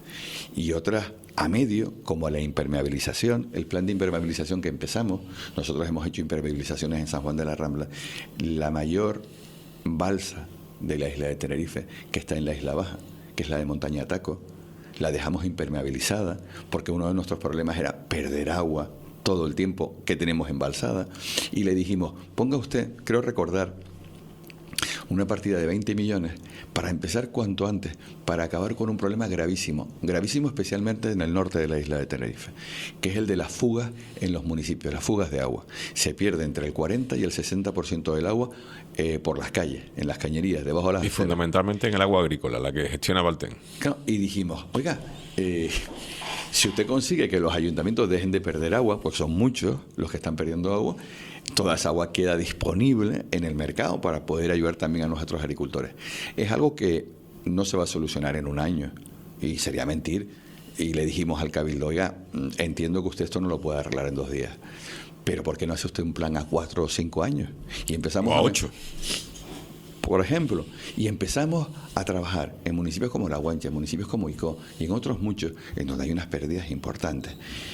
y otras a medio, como la impermeabilización, el plan de impermeabilización que empezamos. Nosotros hemos hecho impermeabilizaciones en San Juan de la Rambla. La mayor balsa de la isla de Tenerife, que está en la Isla Baja, que es la de Montaña Taco, la dejamos impermeabilizada, porque uno de nuestros problemas era perder agua todo el tiempo que tenemos embalsada. Y le dijimos, ponga usted, creo recordar, una partida de veinte millones para empezar cuanto antes, para acabar con un problema gravísimo, gravísimo especialmente en el norte de la isla de Tenerife, que es el de las fugas en los municipios, las fugas de agua. Se pierde entre el cuarenta y el sesenta por ciento del agua eh, por las calles, en las cañerías, debajo de las Y aceras. fundamentalmente en el agua agrícola, la que gestiona Valten. Claro, y dijimos, oiga, eh, si usted consigue que los ayuntamientos dejen de perder agua, pues son muchos los que están perdiendo agua, toda esa agua queda disponible en el mercado para poder ayudar también a nuestros agricultores. Es algo que no se va a solucionar en un año, y sería mentir. Y le dijimos al Cabildo, oiga, entiendo que usted esto no lo puede arreglar en dos días, pero ¿por qué no hace usted un plan a cuatro o cinco años? Y empezamos O a a ver- ocho. por ejemplo, y empezamos a trabajar en municipios como La Guancha, en municipios como Icó y en otros muchos en donde hay unas pérdidas importantes.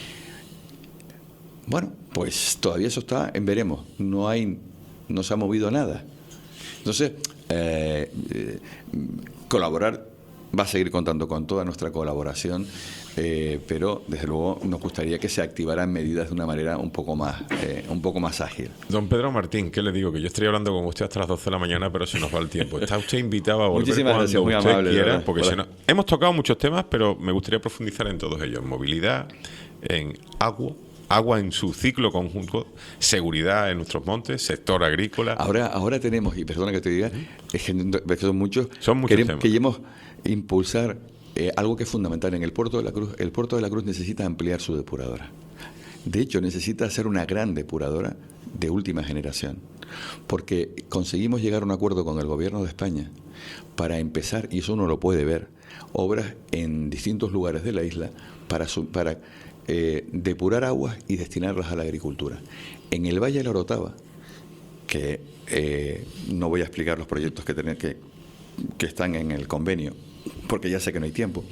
Bueno, pues todavía eso está en veremos, no hay, no se ha movido nada. Entonces, eh, eh, colaborar va a seguir contando con toda nuestra colaboración, eh, pero desde luego nos gustaría que se activaran medidas de una manera un poco más, eh, un poco más ágil. Don Pedro Martín, ¿qué le digo? Que yo estaría hablando con usted hasta las doce de la mañana, pero se nos va el tiempo. Está usted invitado a volver Muchísimas cuando gracias, muy usted amable, de quiera, verdad. porque Hola. si no, hemos tocado muchos temas, pero me gustaría profundizar en todos ellos. Movilidad, en agua, agua en su ciclo conjunto, seguridad en nuestros montes, sector agrícola. Ahora, ahora tenemos, y perdona que te diga, es que, no- es que son muchos, Son muchos queremos, temas. queremos impulsar eh, algo que es fundamental en el Puerto de la Cruz. El Puerto de la Cruz necesita ampliar su depuradora. De hecho, necesita hacer una gran depuradora de última generación, porque conseguimos llegar a un acuerdo con el Gobierno de España para empezar, y eso uno lo puede ver, obras en distintos lugares de la isla para, su- para eh, depurar aguas y destinarlas a la agricultura. En el Valle de la Orotava, que eh, no voy a explicar los proyectos que, tener, que, que están en el convenio, porque ya sé que no hay tiempo,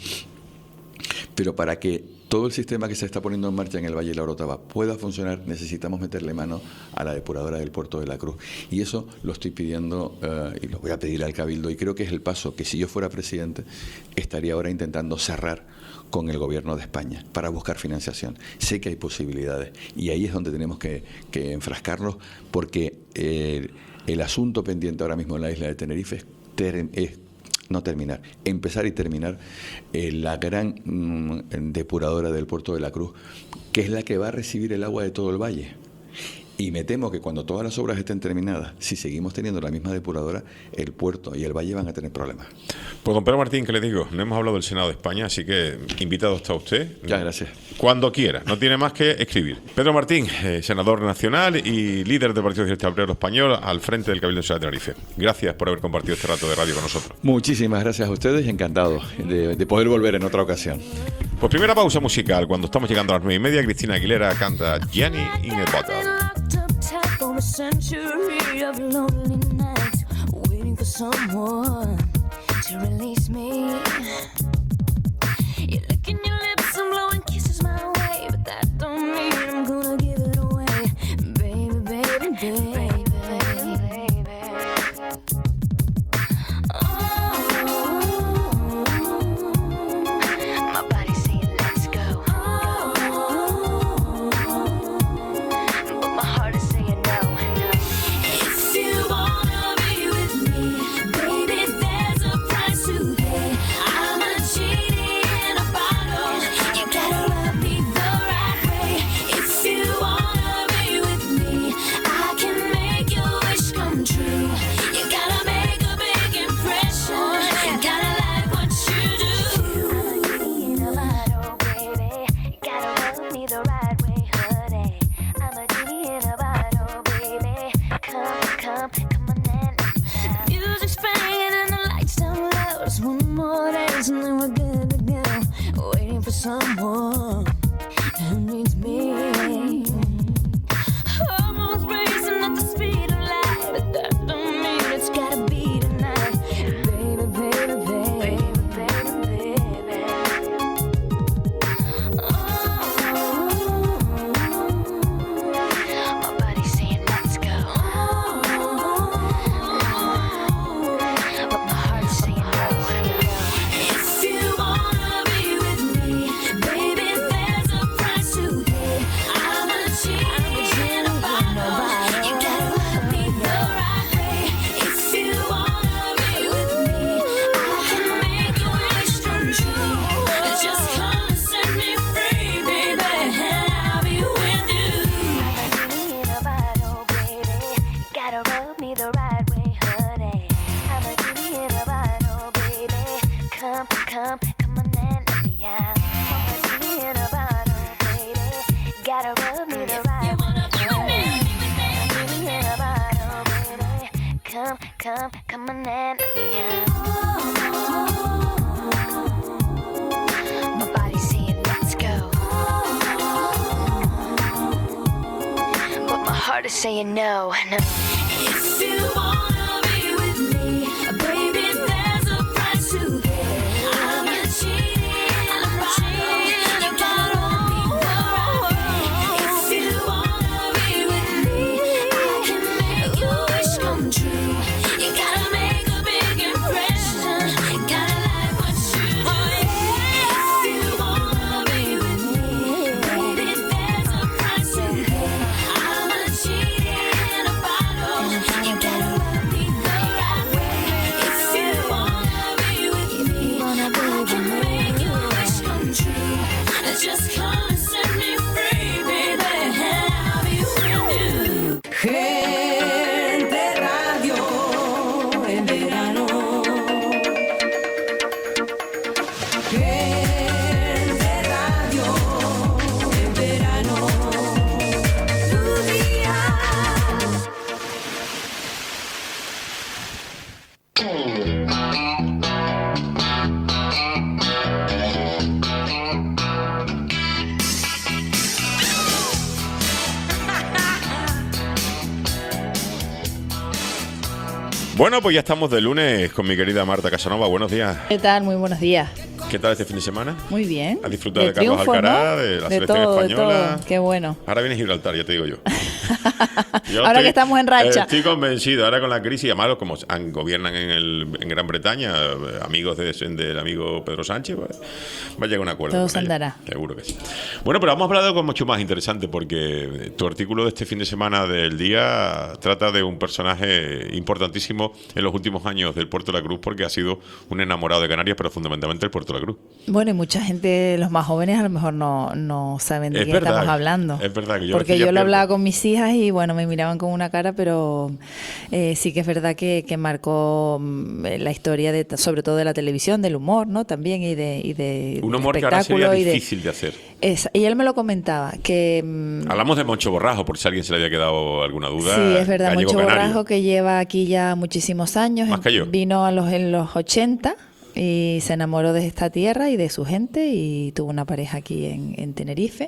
pero para que todo el sistema que se está poniendo en marcha en el Valle de la Orotava pueda funcionar, necesitamos meterle mano a la depuradora del Puerto de la Cruz. Y eso lo estoy pidiendo eh, y lo voy a pedir al Cabildo, y creo que es el paso que, si yo fuera presidente, estaría ahora intentando cerrar con el Gobierno de España para buscar financiación. Sé que hay posibilidades, y ahí es donde tenemos que, que enfrascarnos, porque eh, el asunto pendiente ahora mismo en la isla de Tenerife es, ter- es no terminar, empezar y terminar eh, la gran mm, depuradora del Puerto de la Cruz, que es la que va a recibir el agua de todo el valle. Y me temo que cuando todas las obras estén terminadas, si seguimos teniendo la misma depuradora, el puerto y el valle van a tener problemas. Pues don Pedro Martín, ¿qué le digo? No hemos hablado del Senado de España, así que invitado está usted. Muchas gracias. Cuando quiera, no tiene más que escribir. Pedro Martín, eh, senador nacional y líder del Partido Socialista Obrero Español al frente del Cabildo de Tenerife. Gracias por haber compartido este rato de radio con nosotros. Muchísimas gracias a ustedes y encantado de, de poder volver en otra ocasión. Pues primera pausa musical. Cuando estamos llegando a las nueve y media, Cristina Aguilera canta Jenny in a Bottle. Locked up tight for a century of lonely nights, waiting for someone to release me. You're licking your lips and blowing kisses my way, but that don't mean I'm gonna give it away, baby, baby, baby, baby, baby. Oh, my body's saying let's go. But my heart is saying no. If you wanna be with me, baby, there's a price to pay. I'm a genie in a bottle. You gotta love me the right way. If you wanna be with me, I can make your wish come true. You gotta make a big impression. You gotta like what you do. I'm a genie in a bottle, baby. You gotta love me the right way, honey. I'm a genie in a bottle, baby. Come, come, come on and the music's playing and the lights down low. Just one more dance and then we're good to go. Waiting for someone who needs me. Almost racing at the speed of light, but that don't mean it's gotta be tonight. Baby, baby, baby, baby, baby. Oh, my body's saying let's go. But my heart's saying no. If you wanna be with me, baby, there's a price to pay. gotta rub me the right way, honey. I'm a genie in a bottle, baby. Come, come, come on and let me out. I'm a genie in a bottle, baby. Gotta rub me the right way, honey. I'm a genie in a bottle, baby. Come, come, come on and let me out. My body's saying let's go, but my heart is saying no, no. If you wanna be with me, baby, there's a price to pay. I'm a genie in a bottle. You gotta hold me the right way. If you wanna be with me, I can make your wish come true. You gotta make a big impression. Gotta like what you do. If you wanna be with me, baby, there's a price to pay. I'm a genie in a bottle. You gotta rub me the right way. If you wanna be with me, I can make your wish come true. Just come and set me free, baby. I'll be with you. Gente Radio en verano. Gente Radio en verano. Tu día. Bueno, pues ya estamos de lunes con mi querida Marta Casanova. Buenos días. ¿Qué tal? Muy buenos días. ¿Qué tal este fin de semana? Muy bien. ¿Has disfrutado de, De Carlos triunfo, Alcaraz, ¿no? de la De selección todo, de española? todo. Qué bueno. Ahora viene Gibraltar, ya te digo yo. Yo Ahora estoy- que estamos en racha. eh, Estoy convencido, ahora con la crisis, además como han- gobiernan en, el, en Gran Bretaña, eh, amigos de- del amigo Pedro Sánchez, pues, va a llegar a un acuerdo. Todo con se ellos. andará. Seguro que sí. Bueno, pero vamos a hablar de algo mucho más interesante, porque tu artículo de este fin de semana del día trata de un personaje importantísimo en los últimos años del Puerto de la Cruz, porque ha sido un enamorado de Canarias, pero fundamentalmente el Puerto de la Cruz. Bueno, y mucha gente, los más jóvenes, a lo mejor no, no saben de Es qué verdad, estamos hablando. es verdad que yo Porque a veces ya yo lo pierdo. hablaba con mis hijas y bueno, me miraban con una cara, pero eh, sí que es verdad que, que marcó mm, la historia de, sobre todo de la televisión, del humor, ¿no? También y de, y de Un del humor que ahora sería espectáculo y de- difícil de hacer. es- y él me lo comentaba, que mm, Hablamos de Moncho Borrajo, por si a alguien se le había quedado alguna duda. sí, es verdad, Gallego Moncho canario. Borrajo, que lleva aquí ya muchísimos años. Más que yo. Vino a los, en los ochenta y se enamoró de esta tierra y de su gente y tuvo una pareja aquí en, en Tenerife.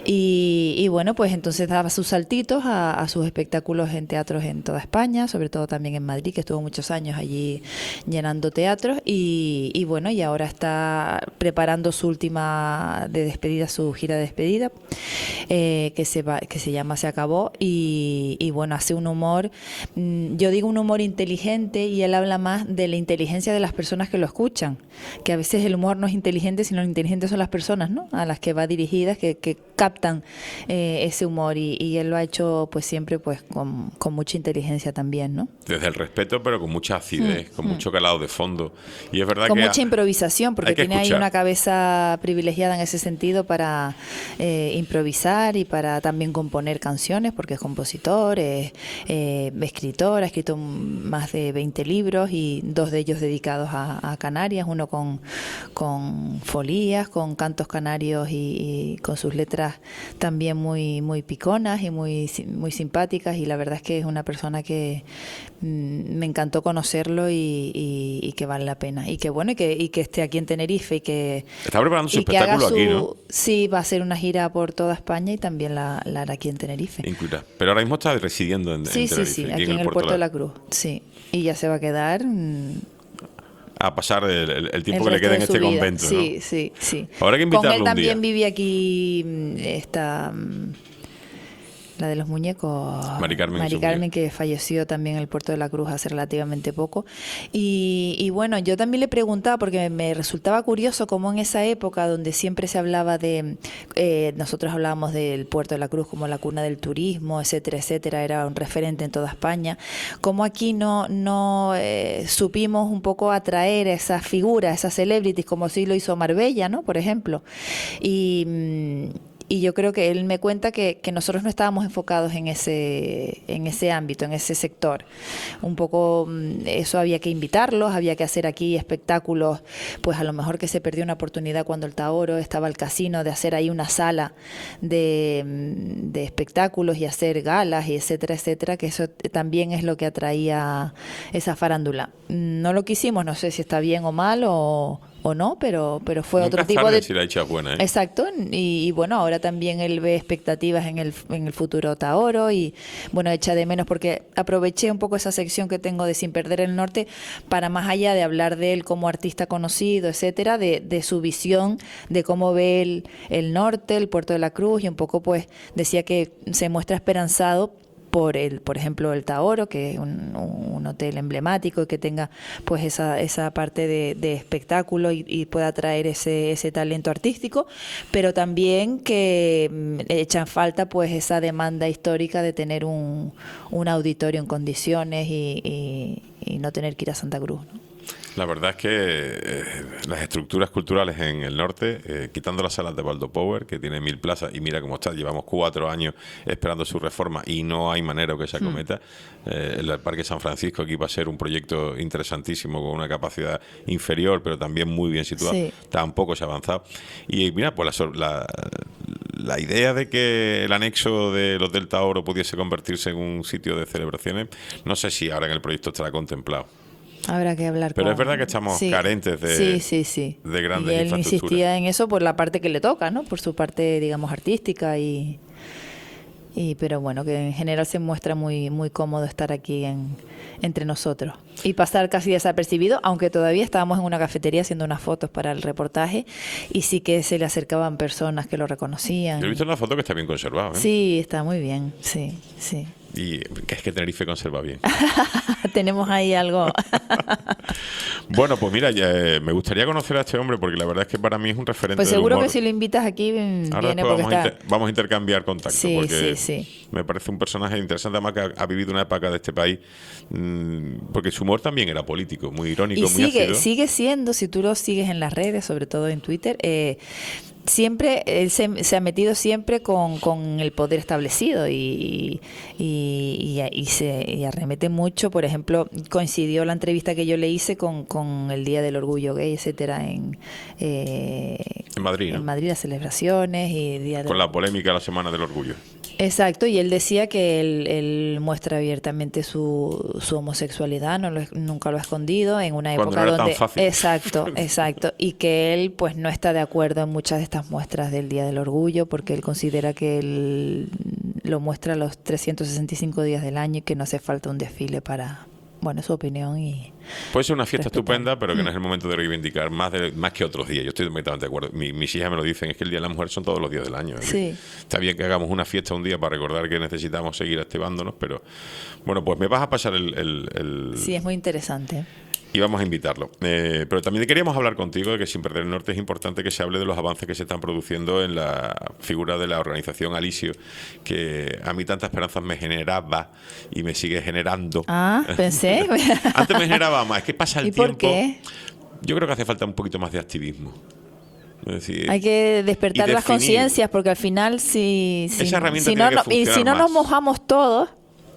Y, y bueno, pues entonces daba sus saltitos a, a sus espectáculos en teatros en toda España, sobre todo también en Madrid, que estuvo muchos años allí llenando teatros. Y, y bueno, y ahora está preparando su última de despedida, su gira de despedida, eh, que, se va, que se llama Se Acabó. Y, y bueno, hace un humor, mm, yo digo un humor inteligente, y él habla más de la inteligencia de las personas que lo escuchan, que a veces el humor no es inteligente, sino lo inteligente son las personas, ¿no? A las que va dirigidas, que, que captan eh, ese humor, y, y él lo ha hecho pues siempre pues con, con mucha inteligencia también, ¿no? Desde el respeto, pero con mucha acidez, Mm, con mm. mucho calado de fondo. Y es verdad Con que... mucha improvisación, porque hay que tiene ahí escuchar. una cabeza privilegiada en ese sentido para eh, improvisar y para también componer canciones, porque es compositor, es eh, escritor, ha escrito más de veinte libros y dos de ellos dedicados a, a Canarias, uno con, con folías, con cantos canarios y, y con sus letras también muy, muy piconas y muy, si- muy simpáticas, y la verdad es que es una persona que mm, me encantó conocerlo y, y- y que vale la pena, y que bueno, y que, y que esté aquí en Tenerife y que Está preparando su y que haga espectáculo aquí, su- ¿no? Sí, va a hacer una gira por toda España y también la, la hará aquí en Tenerife. Incluirá. Pero ahora mismo está residiendo en, Sí, en sí, Tenerife, sí, aquí en el Puerto de la Cruz, sí. Y ya se va a quedar mm, A pasar el, el- el tiempo el que le resto queda en de su este vida. convento, ¿no? Sí, sí, sí. Habrá que invitarlo Con él un también día. vive aquí mm, esta... mm, la de los muñecos, Mari Carmen y Mari sus Carmen, muñecos. que falleció también en el Puerto de la Cruz hace relativamente poco. Y, y bueno, yo también le preguntaba, porque me resultaba curioso cómo en esa época donde siempre se hablaba de, eh, nosotros hablábamos del Puerto de la Cruz como la cuna del turismo, etcétera, etcétera, era un referente en toda España, cómo aquí no, no eh, supimos un poco atraer a esas figuras, esas celebrities, como sí lo hizo Marbella, ¿no? Por ejemplo. Y... mm, y yo creo que él me cuenta que, que nosotros no estábamos enfocados en ese, en ese ámbito, en ese sector. Un poco mm, eso había que invitarlos, había que hacer aquí espectáculos, pues a lo mejor que se perdió una oportunidad cuando el Taoro estaba el casino, de hacer ahí una sala de, de espectáculos y hacer galas y etcétera, etcétera, que eso también es lo que atraía esa farándula. No lo quisimos, no sé si está bien o mal o, o no, pero pero fue Nunca otro es tipo tarde de... si la hecha buena, ¿eh? Exacto, y, y bueno, ahora también él ve expectativas en el, en el futuro Taoro y bueno, echa de menos porque aproveché un poco esa sección que tengo de Sin Perder el Norte para, más allá de hablar de él como artista conocido, etcétera, de, de su visión, de cómo ve el, el norte, el Puerto de la Cruz, y un poco pues decía que se muestra esperanzado por el, por ejemplo, el Taoro, que es un, un hotel emblemático y que tenga pues esa, esa parte de, de espectáculo y, y pueda traer ese, ese talento artístico, pero también que mm, echan falta pues esa demanda histórica de tener un, un auditorio en condiciones y, y, y no tener que ir a Santa Cruz, ¿no? La verdad es que eh, las estructuras culturales en el norte, eh, quitando las salas de Baldo Power, que tiene mil plazas, y mira cómo está, llevamos cuatro años esperando su reforma y no hay manera que se acometa. Eh, el Parque San Francisco aquí va a ser un proyecto interesantísimo con una capacidad inferior, pero también muy bien situado. Sí. Tampoco se ha avanzado. Y mira, pues la, sor- la, la idea de que el anexo del Hotel Taoro pudiese convertirse en un sitio de celebraciones, no sé si ahora en el proyecto estará contemplado. Habrá que hablar Pero con... es verdad que estamos Sí. carentes de, sí, sí, sí. de grandes y él infraestructuras. insistía en eso por la parte que le toca, ¿no? Por su parte, digamos, artística y... y pero bueno, que en general se muestra muy muy cómodo estar aquí en, entre nosotros y pasar casi desapercibido, aunque todavía estábamos en una cafetería haciendo unas fotos para el reportaje y sí que se le acercaban personas que lo reconocían. Yo he visto en la foto que está bien conservado, ¿eh? Sí, está muy bien, sí, sí. Y que es que Tenerife conserva bien. Tenemos ahí algo. Bueno, pues mira, ya, eh, me gustaría conocer a este hombre porque la verdad es que para mí es un referente Pues del seguro humor. que si lo invitas aquí mm, Ahora viene después porque vamos, a está... inter- vamos a intercambiar contactos Sí, porque sí, sí. me parece un personaje interesante, además que ha, ha vivido una época de este país, mmm, porque su humor también era político, muy irónico, Y muy sigue, ácido. sigue siendo, si tú lo sigues en las redes, sobre todo en Twitter, eh, siempre él se, se ha metido siempre con, con el poder establecido y, y, y, y se y arremete mucho. Por ejemplo, coincidió la entrevista que yo le hice con, con el Día del Orgullo Gay, etcétera, en, eh, En Madrid, ¿no? en Madrid, las celebraciones y Día de... Con la polémica de la Semana del Orgullo. Exacto, y él decía que él, él muestra abiertamente su, su homosexualidad, no lo, nunca lo ha escondido en una Cuando época no era tan donde... fácil. Exacto, exacto, y que él pues no está de acuerdo en muchas de estas muestras del Día del Orgullo porque él considera que él lo muestra los trescientos sesenta y cinco días del año y que no hace falta un desfile para... Bueno, es su opinión y... Puede ser una fiesta Respetar. estupenda, pero que no Mm. es el momento de reivindicar más de, más que otros días. Yo estoy completamente de acuerdo. Mi- mis hijas me lo dicen, es que el Día de la Mujer son todos los días del año. Es decir, Sí. Está bien que hagamos una fiesta un día para recordar que necesitamos seguir activándonos, pero bueno, pues me vas a pasar el... el- el- Sí, es muy interesante. Y vamos a invitarlo. Eh, pero también queríamos hablar contigo de que Sin Perder el Norte es importante que se hable de los avances que se están produciendo en la figura de la organización Alisio, que a mí tantas esperanzas me generaba y me sigue generando. Ah, pensé. Antes me generaba más, es que pasa el ¿Y tiempo. por qué? Yo creo que hace falta un poquito más de activismo. Es decir, Hay que despertar y las definir. conciencias porque al final si, si, Esa herramienta si tiene no, que no- y si funcionar no nos más. mojamos todos,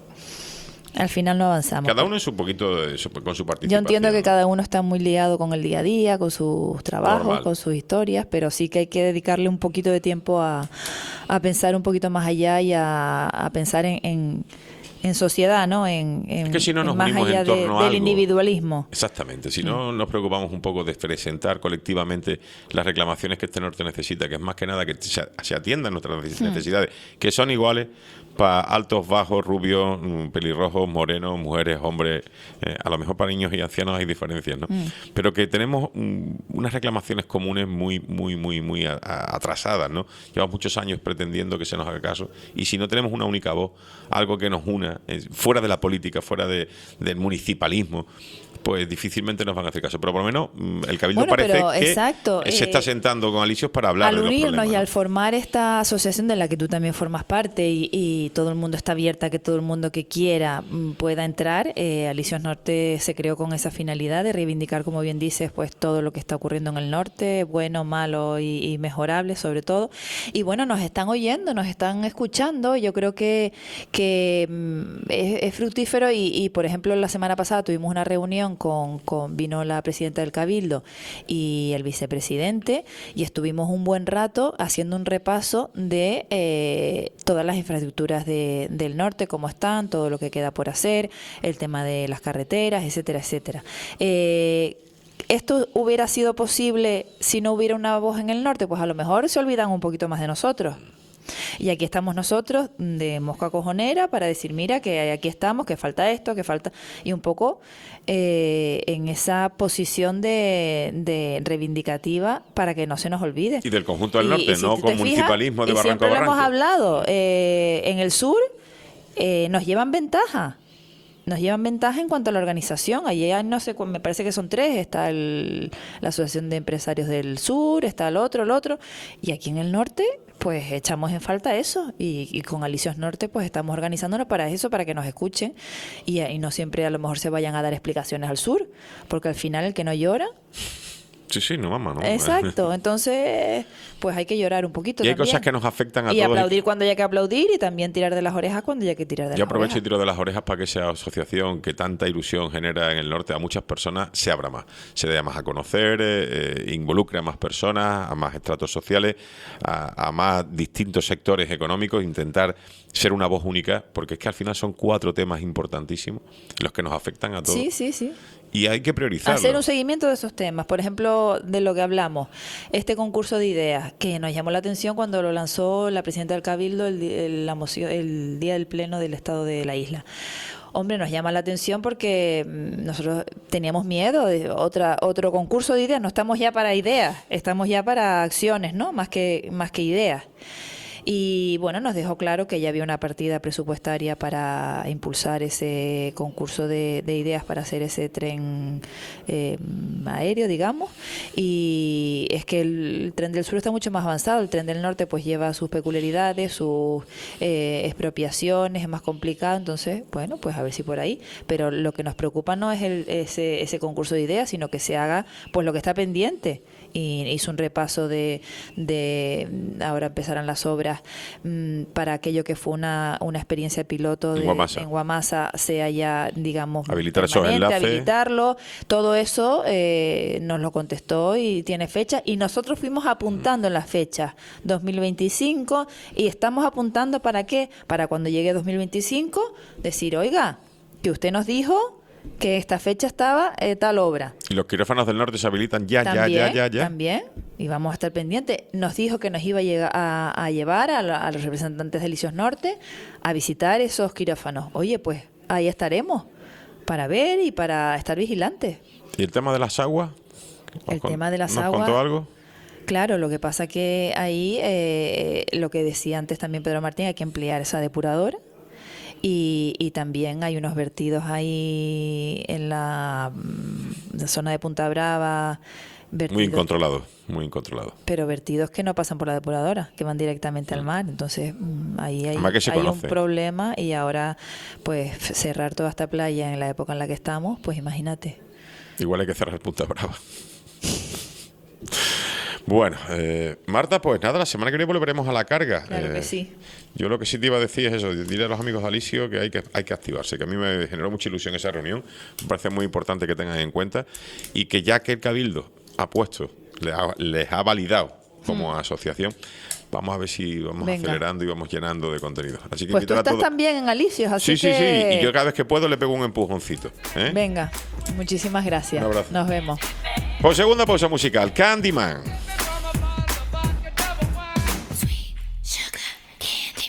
al final no avanzamos. Cada uno en su poquito de su- con su participación. Yo entiendo que ¿no? cada uno está muy liado con el día a día, con sus trabajos, Normal. con sus historias, pero sí que hay que dedicarle un poquito de tiempo a, a pensar un poquito más allá y a, a pensar en, en, en sociedad, ¿no? En, en- Es que si no en nos más unimos allá en torno de- a del algo. individualismo. Exactamente. Si no nos preocupamos un poco de presentar colectivamente las reclamaciones que este norte necesita, que es más que nada que se, se atiendan nuestras Hmm. necesidades, que son iguales para altos, bajos, rubios, mm, pelirrojos, morenos, mujeres, hombres. Eh, a lo mejor para niños y ancianos hay diferencias, ¿no? Mm. Pero que tenemos mm, unas reclamaciones comunes muy, muy, muy, muy a- a- atrasadas, ¿no? Llevamos muchos años pretendiendo que se nos haga caso y si no tenemos una única voz, algo que nos una, eh, fuera de la política, fuera de, del municipalismo, pues difícilmente nos van a hacer caso. Pero por lo menos mm, el Cabildo Bueno, parece pero, que exacto, se eh, está sentando con Alicios para hablar Al de los unirnos problemas, y ¿no? al formar esta asociación de la que tú también formas parte y, y todo el mundo está abierta a que todo el mundo que quiera mm, pueda entrar, eh, Alicios Norte se creó con esa finalidad de reivindicar, como bien dices, pues todo lo que está ocurriendo en el norte, bueno, malo y, y mejorable sobre todo. Y bueno, nos están oyendo, nos están escuchando. Yo creo que, que mm, es, es fructífero y, y, por ejemplo, la semana pasada tuvimos una reunión con, con vino la presidenta del Cabildo y el vicepresidente y estuvimos un buen rato haciendo un repaso de eh, todas las infraestructuras de, del norte, cómo están, todo lo que queda por hacer, el tema de las carreteras, etcétera, etcétera. Eh, ¿Esto hubiera sido posible si no hubiera una voz en el norte? Pues a lo mejor se olvidan un poquito más de nosotros. Y aquí estamos nosotros de mosca cojonera para decir, mira, que aquí estamos, que falta esto, que falta... Y un poco eh, en esa posición de, de reivindicativa para que no se nos olvide. Y del conjunto del norte, Y- y si no tú con te fijas, municipalismo de y Barranco a siempre lo Barranco. hemos hablado, eh, en el sur eh, nos llevan ventaja. Nos llevan ventaja en cuanto a la organización. Allí hay, no sé, cu- me parece que son tres. Está el, la Asociación de Empresarios del Sur, está el otro, el otro. Y aquí en el norte, pues echamos en falta eso. Y, y con Alicios Norte, pues estamos organizándonos para eso, para que nos escuchen. Y, y no siempre a lo mejor se vayan a dar explicaciones al sur. Porque al final el que no llora... Sí, sí, no, mamá, no. Exacto. Entonces, pues hay que llorar un poquito Y hay también. cosas que nos afectan a Y todos. aplaudir cuando haya que aplaudir y también tirar de las orejas cuando haya que tirar de Yo las aprovecho y orejas. tiro de las orejas para que esa asociación que tanta ilusión genera en el norte a muchas personas se abra más, se dé más a conocer, eh, eh, involucre a más personas, a más estratos sociales, a, a más distintos sectores económicos, intentar ser una voz única, porque es que al final son cuatro temas importantísimos los que nos afectan a todos. Sí, sí, sí. Y hay que priorizarlo. Hacer un seguimiento de esos temas. Por ejemplo, de lo que hablamos, este concurso de ideas, que nos llamó la atención cuando lo lanzó la presidenta del Cabildo el, di- el- la moción- el día del pleno del Estado de la isla. Hombre, nos llama la atención porque mm, nosotros teníamos miedo de otra otro concurso de ideas. No estamos ya para ideas, estamos ya para acciones, ¿no? Más que, más que ideas. Y bueno, nos dejó claro que ya había una partida presupuestaria para impulsar ese concurso de, de ideas para hacer ese tren eh, aéreo, digamos. Y es que el, el tren del sur está mucho más avanzado. El tren del norte pues lleva sus peculiaridades, sus eh, expropiaciones, es más complicado. Entonces, bueno, pues a ver si por ahí. Pero lo que nos preocupa no es el, ese, ese concurso de ideas, sino que se haga pues lo que está pendiente. Y hizo un repaso de, de ahora empezarán las obras mm, para aquello que fue una, una experiencia piloto de, En Guamasa. en Guamasa sea ya, digamos, Habilitar esos permanente, enlaces. habilitarlo. Todo eso eh, nos lo contestó y tiene fecha. Y nosotros fuimos apuntando en las fechas dos mil veinticinco y estamos apuntando ¿para qué? Para cuando llegue dos mil veinticinco decir, oiga, que usted nos dijo que esta fecha estaba eh, tal obra. Y los quirófanos del norte se habilitan ya, También, ya, ya, ya, ya. También, y vamos a estar pendientes. Nos dijo que nos iba a, llegar a, a llevar a, la- a los representantes de Alicios Norte a visitar esos quirófanos. Oye, pues ahí estaremos para ver y para estar vigilantes. ¿Y el tema de las aguas? ¿Os El con- tema de las ¿nos aguas- contó algo? Claro, lo que pasa que ahí, eh, lo que decía antes también Pedro Martín, hay que emplear esa depuradora. Y, y también hay unos vertidos ahí en la, mm, la zona de Punta Brava. Muy vertidos- incontrolado, muy incontrolado. Pero vertidos que no pasan por la depuradora, que van directamente al mar. Entonces, mm, ahí hay, Además que se hay un conoce. problema y ahora, pues, cerrar toda esta playa en la época en la que estamos, pues imagínate. Igual hay que cerrar Punta Brava. Bueno, eh, Marta, pues nada, la semana que viene volveremos a la carga. Claro Eh, que sí. Yo lo que sí te iba a decir es eso, dile a los amigos de Alicio que hay que hay que activarse, que a mí me generó mucha ilusión esa reunión, me parece muy importante que tengan en cuenta y que ya que el Cabildo ha puesto, les ha, les ha validado como asociación, vamos a ver si vamos Venga. acelerando y vamos llenando de contenido. Así que Pues tú invitar a estás todos. también en Alicios, así Sí, sí, que... sí, y yo cada vez que puedo le pego un empujoncito. ¿eh? Venga, muchísimas gracias. Un abrazo. Nos vemos. Por segunda pausa musical, Candyman. Sugar candy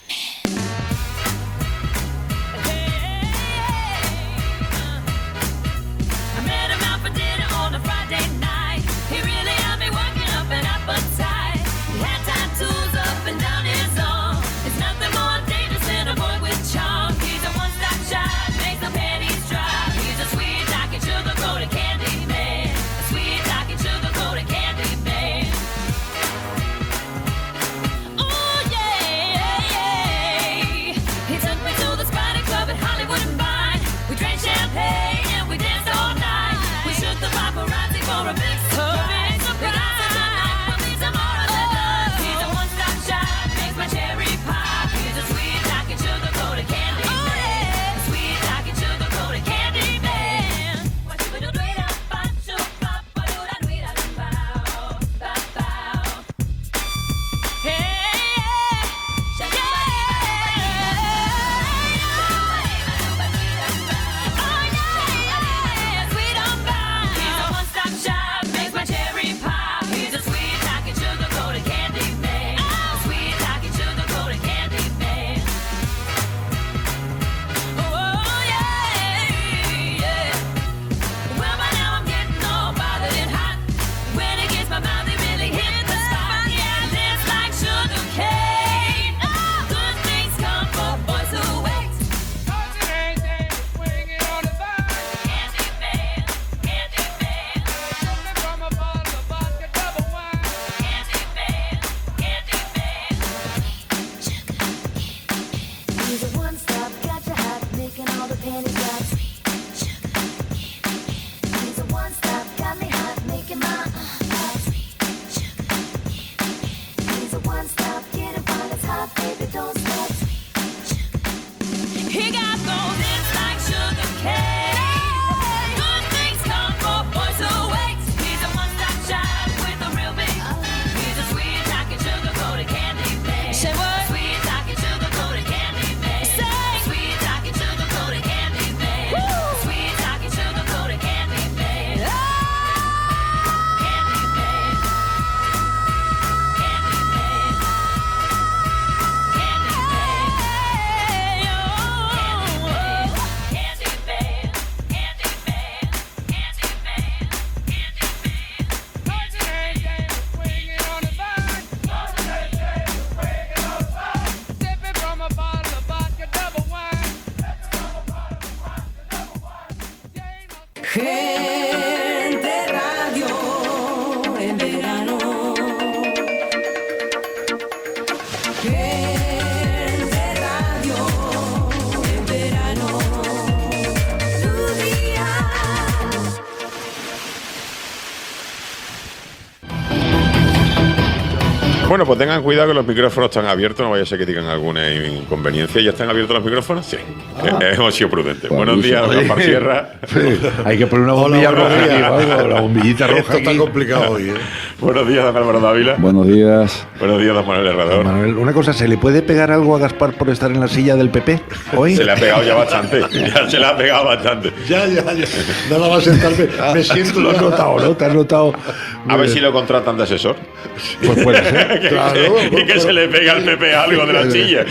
I met him out for dinner on a Friday night. He really had me working up an appetite. He had tattoos up and down his arm. It's nothing more dangerous than a boy with charm. He's a one-stop shop, makes the panties dry. He's a sweet talking sugar coated for a big surprise. Because tonight will be some more of the night. He's a one-stop shop, makes my cherry pop. He's a sweet talking sugar-coated candy man. Sweet talking sugar-coated candy man. What you gonna do it up, pancho, papa, do that, do it up, bow, bow, bow. Hey, yeah, yeah, sweet on bow. He's a one-stop shop, makes my cherry pop. He's a sweet talking sugar-coated candy man. Sweet talking sugar-coated candy man. Oh yeah, yeah. Well, by now I'm getting all bothered and hot. When it gets my mouth, it really hit the spot. Yeah, it's like sugar cane. Good things come for boys who wait. Candy man, candy man. He's a one-stop, got you hot, making all the panties drop. He's a one-stop, got me hot, making my uh, hot. He's a one-stop, getting fun, it's hot, baby, don't stop. He got those hips like sugar cane. Good things come for boys who wait. He's a one-stop shop with a real big. He's a sweet talking sugar-coated candy man. Say what? Sweet talking sugar-coated candy man. Say sweet talking sugar-coated candy man. Sweet talking sugar-coated candy man. Candy man. Candy man. Candy man. Candy man. Candy man. Candy man. Gente Radio en verano. Gente Radio en verano. Tu día. Bueno, pues tengan cuidado que los micrófonos están abiertos, no vaya a ser que digan alguna inconveniencia. ¿Ya están abiertos los micrófonos? Sí. Eh, hemos sido prudentes. Buenos días, don Gaspar Sierra. Sí, hay que poner una bombilla roja aquí, algo, la bombillita roja. Esto está aquí. complicado hoy, ¿eh? Buenos días, don Álvaro Dávila. Buenos días. Buenos días, don Manuel Herrador. Manuel, una cosa, ¿se le puede pegar algo a Gaspar por estar en la silla del P P hoy? Se le ha pegado ya bastante. Ya se le ha pegado bastante. Ya, ya, ya. No la va a sentarme. Me siento. Lo has notado, ¿no? Te has notado. A ver si lo contratan de asesor. Pues puede ser. que, Claro, que, y que se le pega al P P algo de la silla.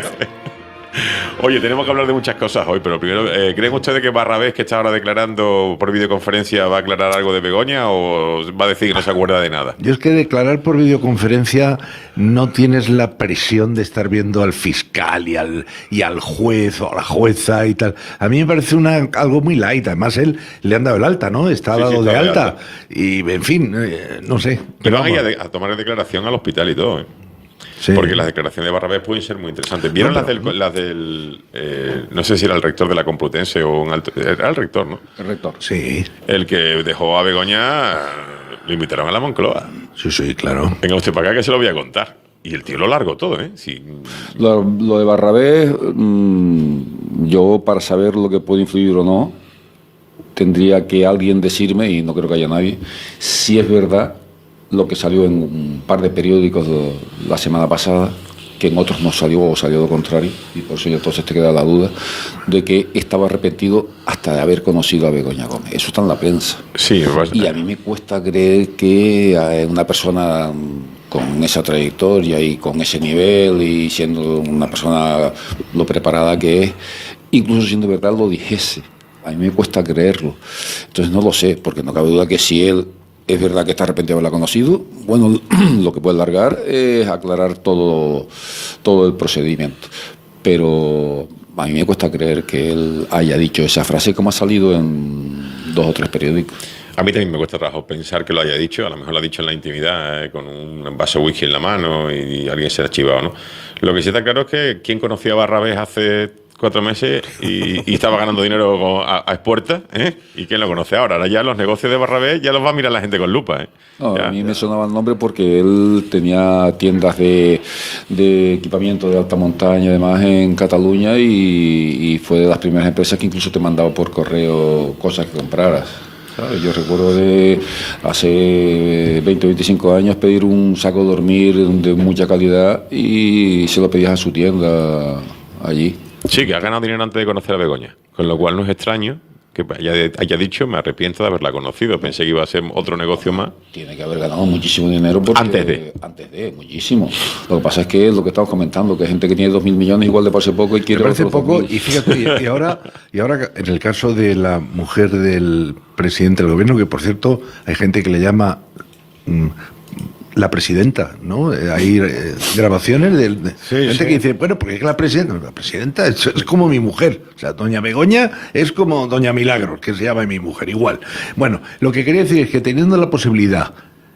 Oye, tenemos que hablar de muchas cosas hoy, pero primero, eh, ¿creen ustedes que Barrabés, que está ahora declarando por videoconferencia, va a aclarar algo de Begoña o va a decir que no se acuerda de nada? Yo es que declarar por videoconferencia no tienes la presión de estar viendo al fiscal y al, y al juez o a la jueza y tal. A mí me parece una, algo muy light. Además, él le han dado el alta, ¿no? Está Sí, dado sí, está de de alta. alta. Y, en fin, eh, no sé. Que van a ir vamos. a, a tomar declaración al hospital y todo, ¿eh? Sí. Porque las declaraciones de Barrabés pueden ser muy interesantes. ¿Vieron No, las pero- del, las del eh, no sé si era el rector de la Complutense o un alto, era el rector, ¿no? El rector. Sí, El que dejó a Begoña, lo invitaron a la Moncloa. sí, sí, claro. Venga usted para acá que se lo voy a contar. Y el tío lo largó todo, ¿eh? Sí. Lo, lo de Barrabés, mmm, yo para saber lo que puede influir o no, tendría que alguien decirme, y no creo que haya nadie, si es verdad lo que salió en un par de periódicos de, la semana pasada, que en otros no salió o salió lo contrario, y por eso entonces te queda la duda de que estaba arrepentido hasta de haber conocido a Begoña Gómez. Eso está en la prensa. Sí, me parece- Y a mí me cuesta creer que eh, una persona mm, con esa trayectoria y con ese nivel y siendo una persona lo preparada que es, incluso siendo verdad, lo dijese. A mí me cuesta creerlo. Entonces no lo sé, porque no cabe duda que si él es verdad que está arrepentido de haberla conocido, bueno, lo que puede largar es aclarar todo, todo el procedimiento. Pero a mí me cuesta creer que él haya dicho esa frase como ha salido en dos o tres periódicos. A mí también me cuesta trabajo pensar que lo haya dicho. A lo mejor lo ha dicho en la intimidad, eh, con un vaso de whisky en la mano y alguien se ha chivado, ¿no? Lo que sí está claro es que quien conocía a Barrabés hace cuatro meses y, y estaba ganando dinero con- a, a expuertas, ¿eh? ¿Y quién lo conoce ahora? Ahora ya los negocios de Barrabés ya los va a mirar la gente con lupa, ¿eh? No, Ya, a mí ya. me sonaba el nombre porque él tenía tiendas de, de equipamiento de alta montaña, además en Cataluña, y, y fue de las primeras empresas que incluso te mandaba por correo cosas que compraras. ¿Sabes? Yo recuerdo de hace veinte o veinticinco años pedir un saco de dormir de mucha calidad y se lo pedías a su tienda allí. Sí, que ha ganado dinero antes de conocer a Begoña, con lo cual no es extraño que haya, haya dicho, me arrepiento de haberla conocido, pensé que iba a ser otro negocio más. Tiene que haber ganado muchísimo dinero porque, Antes de. Antes de, muchísimo. Lo que pasa es que es lo que estamos comentando, que hay gente que tiene dos mil millones igual le parece poco y Me quiere parece otros poco, dos mil. y fíjate, y, y ahora, y ahora en el caso de la mujer del presidente del gobierno, que por cierto hay gente que le llama mm, la presidenta, ¿no? Eh, Hay eh, grabaciones de, de gente sí. que dice, bueno, porque es la presidenta, la presidenta es, es como mi mujer, o sea, doña Begoña es como doña Milagros, que se llama mi mujer, igual. Bueno, lo que quería decir es que teniendo la posibilidad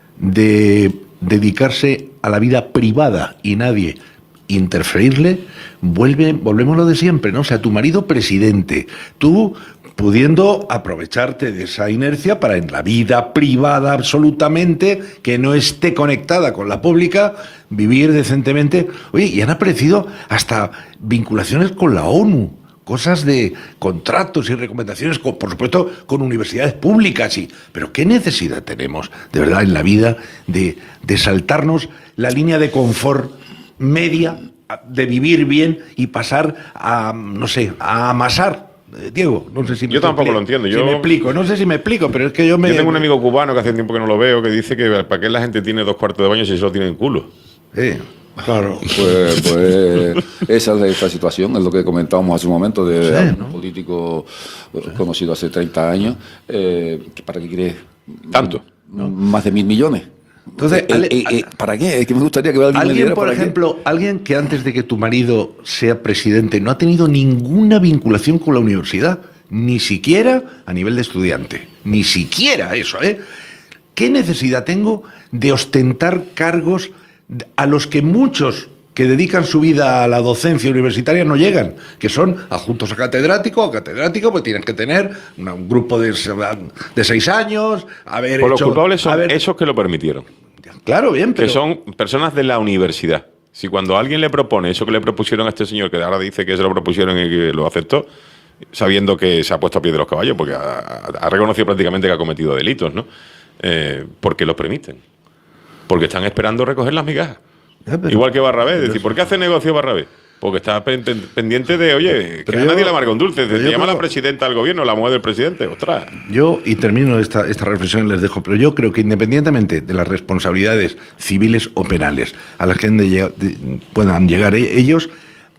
de dedicarse a la vida privada y nadie interferirle, vuelve, volvemos a lo de siempre, ¿no? O sea, tu marido presidente, tú pudiendo aprovecharte de esa inercia para en la vida privada absolutamente, que no esté conectada con la pública, vivir decentemente. Oye, y han aparecido hasta vinculaciones con la ONU, cosas de contratos y recomendaciones, con, por supuesto, con universidades públicas. Y, pero ¿qué necesidad tenemos, de verdad, en la vida de, de saltarnos la línea de confort media, de vivir bien y pasar a, no sé, a amasar? Eh, Diego, no sé si me Yo tampoco expli- lo entiendo, si yo- me explico, no sé si me explico, pero es que yo me... Yo tengo un amigo cubano que hace tiempo que no lo veo, que dice que para qué la gente tiene dos cuartos de baño si solo tienen culo. Eh, Claro. Pues, pues esa es esta situación, es lo que comentábamos hace un momento de Sí, un ¿no? político conocido hace treinta años, eh, que ¿para qué quiere Tanto. más de mil millones? Entonces, Eh, Ale- eh, eh, ¿para qué? Es que me gustaría que alguien me Alguien, diera por para qué. ejemplo, alguien que antes de que tu marido sea presidente no ha tenido ninguna vinculación con la universidad, ni siquiera a nivel de estudiante, ni siquiera eso, ¿eh? ¿Qué necesidad tengo de ostentar cargos a los que muchos que dedican su vida a la docencia universitaria no llegan, que son adjuntos a catedrático, o catedrático, pues tienes que tener una- un grupo de, se- de seis años, haber Pues los hecho- culpables son haber- esos que lo permitieron, Claro, bien, pero... que son personas de la universidad. Si cuando alguien le propone eso que le propusieron a este señor, que ahora dice que se lo propusieron y que lo aceptó, sabiendo que se ha puesto a pie de los caballos, porque ha, ha reconocido prácticamente que ha cometido delitos, ¿no? Eh, porque los permiten. Porque están esperando recoger las migajas. Ya, pero- Igual que Barrabés. Es pero decir, eso- ¿por qué hace negocio Barrabés? Porque está pen- pen- pendiente de, oye, que Pero a yo- nadie le amarga un dulce. pero Se yo llama creo- la presidenta del gobierno, la mujer del presidente. ¡Ostras! Yo, y termino esta, esta reflexión y les dejo, pero yo creo que independientemente de las responsabilidades civiles o penales a las que han de llega- de- puedan llegar e- ellos,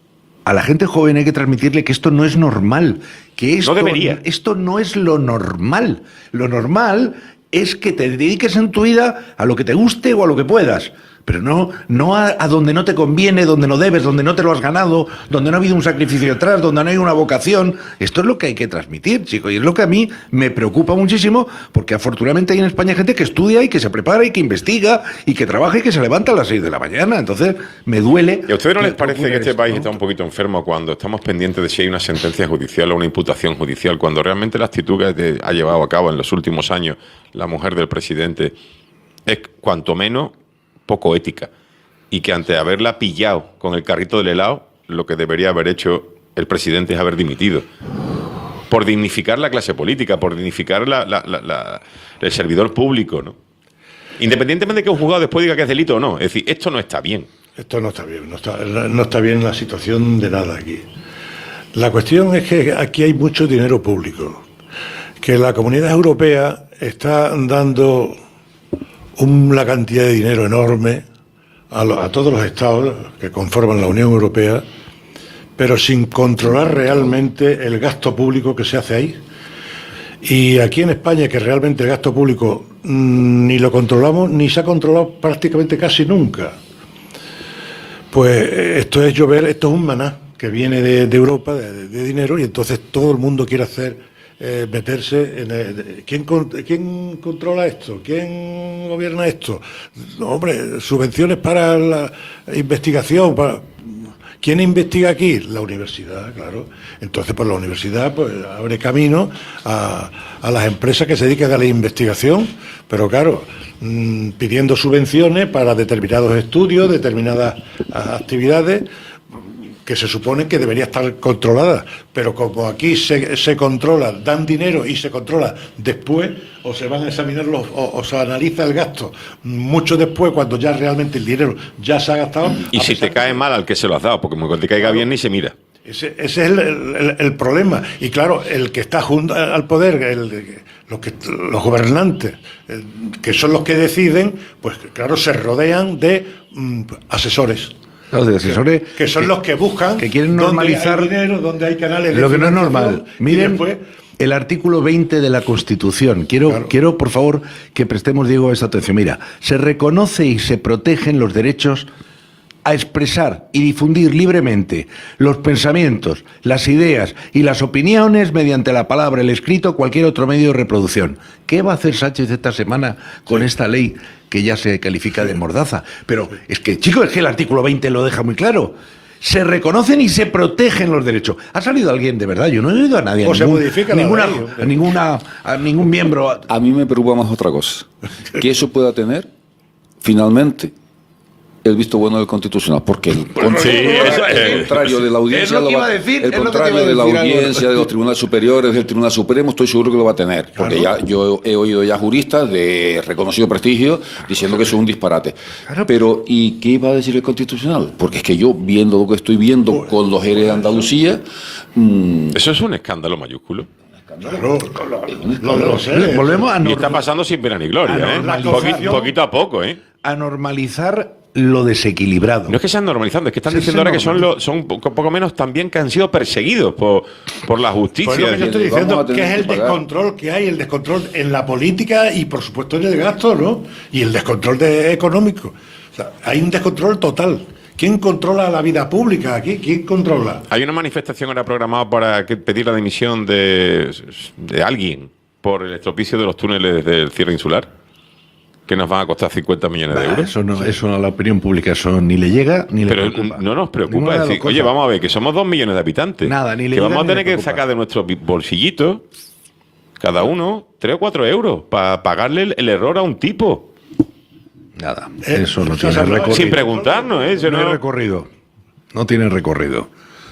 a la gente joven hay que transmitirle que esto no es normal, que esto debería. esto no es lo normal. Lo normal es que te dediques en tu vida a lo que te guste o a lo que puedas. Pero no, no a, a donde no te conviene, donde no debes, donde no te lo has ganado, donde no ha habido un sacrificio detrás, donde no hay una vocación. Esto es lo que hay que transmitir, chicos, y es lo que a mí me preocupa muchísimo, porque afortunadamente hay en España gente que estudia y que se prepara y que investiga y que trabaja y que se levanta a las seis de la mañana. Entonces, me duele. ¿Y a ustedes no les que parece ocurra que este esto, país ¿no? está un poquito enfermo cuando estamos pendientes de si hay una sentencia judicial o una imputación judicial, cuando realmente la actitud que te- ha llevado a cabo en los últimos años la mujer del presidente es cuanto menos poco ética? Y que ante haberla pillado con el carrito del helado, lo que debería haber hecho el presidente es haber dimitido. Por dignificar la clase política, por dignificar la, la- la- la- el servidor público, ¿no? Independientemente de que un juzgado después diga que es delito o no. Es decir, esto no está bien. Esto no está bien, no está, no está bien la situación de nada aquí. La cuestión es que aquí hay mucho dinero público, que la Comunidad Europea está dando una cantidad de dinero enorme a, lo- a todos los estados que conforman la Unión Europea, pero sin controlar realmente el gasto público que se hace ahí. Y aquí en España, que realmente el gasto público mm, ni lo controlamos, ni se ha controlado prácticamente casi nunca. Pues eh, esto es llover, esto es un maná que viene de, de Europa, de, de dinero, y entonces todo el mundo quiere hacer, eh, meterse en... el- ¿quién, con- ¿Quién controla esto? ¿Quién gobierna esto? No, hombre, subvenciones para la investigación, para... ¿Quién investiga aquí? La universidad, claro. Entonces, pues la universidad pues abre camino a, a las empresas que se dedican a la investigación, pero claro, mmm, pidiendo subvenciones para determinados estudios, determinadas actividades que se supone que debería estar controlada, pero como aquí se, se controla, dan dinero y se controla después, o se van a examinar los, o, o se analiza el gasto mucho después, cuando ya realmente el dinero ya se ha gastado. Y si te cae mal al que se lo has dado, porque cuando te caiga bien ni se mira. Ese, ese es el, el, el problema. Y claro, el que está junto al poder, el, los, que, los gobernantes, el, que son los que deciden, pues claro, se rodean de mm, asesores. Los de asesores que, que son que, los que buscan que quieren normalizar dónde hay dinero, dónde hay canales de lo que no es normal. Miren después, el artículo veinte de la Constitución. Quiero, claro. quiero, por favor, que prestemos, Diego, esta atención. Mira, se reconoce y se protegen los derechos a expresar y difundir libremente los pensamientos, las ideas y las opiniones mediante la palabra, el escrito, cualquier otro medio de reproducción. ¿Qué va a hacer Sánchez esta semana con esta ley que ya se califica de mordaza? Pero es que, chicos, es que el artículo veinte lo deja muy claro. Se reconocen y se protegen los derechos. ¿Ha salido alguien de verdad? Yo no he oído a nadie. O a se ningún, modifica a ninguna, la ley, a ninguna, a ningún miembro. A mí me preocupa más otra cosa. Que eso pueda tener, finalmente, el visto bueno del Constitucional, porque el, bueno, sí, eso, el contrario de la audiencia, lo va, decir, el contrario de la audiencia, de los tribunales superiores, del Tribunal Supremo, estoy seguro que lo va a tener, porque claro. ya yo he oído ya juristas de reconocido prestigio diciendo que eso es un disparate. Claro. Pero ¿y qué va a decir el Constitucional? Porque es que yo, viendo lo que estoy viendo con los eres de Andalucía, mmm, eso es un escándalo mayúsculo. Claro, lo, lo, lo sé. Volvemos a y está pasando sin pena ni gloria, ¿eh? Poquito, poquito a poco, ¿eh? A normalizar lo desequilibrado. No es que sean normalizando, es que están sí, diciendo ahora que son, lo, son poco, poco menos también que han sido perseguidos por, por la justicia. Pues lo que yo estoy diciendo que es el que descontrol que hay, el descontrol en la política y por supuesto en el gasto, ¿no? Y el descontrol de, económico. O sea, hay un descontrol total. ¿Quién controla la vida pública aquí? ¿Quién controla? Hay una manifestación ahora programada para que pedir la dimisión de, de alguien por el estropicio de los túneles del cierre insular, que nos van a costar cincuenta millones bah, de euros. Eso no, eso a la opinión pública eso ni le llega ni Pero le preocupa. No nos preocupa. Es decir, oye, vamos a ver, que somos dos millones de habitantes. Nada, ni le que llega, vamos a tener que preocupa. sacar de nuestros bolsillitos, cada uno, tres o cuatro euros, para pagarle el, el error a un tipo. Nada, eh, eso no tiene recorrido. Sin preguntarnos, ¿eh? Eso no, no hay recorrido. No tiene recorrido.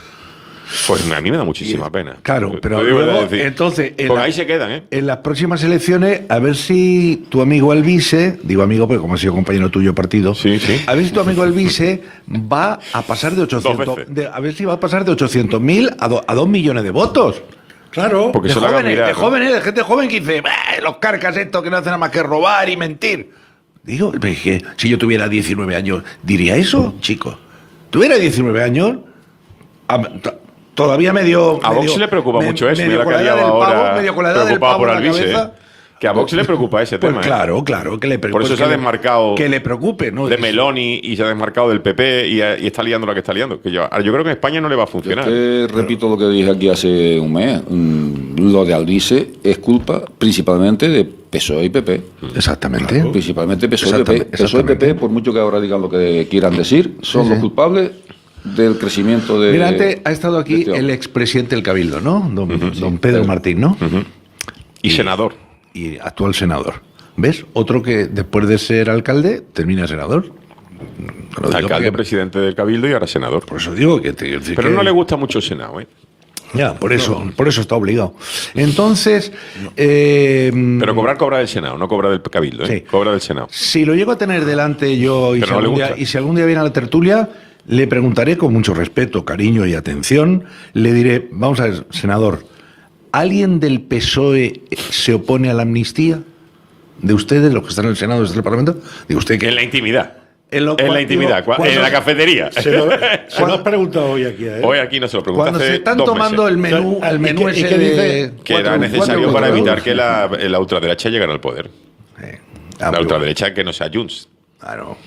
Pues a mí me da muchísima pena. Claro, pero luego, entonces, en pues la, ahí se quedan, ¿eh? En las próximas elecciones, a ver si tu amigo Alvise, digo amigo porque como ha sido compañero tuyo de partido, sí, sí. a ver si tu amigo Alvise va a pasar de ochocientos, de, a ver si va a pasar de ochocientos mil a, do, a dos millones de votos. Claro, porque de se jóvenes, mirar, de ¿no? jóvenes, de gente joven que dice, los carcas estos que no hacen nada más que robar y mentir. Digo, que si yo tuviera diecinueve años, ¿diría eso, chico? ¿Tuviera diecinueve años? A, Todavía medio. A Vox medio, le preocupa me, mucho eso. Medio Mira con la que edad del ahora pavo, medio con la edad del preocupado pavo por en la Alvise. cabeza. Que a Vox le preocupa ese pues tema. Claro, ¿eh? claro, que le preocupa. Por eso pues se ha le, desmarcado. Que le preocupe, ¿no? De Meloni y se ha desmarcado del P P y, y está liando lo que está liando. Que yo, yo creo que en España no le va a funcionar. Yo te repito lo que dije aquí hace un mes. Lo de Alvise es culpa principalmente de P S O E y P P. Exactamente. Claro, principalmente P S O E y P P. P S O E y P P, por mucho que ahora digan lo que quieran decir, son sí, los sí. culpables del crecimiento de... Mira, antes ha estado aquí este el expresidente del Cabildo, ¿no? Don, uh-huh, don sí, Pedro sí. Martín, ¿no? Uh-huh. Y, y senador. Y actual senador. ¿Ves? Otro que después de ser alcalde termina senador. Alcalde, porque... presidente del Cabildo y ahora senador. Por eso digo que... Te, Pero que... no le gusta mucho el Senado, ¿eh? Ya, por eso, no. por eso está obligado. Entonces... No. Eh, Pero cobrar, cobra del Senado, no cobra del Cabildo, ¿eh? Sí. Cobra del Senado. Si lo llego a tener delante yo y si, no algún día, y si algún día viene a la tertulia... Le preguntaré con mucho respeto, cariño y atención, le diré, vamos a ver, senador, ¿alguien del P S O E se opone a la amnistía? ¿De ustedes, los que están en el Senado, desde el Parlamento? Digo usted que... En la intimidad. En, lo, en la intimidad, digo, en la cafetería. Se lo, se lo has preguntado hoy aquí a él. Hoy aquí no se lo pregunta. Cuando hace se están dos tomando meses. el menú, el menú ese de... Dice? Que cuatro, era necesario cuatro, para cuatro, evitar cuatro, que la, la ultraderecha llegara al poder. Eh, ah, la ultraderecha que no sea Junts. Claro.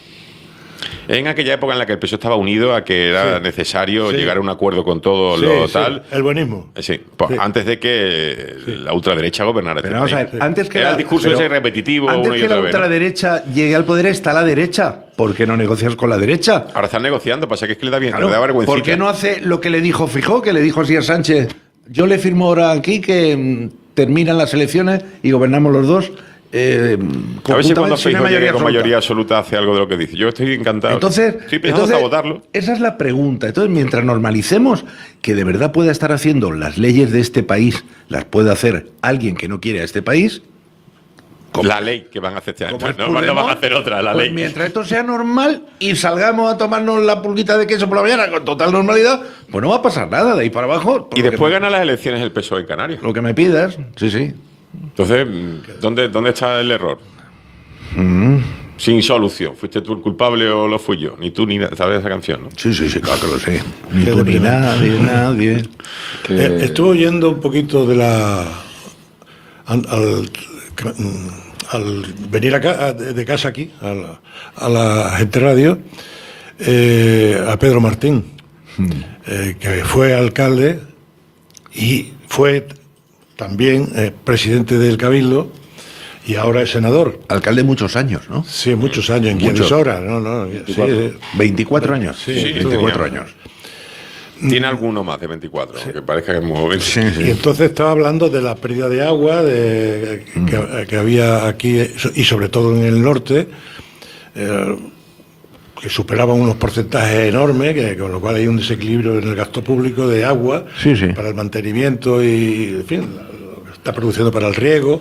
En aquella época en la que el P S O E estaba unido a que era sí. necesario sí. llegar a un acuerdo con todo sí, lo sí. tal. El buenismo. Sí, pues sí. antes de que sí. la ultraderecha gobernara. Pero este vamos a ver, antes que era la, el discurso ese repetitivo. Antes uno y que otra la vez, ultraderecha ¿no? llegue al poder está la derecha. ¿por qué no negocias con la derecha? Ahora están negociando, pasa que es que le da bien, Claro, le da vergüencita. ¿por qué no hace lo que le dijo Feijóo, que le dijo así a Sánchez? Yo le firmo ahora aquí que mm, terminan las elecciones y gobernamos los dos. Eh, A ver si cuando sin Feijóo llegue con absoluta. mayoría absoluta hace algo de lo que dice. Yo estoy encantado. Entonces, estoy pensando entonces, hasta votarlo. Esa es la pregunta. Entonces, mientras normalicemos que de verdad pueda estar haciendo las leyes de este país, las puede hacer alguien que no quiere a este país. La ley que van a hacer este año. como No, expulsemos, no van a hacer otra, la pues ley. mientras esto sea normal y salgamos a tomarnos la pulguita de queso por la mañana con total normalidad, pues no va a pasar nada de ahí para abajo. Y después gana las elecciones el P S O E en Canarias. Lo que me pidas, sí, sí. Entonces, ¿dónde, dónde está el error? Mm. Sin solución. ¿Fuiste tú el culpable o lo fui yo? Ni tú ni nadie. ¿Sabes esa canción, no? Sí, sí, sí, claro que lo sé. Ni Qué tú ni deprimente. nadie, nadie. Eh, estuve oyendo un poquito de la. Al, al, al venir acá, de, de casa aquí, a la, a la Gente Radio, eh, a Pedro Martín, eh, que fue alcalde y fue también eh, presidente del Cabildo y ahora es senador. Alcalde muchos años, ¿no? Sí, muchos años, en Muchos. quiénes horas, no, no. sí, eh, veinticuatro años. Sí, Sí, veinticuatro tenía. años. Tiene alguno más de veinticuatro, aunque parezca que es muy joven. Y entonces estaba hablando de la pérdida de agua de, que, que había aquí y sobre todo en el norte, eh, que superaban unos porcentajes enormes, que, con lo cual hay un desequilibrio en el gasto público de agua Sí, sí. para el mantenimiento y, en fin, lo que está produciendo para el riego.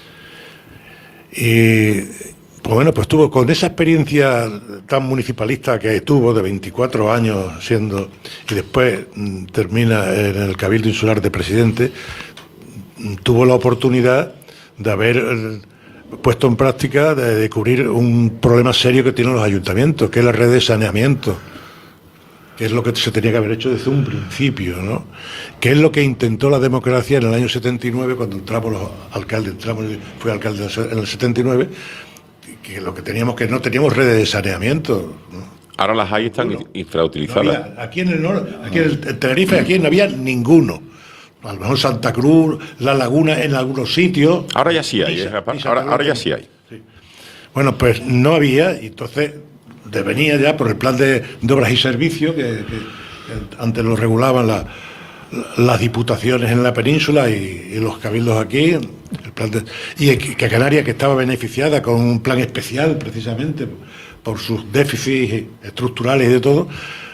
Y pues bueno, pues tuvo con esa experiencia tan municipalista que tuvo de veinticuatro años siendo, y después mm, termina en el Cabildo Insular de presidente, mm, tuvo la oportunidad de haber eh, puesto en práctica, de, de cubrir un problema serio que tienen los ayuntamientos, que es la red de saneamiento, que es lo que se tenía que haber hecho desde un principio, ¿no? Que es lo que intentó la democracia en el año setenta y nueve, cuando entramos los alcaldes, entramos, fui alcalde en el setenta y nueve, que lo que teníamos que no teníamos redes de saneamiento, ¿no? Ahora las hay están No infrautilizadas. había- aquí en el norte, aquí en el en Tenerife, aquí no había ninguno. A lo mejor Santa Cruz, La Laguna en algunos sitios. Ahora ya sí hay. Ni eh, Sa- ni Santa Ahora, Cruz ahora ya también. sí hay. Bueno, pues no había, y entonces devenía ya por el plan de, de obras y servicios, que, que- que antes lo regulaban la- la- las diputaciones en la península y, y los cabildos aquí, el plan de- y que que Canarias, que estaba beneficiada con un plan especial precisamente por sus déficits estructurales y de todo,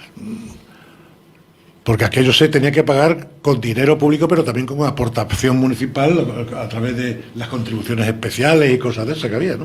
porque aquello se tenía que pagar con dinero público, pero también con aportación municipal a través de las contribuciones especiales y cosas de esas que había, ¿no?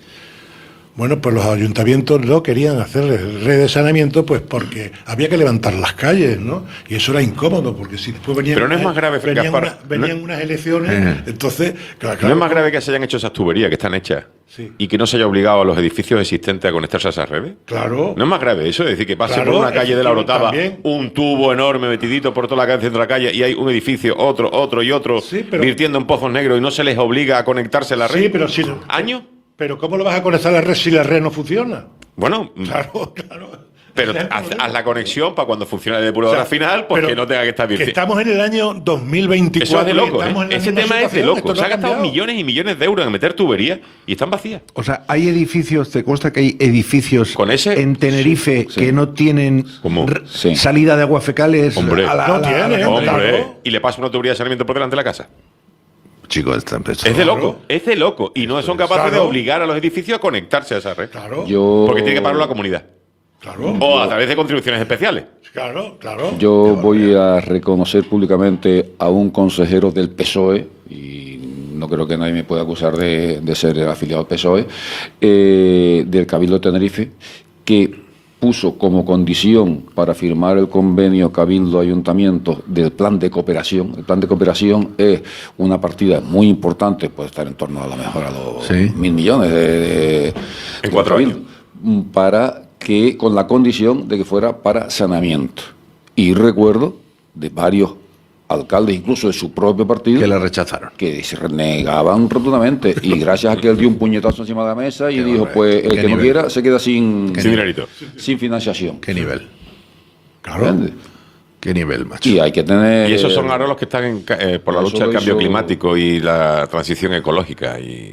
Bueno, pues los ayuntamientos no querían hacer red de saneamiento, pues porque había que levantar las calles, ¿no? Y eso era incómodo, porque si después venían, Pero no es más grave, venían, Gaspar, una- venían no- unas elecciones, Eh. entonces, claro, ¿No claro, es más grave que se hayan hecho esas tuberías que están hechas Sí. y que no se haya obligado a los edificios existentes a conectarse a esas redes? Claro. ¿No es más grave eso? Es decir, que pase Claro, por una calle de la Orotava también. un tubo enorme metidito por toda la calle, centro de la calle, y hay un edificio, otro, otro y otro, pero- virtiendo en pozos negros y no se les obliga a conectarse a la red. Sí, pero si ¿Años? Pero ¿cómo lo vas a conectar a la red si la red no funciona? Bueno, Claro, claro. pero haz, haz la conexión para cuando funcione la depuradora O sea, final, pues pero que no tenga que estar Que virtiendo. estamos en el año dos mil veinticuatro. Eso es de loco, y estamos ¿eh? en la Ese misma tema es de situación, loco. esto no Se ha ha gastado cambiado. millones y millones de euros en meter tuberías y están vacías. O sea, hay edificios, te consta que hay edificios ¿Con ese? en Tenerife Sí. que no tienen ¿Cómo? r- Sí. salida de agua fecales. Hombre. a la- No a la- tiene, a la- hombre. Hombre, Claro. y le pasa una tubería de saneamiento por delante de la casa. Chicos, esto- esto- Es de Claro. loco, es de loco. Y no son capaces de Claro. obligar a los edificios a conectarse a esa red. Claro, Yo, Porque tiene que pagarlo la comunidad. claro, O a través de contribuciones especiales. claro, claro. yo voy a reconocer públicamente a un consejero del P S O E, y no creo que nadie me pueda acusar de, de ser afiliado al P S O E, eh, del Cabildo de Tenerife, que puso como condición para firmar el convenio Cabildo-Ayuntamiento del plan de cooperación. El plan de cooperación es una partida muy importante, puede estar en torno a lo mejor a los Sí. mil millones de, de- En cuatro de años. mm, para que, con la condición de que fuera para saneamiento. Y recuerdo de varios alcaldes, incluso de su propio partido, que la rechazaron. que se renegaban rotundamente. Y gracias a que él dio un puñetazo encima de la mesa y Qué dijo, horror. pues el Qué que no nivel. quiera se queda sin, Sin dinerito. sin financiación. ¿Qué nivel? Claro. ¿Entiendes? ¿Qué nivel, macho? Y hay que tener... Y esos son ahora los que están en ca- eh, por la Eso lucha del lo cambio hizo- climático y la transición ecológica. Y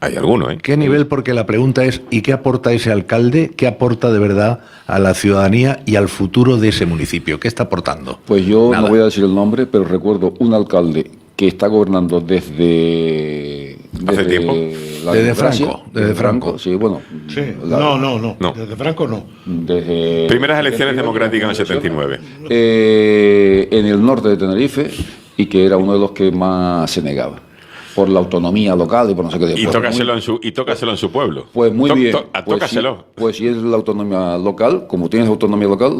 Hay algunos, ¿eh? ¿Qué nivel? Porque la pregunta es, ¿y qué aporta ese alcalde? ¿Qué aporta de verdad a la ciudadanía y al futuro de ese municipio? ¿Qué está aportando? Pues yo Nada. no voy a decir el nombre, pero recuerdo un alcalde que está gobernando desde... ¿Hace tiempo? la Desde democracia, Franco, desde Franco. Sí, bueno. Sí. la- No, no, no, No. Desde Franco no. Desde Primeras elecciones democráticas en el setenta y nueve. eh, en el norte de Tenerife, y que era uno de los que más se negaba por la autonomía local y por no sé qué. Y Pues tócaselo, muy- en su, y tócaselo en su pueblo. Pues muy To- bien. to- a- pues, tócaselo. sí, pues si es la autonomía local, como tienes autonomía local,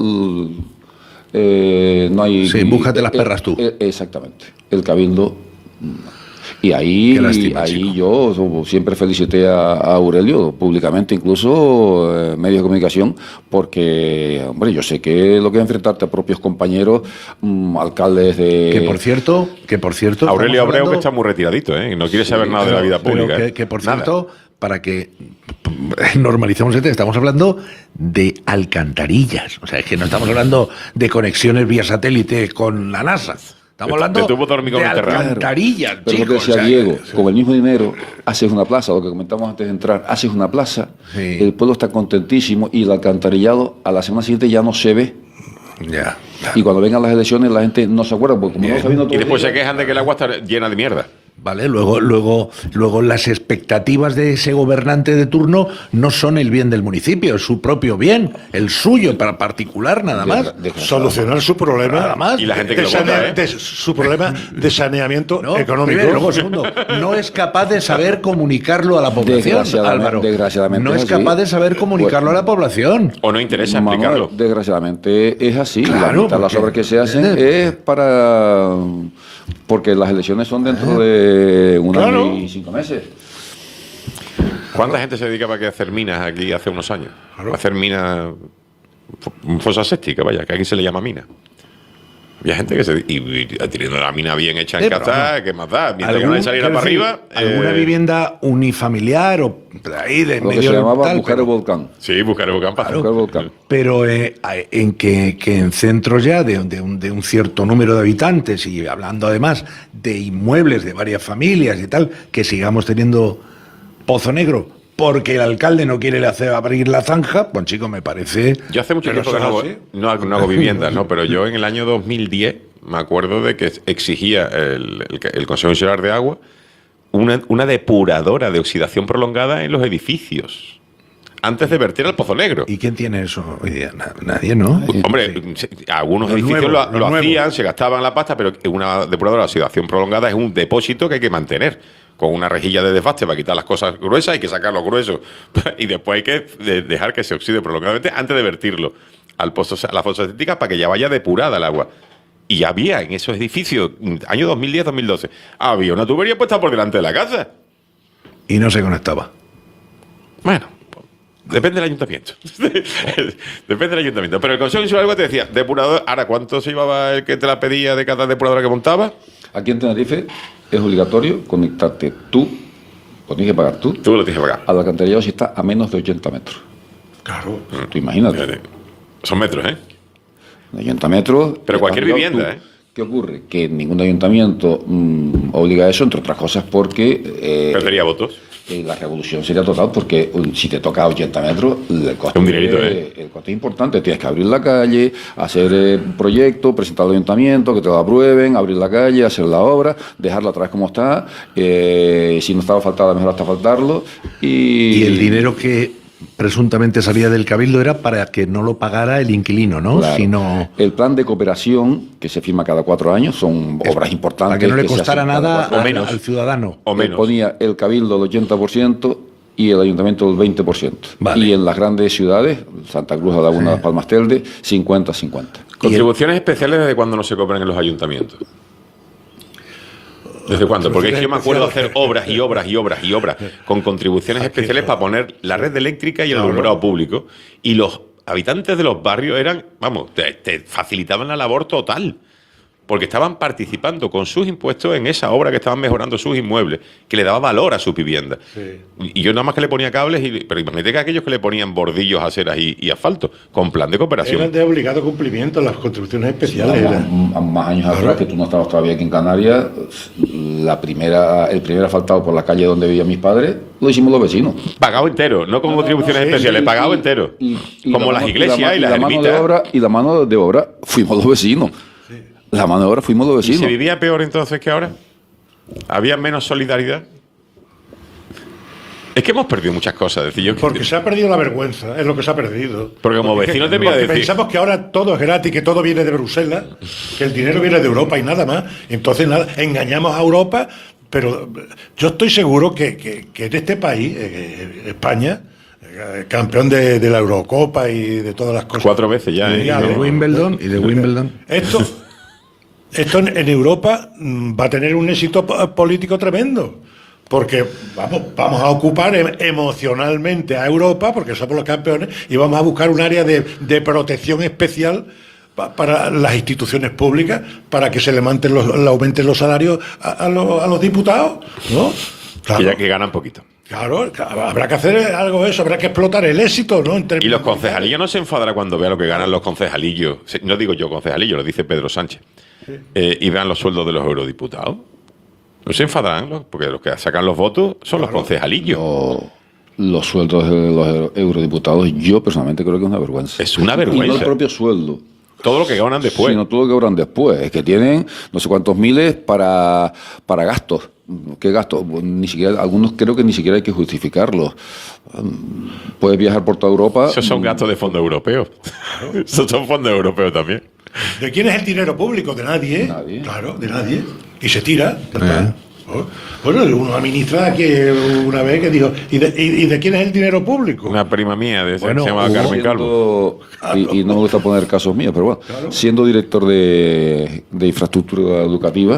eh, no hay... Sí, búscate las eh, perras tú. eh, exactamente. El cabildo... Y ahí, Qué lástima, ahí chico. yo siempre felicité a, a Aurelio, públicamente, incluso eh, medios de comunicación, porque, hombre, yo sé que lo que es enfrentarte a propios compañeros, mm, alcaldes de... Que por cierto, que por cierto... Aurelio estamos Abreu, que hablando- está muy retiradito, ¿eh? No quiere saber Sí, nada de la Pero- vida pero pública. que, ¿eh? que, por Nada. cierto, para que normalicemos el tema, estamos hablando de alcantarillas. O sea, es que no estamos hablando de conexiones vía satélite con la NASA. Estamos De- hablando de tubo térmico de subterráneo. alcantarillas, Pero lo que chicos. decía o sea, Diego, con el mismo dinero haces una plaza, lo que comentamos antes de entrar, haces una plaza, Sí. el pueblo está contentísimo y el alcantarillado a la semana siguiente ya no se ve. Ya. Y cuando vengan las elecciones la gente no se acuerda, porque como no está viendo todo Y después el se día- quejan de que el agua está llena de mierda. Vale, luego, luego, luego las expectativas de ese gobernante de turno no son el bien del municipio, es su propio bien, el suyo para particular nada más. De- de- Solucionar su problema. Nada más. Y la gente que de lo vota, sanea- ¿eh? de su problema de saneamiento No, económico. primero, luego, segundo, no es capaz de saber comunicarlo a la población, Desgraciadamente- Álvaro. desgraciadamente no es es así. capaz de saber comunicarlo a la población. O no interesa Manuel, explicarlo. desgraciadamente es así. Claro, la mitad de las porque- obras que se hacen es para... Porque las elecciones son dentro de un Claro. año y cinco meses. ¿Cuánta gente se dedicaba aquí a hacer minas aquí hace unos años? A hacer minas... fo- Fosa séptica, vaya, que aquí se le llama mina. Había gente que se... Y, y teniendo la mina bien hecha en Sí, pero casa, no. ¿qué más da? Mientras que Algún- nadie saliera quiero para decir, arriba... alguna eh, vivienda unifamiliar o de ahí de Lo que medio se llamaba tal, buscar pero- el volcán. Sí, buscar el volcán para Buscar el volcán. Pero eh, en que, que en centros ya de, de un, de un cierto número de habitantes y hablando además de inmuebles de varias familias y tal, que sigamos teniendo Pozo Negro porque el alcalde no quiere hacer abrir la zanja, pues chico, me parece... Yo hace mucho Pero tiempo que eso no es hago, así. no, hago- no hago viviendas, ¿no? Pero yo en el año dos mil diez me acuerdo de que exigía el, el, el Consejo Insular de Agua una, una depuradora de oxidación prolongada en los edificios antes de verter al Pozo Negro. ¿Y quién tiene eso hoy día? Na- Nadie, ¿no? Hombre, se- algunos Los edificios nuevos, lo, los lo nuevos. hacían, se gastaban la pasta, pero una depuradora de oxidación prolongada es un depósito que hay que mantener con una rejilla de desbaste para quitar las cosas gruesas, hay que sacar lo grueso y después hay que de- dejar que se oxide prolongadamente antes de vertirlo al pozo, a la fosa séptica para que ya vaya depurada el agua. Y había en esos edificios, año dos mil diez dos mil doce, había una tubería puesta por delante de la casa. Y no se conectaba. Bueno, depende del ayuntamiento. Depende del ayuntamiento. Pero el Consejo Insular de Agua te decía, depurador, ahora, ¿cuánto se llevaba el que te la pedía de cada depuradora que montaba? Aquí en Tenerife es obligatorio conectarte tú, lo tienes que pagar tú, Tú lo tienes que pagar. al alcantarillado si está a menos de ochenta metros. Claro. Tú imagínate. Son metros, ¿eh? ochenta metros. Pero cualquier Tú- vivienda, ¿eh? ¿Qué ocurre? Que ningún ayuntamiento mm, obliga a eso, entre otras cosas porque... eh, Perdería votos. que la revolución sería total porque um, si te toca ochenta metros, el coste, Un dinerito, es- ¿eh? el coste es importante. Tienes que abrir la calle, hacer eh, un proyecto, presentar al ayuntamiento, que te lo aprueben, abrir la calle, hacer la obra, dejarla atrás como está. eh, si no estaba faltada, mejor hasta faltarlo. Y, Y el dinero que presuntamente salía del cabildo era para que no lo pagara el inquilino, ¿no? Claro. Sino El plan de cooperación que se firma cada cuatro años son obras importantes. para que no le se costara hacen cada nada cuatro o al, menos. al ciudadano. O Le menos. ponía el cabildo el ochenta por ciento y el ayuntamiento el veinte por ciento. Vale. Y en las grandes ciudades, Santa Cruz de Laguna, Las Palmas Telde, cincuenta cincuenta. Contribuciones especiales desde cuando no se cobran en los ayuntamientos. ¿Desde cuándo? Porque es que yo me acuerdo hacer obras y obras y obras y obras con contribuciones especiales para poner la red eléctrica y el alumbrado público. Y los habitantes de los barrios eran, vamos, te, te facilitaban la labor total. porque estaban participando con sus impuestos en esa obra que estaban mejorando sus inmuebles, que le daba valor a su vivienda. Sí. Y yo nada más que le ponía cables, y, pero imagínate que aquellos que le ponían bordillos, aceras y, y asfalto, con plan de cooperación. Eran de obligado cumplimiento las construcciones especiales. Sí, más, más años atrás, claro, que tú no estabas todavía aquí en Canarias, la primera, el primer asfaltado por la calle donde vivían mis padres, lo hicimos los vecinos. Pagado entero, no con no, contribuciones no, sí, especiales, sí, pagado y, entero. Y, y Como la las mano, iglesias y, la, y las y la mano de obra Y la mano de obra fuimos los vecinos. Sí. La mano de obra fuimos los vecinos. ¿Y se vivía peor entonces que ahora? ¿Había menos solidaridad? Es que hemos perdido muchas cosas. Decir, yo porque que... se ha perdido la vergüenza, es lo que se ha perdido. Porque como porque vecinos debía decir... Pensamos que ahora todo es gratis, que todo viene de Bruselas, que el dinero viene de Europa y nada más. Entonces nada, engañamos a Europa, pero yo estoy seguro que, que, que en este país, eh, España, eh, campeón de, de la Eurocopa y de todas las cosas... Cuatro veces ya. ¿eh? Y de Wimbledon. Y de Wimbledon. Esto... Esto en Europa va a tener un éxito político tremendo, porque vamos, vamos a ocupar emocionalmente a Europa, porque somos los campeones, y vamos a buscar un área de, de protección especial pa, para las instituciones públicas, para que se le, los, le aumenten los salarios a, a, los, a los diputados, ¿no? Claro. Que ya que ganan poquito. Claro, habrá que hacer algo de eso, habrá que explotar el éxito, ¿no? Y los concejalillos no se enfadarán cuando vean lo que ganan los concejalillos. No digo yo concejalillos, lo dice Pedro Sánchez. Sí. Eh, y vean los sueldos de los eurodiputados. No se enfadarán, porque los que sacan los votos son claro. los concejalillos. No, los sueldos de los eurodiputados, yo personalmente creo que es una vergüenza. Es una vergüenza. Y no el propio sueldo. Todo lo que ganan después. Sino todo lo que ganan después. Es que tienen no sé cuántos miles para, para gastos. ¿Qué gastos? Ni siquiera, algunos creo que ni siquiera hay que justificarlos. Puedes viajar por toda Europa. Esos son gastos de fondos europeos. Claro. Esos son fondos europeos también. ¿De quién es el dinero público? De nadie. nadie. Claro, de nadie. Y se tira. Eh. Bueno, uno administra aquí una vez que dijo, ¿y de, y, y de quién es el dinero público? Una prima mía de ese, bueno, se llama Carmen Calvo. Y, y no me gusta poner casos míos, pero bueno, claro. Siendo director de, de infraestructura educativa,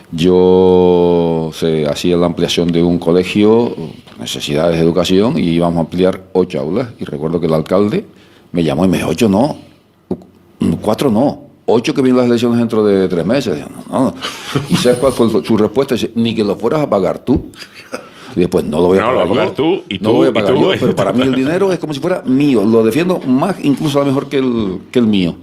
yo se hacía la ampliación de un colegio, necesidades de educación, y íbamos a ampliar ocho aulas. Y recuerdo que el alcalde me llamó y me dijo, ocho no, cuatro no. Ocho que vienen las elecciones dentro de tres meses. No, no. ¿Y sabes cuál fue su respuesta? Dice, ni que lo fueras a pagar tú. Y después, no lo voy a no, pagar, lo voy a pagar tú. Y no tú, lo voy a pagar tú, yo, pero para mí el dinero es como si fuera mío. Lo defiendo más, incluso a lo mejor que el, que el mío.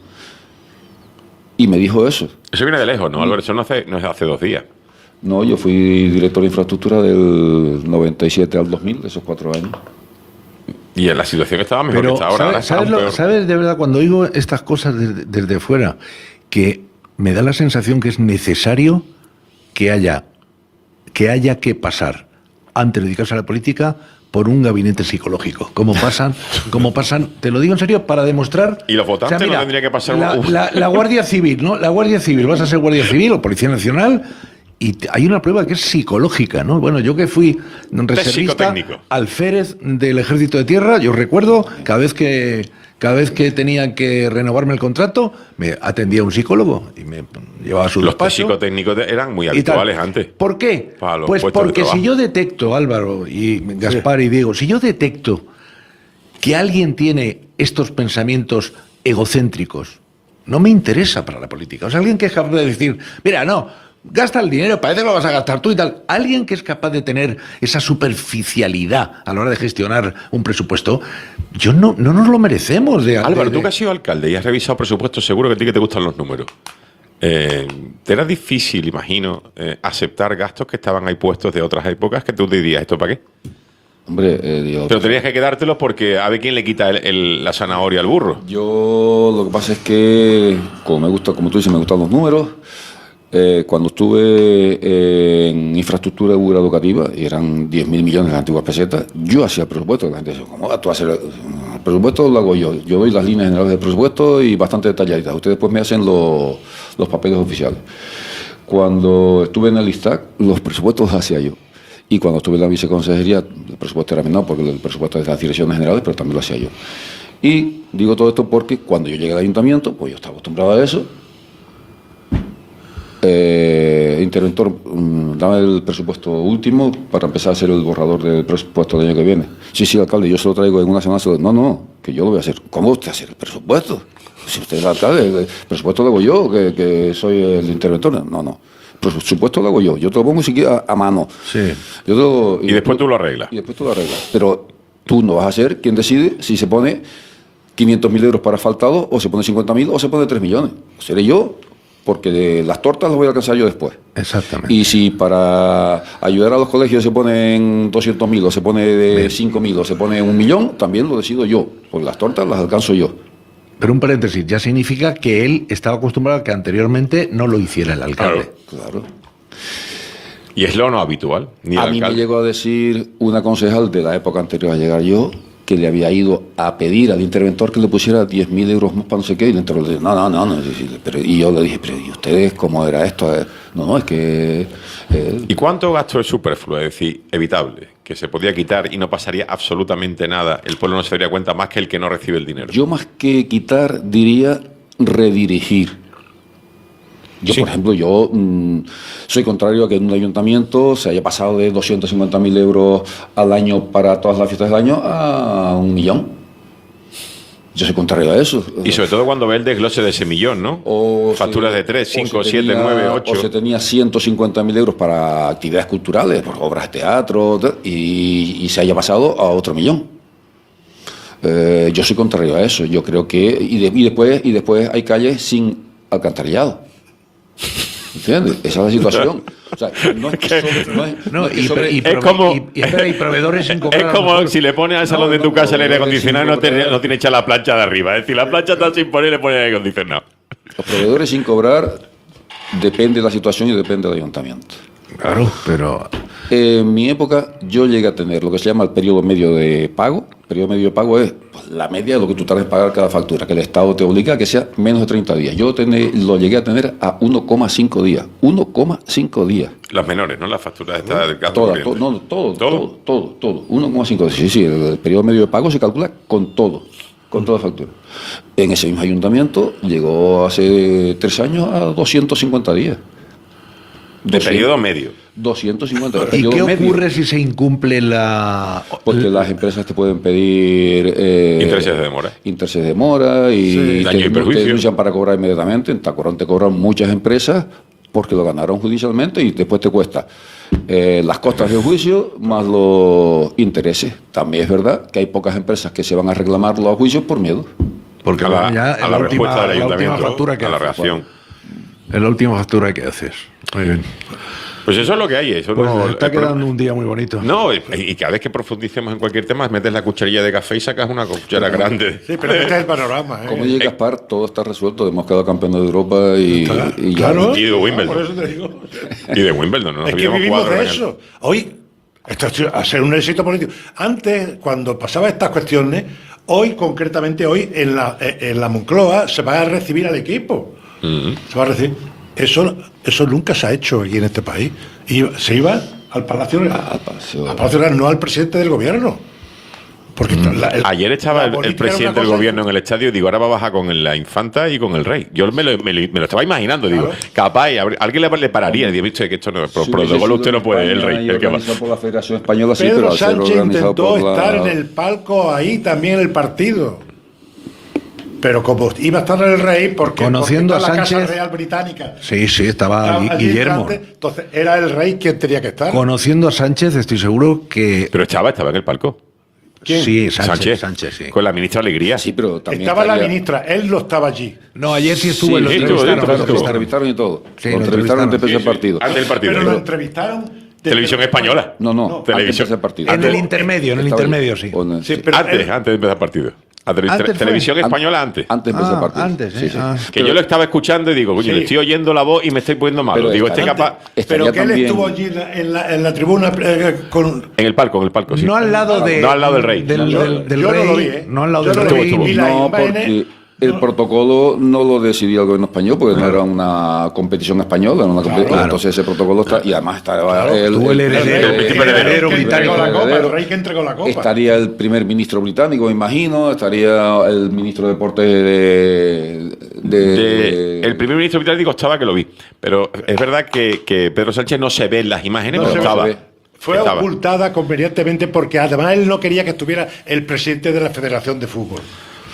Y me dijo eso. Eso viene de lejos, ¿no, Álvaro? Eso no hace, no es hace dos días. No, yo fui director de infraestructura del noventa y siete al dos mil, esos cuatro años. Y en la situación estaba mejor pero, que está ahora. ¿sabes, ¿sabes, lo, ¿sabes de verdad cuando oigo estas cosas desde, desde fuera? Que me da la sensación que es necesario que haya que haya que pasar antes de dedicarse a la política por un gabinete psicológico, como pasan, como pasan, te lo digo en serio, para demostrar. Y los votantes o sea, mira, no tendría que pasar la, un... la, la Guardia Civil, ¿no? La Guardia Civil, vas a ser Guardia Civil o Policía Nacional. Y hay una prueba que es psicológica, ¿no? Bueno, yo que fui reservista alférez del Ejército de Tierra, yo recuerdo cada vez que cada vez que tenía que renovarme el contrato, me atendía un psicólogo y me llevaba a su Los despacho. Los psicotécnicos eran muy habituales antes. ¿Por qué? Pues porque si yo detecto, Álvaro y Gaspar sí. y Diego, si yo detecto que alguien tiene estos pensamientos egocéntricos, no me interesa para la política. O sea, alguien que es capaz de decir, mira, no, gasta el dinero, parece que lo vas a gastar tú y tal. Alguien que es capaz de tener esa superficialidad a la hora de gestionar un presupuesto, yo no, no nos lo merecemos. De, Álvaro, de, de... tú que has sido alcalde y has revisado presupuestos, seguro que a ti que te gustan los números. Eh, ¿Te era difícil, imagino, eh, aceptar gastos que estaban ahí puestos de otras épocas que tú te dirías, ¿esto para qué? Hombre, eh, Dios, pero tenías que quedártelos porque a ver quién le quita el, el, la zanahoria al burro. Yo lo que pasa es que, como me gusta, como tú dices, me gustan los números. Eh, cuando estuve eh, en infraestructura educativa, y eran diez mil millones de antiguas pesetas, yo hacía el presupuesto. La gente decía, ¿cómo vas tú a hacer el, el presupuesto? Lo hago yo. Yo doy las líneas generales del presupuesto y bastante detalladitas. Ustedes después me hacen los, los papeles oficiales. Cuando estuve en el ISTAC, los presupuestos los hacía yo. Y cuando estuve en la viceconsejería, el presupuesto era menor, porque el presupuesto es de las direcciones generales, pero también lo hacía yo. Y digo todo esto porque cuando yo llegué al ayuntamiento, pues yo estaba acostumbrado a eso. Eh, interventor, um, dame el presupuesto último para empezar a hacer el borrador del presupuesto del año que viene. Sí, sí, alcalde, yo se lo traigo en una semana. No, no, que yo lo voy a hacer. ¿Cómo usted hacer el presupuesto? si usted es el alcalde, el presupuesto lo hago yo, que, que soy el interventor. No, no. Por supuesto lo hago yo. Yo te lo pongo siquiera a, a mano. Sí. Yo te lo, y, y después tú, tú lo arreglas. Y después tú lo arreglas. Pero tú no vas a ser quien decide si se pone quinientos mil euros para asfaltado, o se pone cincuenta mil, o se pone tres millones. Seré yo, porque de las tortas las voy a alcanzar yo después. Exactamente. Y si para ayudar a los colegios se ponen doscientos mil, o se pone de cinco mil, o se pone un millón, también lo decido yo, porque las tortas las alcanzo yo. Pero un paréntesis, ya significa que él estaba acostumbrado a que anteriormente no lo hiciera el alcalde. Claro, claro. Y es lo no habitual. Ni a el mí alcalde. me llegó a decir una concejal de la época anterior a llegar yo, que le había ido a pedir al interventor que le pusiera diez mil euros más para no sé qué, y el interventor le dijo, no, no, no, no. Pero, y yo le dije, pero ¿y ustedes cómo era esto? No, no, es que... Eh, ¿Y cuánto gasto es superfluo? Es decir, evitable, que se podía quitar y no pasaría absolutamente nada. El pueblo no se daría cuenta más que el que no recibe el dinero. Yo más que quitar diría redirigir. Yo, sí. por ejemplo, yo mmm, soy contrario a que en un ayuntamiento se haya pasado de doscientos cincuenta mil euros al año para todas las fiestas del año a un millón. Yo soy contrario a eso. Y sobre todo cuando ve el desglose de ese millón, ¿no? O facturas se, de tres, cinco, siete, tenía, nueve, ocho. O se tenía ciento cincuenta mil euros para actividades culturales, por obras de teatro, y, y se haya pasado a otro millón. Eh, yo soy contrario a eso. Yo creo que... Y, de, y, después, y después hay calles sin alcantarillado. ¿Entiendes? Esa es la situación. O sea, no es que sobre, no es, no, no es, y, sobre, y, es como y, y, y proveedores sin cobrar. Es como si le pones al salón no, de tu no, casa el aire acondicionado y no, te, no tiene hecha la plancha de arriba. Es decir, la plancha está sin poner y le pones aire acondicionado. Los proveedores sin cobrar depende de la situación y depende del ayuntamiento. Claro, pero... En mi época yo llegué a tener lo que se llama el periodo medio de pago. El periodo medio de pago es pues, la media de lo que tú tardas en pagar cada factura, que el Estado te obliga a que sea menos de treinta días. Yo tené, lo llegué a tener a uno coma cinco días. uno coma cinco días. Las menores, ¿no? Las facturas esta del gasto Todas, to, no, todo, todo, todo, todo, todo. uno coma cinco días. Sí, sí, el, el periodo medio de pago se calcula con todo, con toda factura. En ese mismo ayuntamiento llegó hace tres años a doscientos cincuenta días. De periodo medio. doscientos cincuenta. ¿Y qué medio. ocurre si se incumple la...? Porque las empresas te pueden pedir... Eh, intereses de demora. Intereses de demora y sí, daño y perjuicio. Te denuncian para cobrar inmediatamente. En Tacorón te cobran muchas empresas porque lo ganaron judicialmente y después te cuesta eh, las costas del juicio más los intereses. También es verdad que hay pocas empresas que se van a reclamar los juicios por miedo. Porque a la, ya, a la, la respuesta última, del ayuntamiento, la factura que a la reacción. Es la última factura que haces. Muy bien. Pues eso es lo que hay. Eso pues no, está quedando un día muy bonito. No, y, y cada vez que profundicemos en cualquier tema, metes la cucharilla de café y sacas una cuchara bueno, grande. Sí, pero este es el panorama. ¿eh? Como dice Gaspar, todo está resuelto. Hemos quedado campeones de Europa y, claro, y ya. Claro. Y de Wimbledon. Por eso te digo. Y de Wimbledon, ¿no? Nos es que vivimos de eso. Hoy, esto ha sido un éxito político. Antes, cuando pasaba estas cuestiones, hoy, concretamente hoy, en la, en la Moncloa se va a recibir al equipo. Uh-huh. Se va a recibir. Eso, eso nunca se ha hecho aquí en este país. Y se iba al Palacio Real, al Palacio, al Palacio Real, no al presidente del gobierno. Porque mm. la, el, Ayer estaba el, el presidente del gobierno en el estadio y digo, ahora va a bajar con la infanta y con el rey. Yo me lo, me lo, me lo estaba imaginando, claro. Digo, capaz, alguien le, le pararía. Digo, visto que esto no es por protocolo, usted no puede, el rey. El que va. Por la Federación Española, sí, Pedro pero Sánchez intentó por la... estar en el palco ahí también el partido. Pero como iba a estar el rey, porque, conociendo porque a Sánchez, la Casa Real Británica. Sí, sí, estaba, estaba Guillermo. Delante, entonces era el rey quien tenía que estar. Conociendo a Sánchez, estoy seguro que. Pero estaba, estaba en el palco. ¿Quién? Sí, Sánchez, Sánchez, Sánchez, sí. Con la ministra Alegría. Sí, pero también estaba estaría... la ministra, él no estaba allí. No, ayer sí estuvo sí, en los sí, entrevistaron, lo entrevistaron y todo. Sí, lo entrevistaron antes del sí, sí. partido. Antes del partido. Pero lo entrevistaron. Televisión española. No, no, no. Televisión del partido. En el intermedio, en el intermedio, sí. sí pero antes, él... antes de empezar el partido. Antes televisión fue. española antes. Antes empezó ah, el partido. Antes, sí, sí, sí. Ah, que pero, yo lo estaba escuchando y digo, coño, sí. Le estoy oyendo la voz y me estoy poniendo malo. Pero digo, este capaz. Pero que también... él estuvo allí en la, en la, en la tribuna eh, con. En el palco, en el palco, sí. No al lado de. No al lado del rey. Del, yo, del, del yo rey. No lo vi, ¿eh? No al lado yo del no rey. Vi, no, porque el no. protocolo no lo decidía el gobierno español, porque claro. no era una competición española, era una competición, claro. Entonces ese protocolo está, y además estaba claro, el, el, el, el, el, el, el heredero británico, la copa, el rey que entregó la copa. Estaría el primer ministro británico, me imagino, estaría el ministro de deportes de, de, de el primer ministro británico estaba, que lo vi, pero es verdad que, que Pedro Sánchez no se ve en las imágenes, no pero estaba. Ve. Fue estaba. ocultada convenientemente porque además él no quería que estuviera el presidente de la Federación de Fútbol.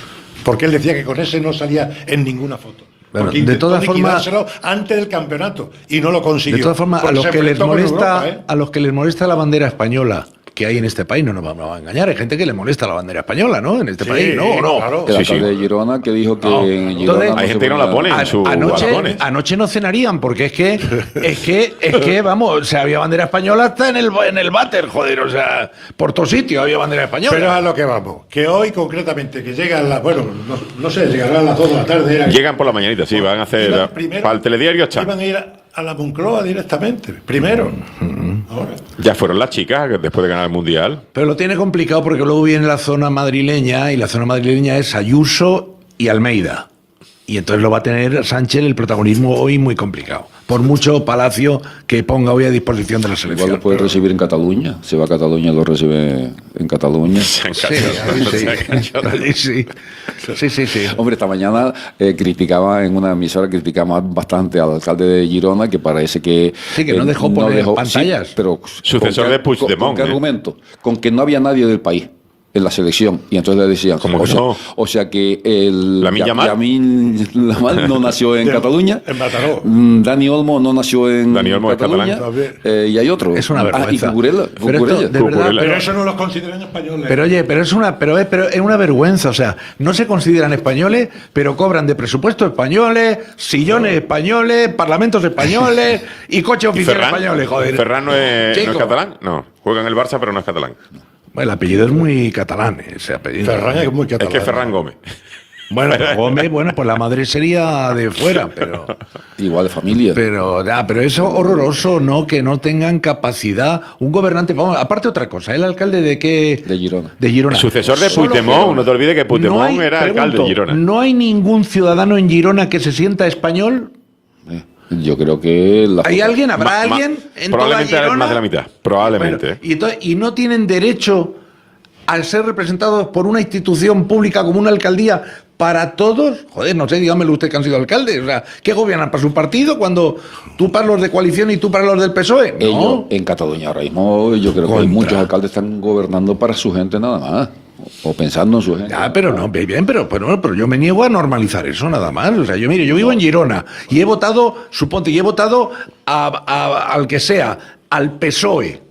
porque él decía que con ese no salía en ninguna foto. Bueno, Porque de intentó todas formas, liquidárselo antes del campeonato y no lo consiguió. De todas formas, a Porque los se que les enfrentó con molesta, Europa, ¿eh? a los que les molesta la bandera española que hay en este país, no nos vamos a engañar, hay gente que le molesta la bandera española, ¿no? En este Sí, país, ¿no? ¿O no? claro. El Sí, alcalde sí. de Girona que dijo que No. en Girona Entonces, no hay se gente que no la ponía- pone en sus Anoche, balcones. anoche no cenarían, porque es que, es que, es que, vamos, o sea, había bandera española hasta en el, en el váter, joder, o sea, por todos sitios había bandera española. Pero a lo que vamos, que hoy concretamente, que llegan las, bueno, no, no sé, llegarán a las dos de la tarde. Era, Llegan por la mañanita, sí, van a hacer... iban primero- para el telediario está. Iban a ir a, a la Moncloa directamente, primero. Ahora. Ya fueron las chicas que después de ganar el Mundial. Pero lo tiene complicado porque luego viene la zona madrileña y la zona madrileña es Ayuso y Almeida. Y entonces lo va a tener Sánchez el protagonismo hoy muy complicado. Por mucho Palacio que ponga hoy a disposición de la Igual selección. lo puede recibir en Cataluña. Se va a Cataluña, lo recibe en Cataluña. Se han Sí, cachado, ahí se sí. han cachado. Ahí sí. Sí, sí, sí. Hombre, esta mañana eh, criticaba en una emisora, criticaba bastante al alcalde de Girona, que parece que... Sí, que no dejó poner pantallas. sí, pero Sucesor ¿con de qué- Puigdemont, ¿Con, con qué ¿eh? argumento? Con que no había nadie del país en la selección. Y entonces le decían... ¿Cómo o que sea, no? O sea que el... Lamine Yamal. Lamine Yamal no nació en De- Cataluña. en Mataró. Mm, Dani Olmo no nació en Dani Olmo es Cataluña. catalán. Eh, y hay otro. Es una Ah, vergüenza. y Cucurella. Pero esto, Cucurella. de verdad, Cucurella. Pero eso no los consideran españoles. Pero oye, pero es una, pero es, pero es una vergüenza, o sea, no se consideran españoles, pero cobran de presupuestos españoles, sillones españoles, parlamentos españoles y coches ¿Y oficiales Ferran? españoles, joder. ¿Ferran no es, no es Chico. catalán? No, juega en el Barça, pero no es catalán. Bueno, el apellido es muy catalán, ese apellido. Ferran es muy catalán. Es que Ferran Gómez. Bueno, pues Gómez, bueno, pues la madre sería de fuera, pero, Igual de familia. pero, ya, pero eso horroroso, ¿no? Que no tengan capacidad. Un gobernante, vamos, aparte otra cosa, ¿el alcalde de qué? De Girona. De Girona. El sucesor de Solo Puigdemont, Girona. no te olvides que Puigdemont No hay- era alcalde de pregunto, Girona. ¿No hay ningún ciudadano en Girona que se sienta español? Eh, Yo creo que... La ¿Hay alguien? ¿Habrá Ma- ma- alguien en probablemente toda Girona? más de la mitad, probablemente. Bueno, y, entonces- y no tienen derecho al ser representados por una institución pública como una alcaldía para todos. Joder, no sé, dígamelo usted que han sido alcaldes. O sea, ¿qué gobiernan para su partido cuando tú para los de coalición y tú para los del P S O E? Ellos No. en Cataluña ahora mismo, yo creo que Contra. muchos alcaldes están gobernando para su gente nada más. O pensando en su gente. Ya, pero no, bien, pero, pero, pero yo me niego a normalizar eso nada más. O sea, yo mire, yo vivo en Girona y he votado, suponte, y he votado a- a- al que sea, al P S O E.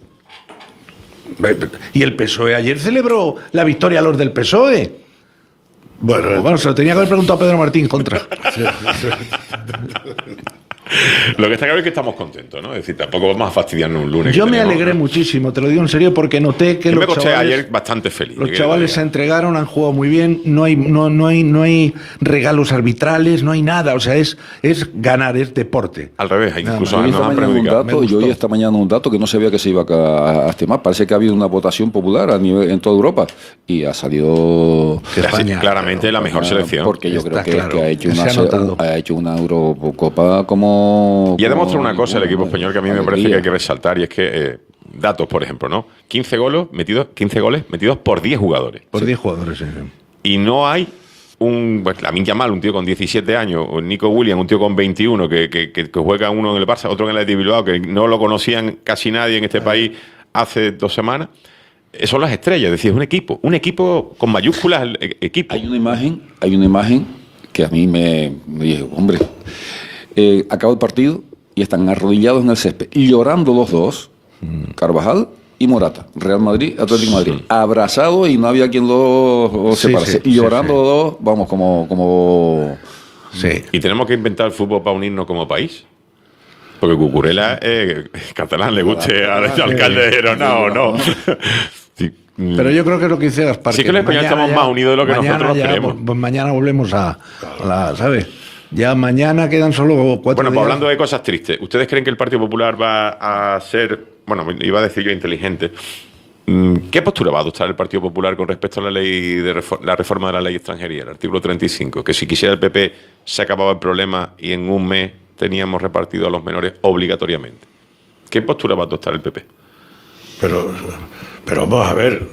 Y el P S O E ayer celebró la victoria a los del P S O E. Bueno, bueno, se lo tenía que haber preguntado a Pedro Martín contra. Lo que está claro es que estamos contentos, ¿no? Es decir, tampoco vamos a fastidiarnos un lunes. Yo que me tenemos, alegré ¿no? muchísimo, te lo digo en serio, porque noté que Yo me los acosté chavales, ayer bastante feliz. los ¿qué chavales se queréis? entregaron, han jugado muy bien, no hay, no, no hay, no hay regalos arbitrales, no hay nada, o sea, es, es ganar, es deporte. Al revés, incluso Yo nos esta han mañana un perjudicado. dato, Me yo gustó. oí esta mañana un dato que no sabía que se iba a, a estimar. Parece que ha habido una votación popular a nivel en toda Europa y ha salido España, claramente la mejor Ah, selección. porque yo Está creo que, claro, que ha hecho se una ha notado. ha hecho una Eurocopa como Y ha como demostrado una cosa el ninguna, equipo español que a mí me alegría. parece que hay que resaltar, y es que eh, datos, por ejemplo, ¿no? quince goles metidos, quince goles metidos por diez jugadores. Por diez jugadores, sí. Y no hay un pues, Lamine Yamal, un tío con diecisiete años, o Nico Williams, un tío con veintiuno, que, que, que, que juega uno en el Barça, otro en el Athletic Bilbao, que no lo conocían casi nadie en este país hace dos semanas. Eh, Son las estrellas, es decir, es un equipo, un equipo con mayúsculas, el e- equipo. Hay una imagen, hay una imagen que a mí me, me dije, hombre, eh, acaba el partido y están arrodillados en el césped y llorando los dos, Carvajal y Morata, Real Madrid, Atlético de Madrid, abrazados y no había quien los los Sí, separase. sí, y sí, llorando sí. los dos, vamos, como... como Sí. Y tenemos que inventar el fútbol para unirnos como país. Porque Cucurella es catalán, le guste al alcalde de Girona o no. Sí. Pero yo creo que es lo que dice Gaspar. Sí que los españoles mañana estamos más unidos de lo que mañana nosotros ya, creemos. Pues, pues mañana volvemos a, a la, ¿sabes? Ya mañana quedan solo cuatro Bueno, pues días. hablando de cosas tristes, ¿ustedes creen que el Partido Popular va a ser, bueno, iba a decir yo inteligente? Mm, ¿Qué postura va a adoptar el Partido Popular con respecto a la ley de refor- la reforma de la ley de extranjería, el artículo treinta y cinco? Que si quisiera el P P se acababa el problema y en un mes teníamos repartido a los menores obligatoriamente. ¿Qué postura va a adoptar el P P? Pero, pero vamos a ver,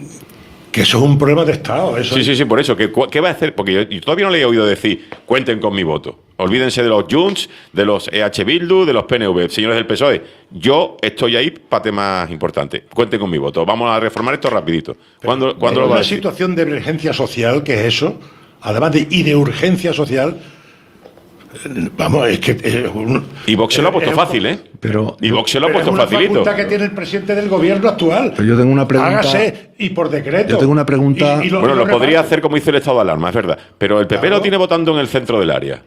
que eso es un problema de Estado. Eso Sí, sí, sí, por eso. ¿Qué, cu- qué va a hacer? Porque yo, yo todavía no le he oído decir, cuenten con mi voto. Olvídense de los Junts, de los E H Bildu, de los P N V. Señores del P S O E, yo estoy ahí para temas importantes. Cuenten con mi voto. Vamos a reformar esto rapidito. ¿Cuándo, ¿cuándo Pero lo va a una decir? situación de emergencia social, que es eso, además de, y de urgencia social, eh, vamos, es que... eh, un- Y Vox se lo ha puesto eh, fácil, ¿eh? Pero, Y Vox se lo ha pero puesto es una facilito. facultad que tiene el presidente del gobierno actual. Pero yo tengo una pregunta- Hágase, y por decreto. Yo tengo una pregunta- Y- y lo- Bueno, y lo reparte. podría hacer como hizo el estado de alarma, es verdad. Pero el P P Claro. lo tiene votando en el centro del área.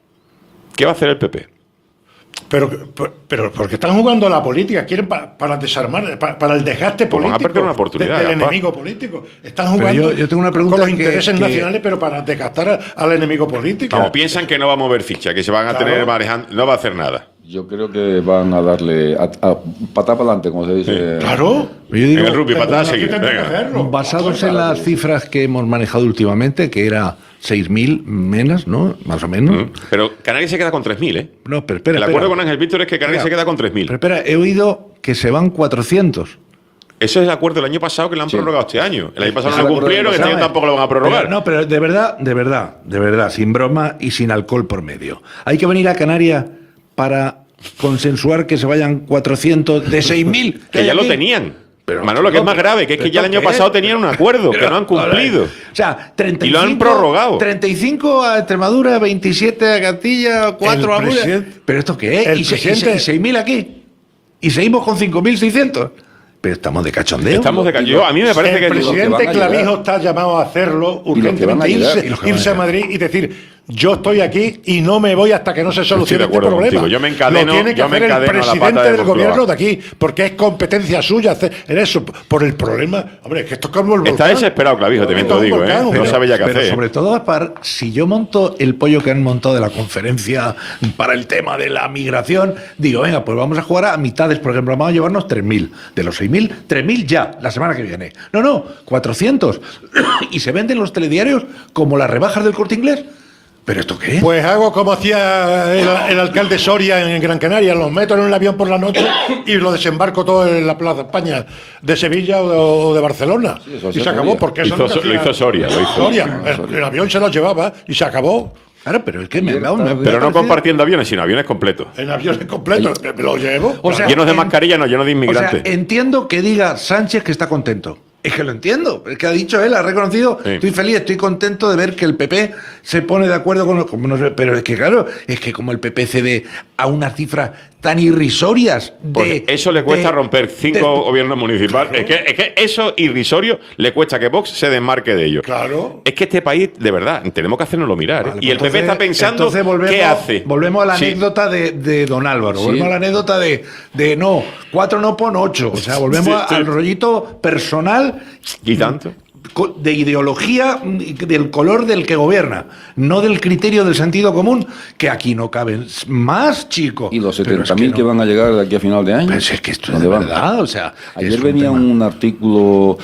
¿Qué va a hacer el P P? Pero, pero, pero porque están jugando a la política, quieren pa- para desarmar, pa- para el desgaste Pues van a político perder una oportunidad, de- del Gaspar. enemigo político. Están Pero jugando yo- yo tengo una pregunta con los que- intereses que- nacionales, pero para desgastar a- al enemigo político. Como piensan que no va a mover ficha, que se van a Claro. tener manejando, no va a hacer nada. Yo creo que van a darle a, a patada para adelante, como se dice. Claro. Yo digo, En el rugby, patada a Aquí seguir. tendrá que Venga. hacerlo. basados en las cifras que hemos manejado últimamente, que era seis mil menos, ¿no? Más o menos. Mm. Pero Canarias se queda con tres mil, ¿eh? No, pero espera, El espera. acuerdo con Ángel Víctor es que Canarias Espera. se queda con tres mil. Pero espera, he oído que se van cuatrocientos. Ese es el acuerdo del año pasado que lo han Sí. prorrogado este año. El año pasado Ese no lo es el acuerdo cumplieron, del este año ¿Sabes? tampoco lo van a prorrogar. Pero, no, pero de verdad, de verdad, de verdad, sin broma y sin alcohol por medio. Hay que venir a Canarias para consensuar que se vayan cuatrocientos de seis mil. Que ya lo tenían. Pero, Manolo, que es más grave, que es que ya el año pasado tenían un acuerdo que no han cumplido. O sea, treinta y Y lo han cinco prorrogado. treinta y cinco a Extremadura, veintisiete a Castilla, cuatro a Murcia. presidente- ¿Pero esto qué es? el ¿Y, se- y se- presidente- y seis mil aquí? ¿Y seguimos con cinco mil seiscientos? Pero estamos de cachondeo. Estamos de callo. A mí me parece el que presidente van a llegar. Clavijo está llamado a hacerlo Y los que van a urgentemente, llegar. irse, Y los que van a irse a llegar. Madrid y decir, yo estoy aquí y no me voy hasta que no se Estoy solucione de este acuerdo problema. contigo. Yo me encadeno- Lo tiene que yo me hacer el encadeno a la pata presidente de del Moncloa. gobierno de aquí, porque es competencia suya hacer eso. Por el problema, hombre, es que esto es como el volcán. Está desesperado, Clavijo, también te lo Esto es digo, un ¿eh? volcán, No pero- sabe ya qué Pero hacer. sobre todo, Gaspar, si yo monto el pollo que han montado de la conferencia para el tema de la migración, digo, venga, pues vamos a jugar a mitades, por ejemplo, vamos a llevarnos tres mil. De los seis mil, tres mil ya, la semana que viene. No, no, cuatrocientos. Y se venden los telediarios como las rebajas del Corte Inglés. ¿Pero esto qué es? Pues hago como hacía el, el alcalde Soria en Gran Canaria, los meto en un avión por la noche y lo desembarco todo en la Plaza España de Sevilla o de Barcelona. eso y se se acabó, podía. porque eso Hizo es lo que So- lo hacía hizo Soria, lo hizo. Soria. El, el avión se los llevaba y se acabó. Claro, pero es que me, me, me ha Pero no parecido- compartiendo aviones, sino aviones completos. En aviones completos, me lo llevo. O sea, Llenos de en- mascarilla, no, llenos de O sea, inmigrantes. entiendo que diga Sánchez que está contento. Es que lo entiendo. Es que ha dicho él, ha reconocido. Sí. Estoy feliz, estoy contento de ver que el P P se pone de acuerdo con los. como no sé, pero es que, claro, es que como el P P cede a unas cifras tan irrisorias. De, Porque eso le cuesta de- romper cinco de- gobiernos municipales. Es, que, es que eso irrisorio le cuesta que Vox se desmarque de ello. Claro. Es que este país, de verdad, tenemos que hacernoslo mirar. ¿eh? Vale, y el pues P P está entonces- pensando entonces volvemos- qué hace. Volvemos a la Sí. anécdota de, de don Álvaro. Sí. Volvemos a la anécdota de, de no, cuatro no pon ocho. O sea, volvemos Sí, a- sí. al rollito personal. Y tanto. co- de ideología mm, del color del que gobierna, no del criterio del sentido común, que aquí no caben más, chicos. Y los Pero setenta es mil no. que van a llegar de aquí a final de año. Pues es que esto es ¿Dónde de van? verdad, o sea, Ayer es un venía tema. un, artículo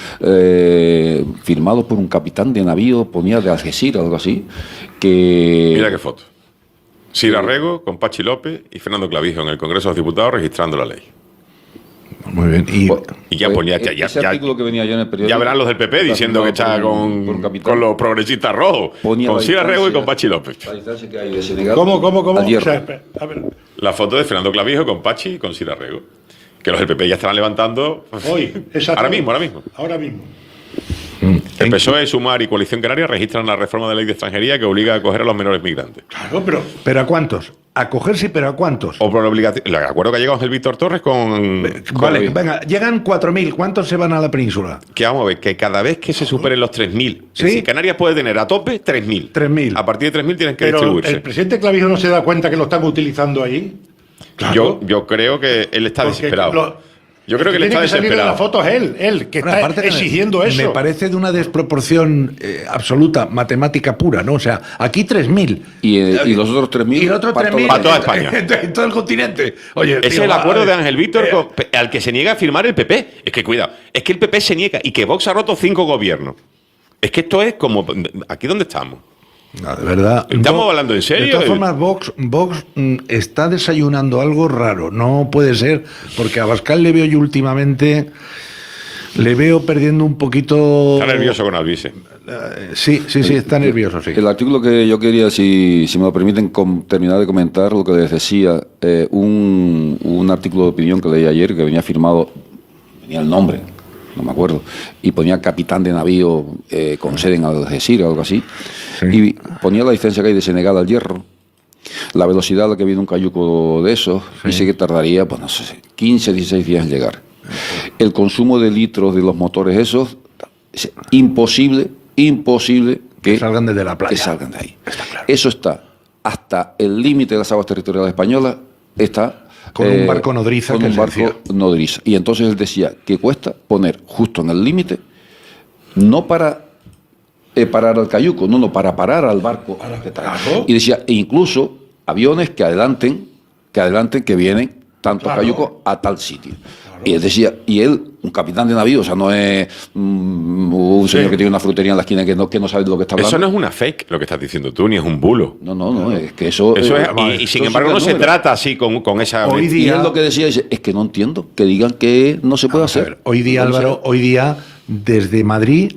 eh, firmado por un capitán de navío, ponía de Algeciras, algo así, que... Mira qué foto. Sir Arrego con Pachi López y Fernando Clavijo en el Congreso de los Diputados registrando la ley. Muy bien. Y, Y ya Pues, ponía, ya, ya, ese ya- artículo que venía yo en el periódico, ya verán los del P P está diciendo que está firmado por un- con, por un capitán. con los progresistas rojos, Ponía con la Sir Arrego y distancia- con Pachi López. la distancia que hay de Senegal ¿Cómo, cómo, cómo? a O tierra. sea, espera, a ver, La foto de Fernando Clavijo con Pachi y con Sir Arrego. Que los del P P ya estarán levantando hoy, exacto. ahora mismo, ahora mismo. Ahora mismo. El P S O E, Sumar y Coalición Canaria registran la reforma de ley de extranjería que obliga a acoger a los menores migrantes. Claro, pero ¿Pero a cuántos? A coger sí, pero ¿a cuántos? O por obligación. El acuerdo que ha llegado Ángel Víctor Torres con. Vale, con- venga, llegan cuatro mil. ¿Cuántos se van a la península? Que vamos a ver, que cada vez que se superen los tres mil, ¿Sí? es decir, Canarias puede tener a tope tres mil. tres mil. A partir de tres mil tienen que pero distribuirse. el presidente Clavijo no se da cuenta que lo están utilizando ahí. Claro. Yo, yo creo que él está Porque desesperado. lo- yo creo que él tiene está que salir de la desesperado. foto es él, él, que Bueno, está aparte que me- exigiendo eso. Me parece de una desproporción eh, absoluta, matemática pura, ¿no? O sea, aquí tres mil. Y, eh, y los otros tres mil Y el otro para tres mil. todo- Para toda España. En, en todo el continente. Oye, Ese tío, es el va, acuerdo eh, de Ángel Víctor eh, con- al que se niega a firmar el P P. Es que cuidado, es que el P P se niega y que Vox ha roto cinco gobiernos. Es que esto es como. ¿Aquí dónde estamos? No, de verdad. ¿Estamos Vox- hablando en serio? De todas formas, Vox, Vox mm, está desayunando algo raro. No puede ser, porque a Abascal le veo yo últimamente. Le veo perdiendo un poquito. Está nervioso con Alvise. Eh, sí, sí, sí, está nervioso, sí. El artículo que yo quería, si, si me lo permiten, com- terminar de comentar lo que les decía, eh, un, un artículo de opinión que leí ayer que venía firmado, venía el nombre no me acuerdo, y ponía capitán de navío eh, con sede en Algeciras o algo así, sí. Y ponía la distancia que hay de Senegal al Hierro, la velocidad a la que viene un cayuco de esos, sí. Y sé que tardaría, pues no sé, quince, dieciséis días en llegar. El consumo de litros de los motores esos, es imposible, imposible que, que salgan desde la playa. Que salgan de ahí. Está claro. Eso está hasta el límite de las aguas territoriales españolas, está con eh, un barco nodriza. Con que un barco decía. nodriza. Y entonces él decía que cuesta poner justo en el límite, no para eh, parar al cayuco, no, no, para parar al barco. Claro. Y decía, e incluso aviones que adelanten, que adelanten que vienen tantos claro. cayucos a tal sitio. Claro. Y él decía, y él, un capitán de navío, o sea, no es mm, un señor sí. que tiene una frutería en la esquina que no, que no sabe de lo que está hablando. Eso no es una fake, lo que estás diciendo tú, ni es un bulo. No, no, no, es que eso... eso eh, es, y, y sin embargo no se trata así con, con esa... Hoy día, y él lo que decía es, es que no entiendo, que digan que no se puede hacer. Ver, hoy día, Álvaro, hoy día, desde Madrid,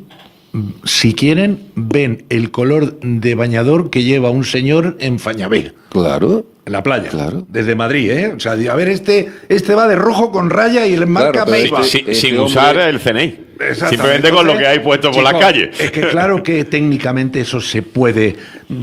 si quieren, ven el color de bañador que lleva un señor en Fañabé. Claro. En la playa. Claro. Desde Madrid, ¿eh? O sea, a ver, este este va de rojo con raya y le marca claro, Peiba. Sí, sí, este sin hombre... usar el C N I. Simplemente con lo que hay puesto chicos, por la calle. Es que claro que técnicamente eso se puede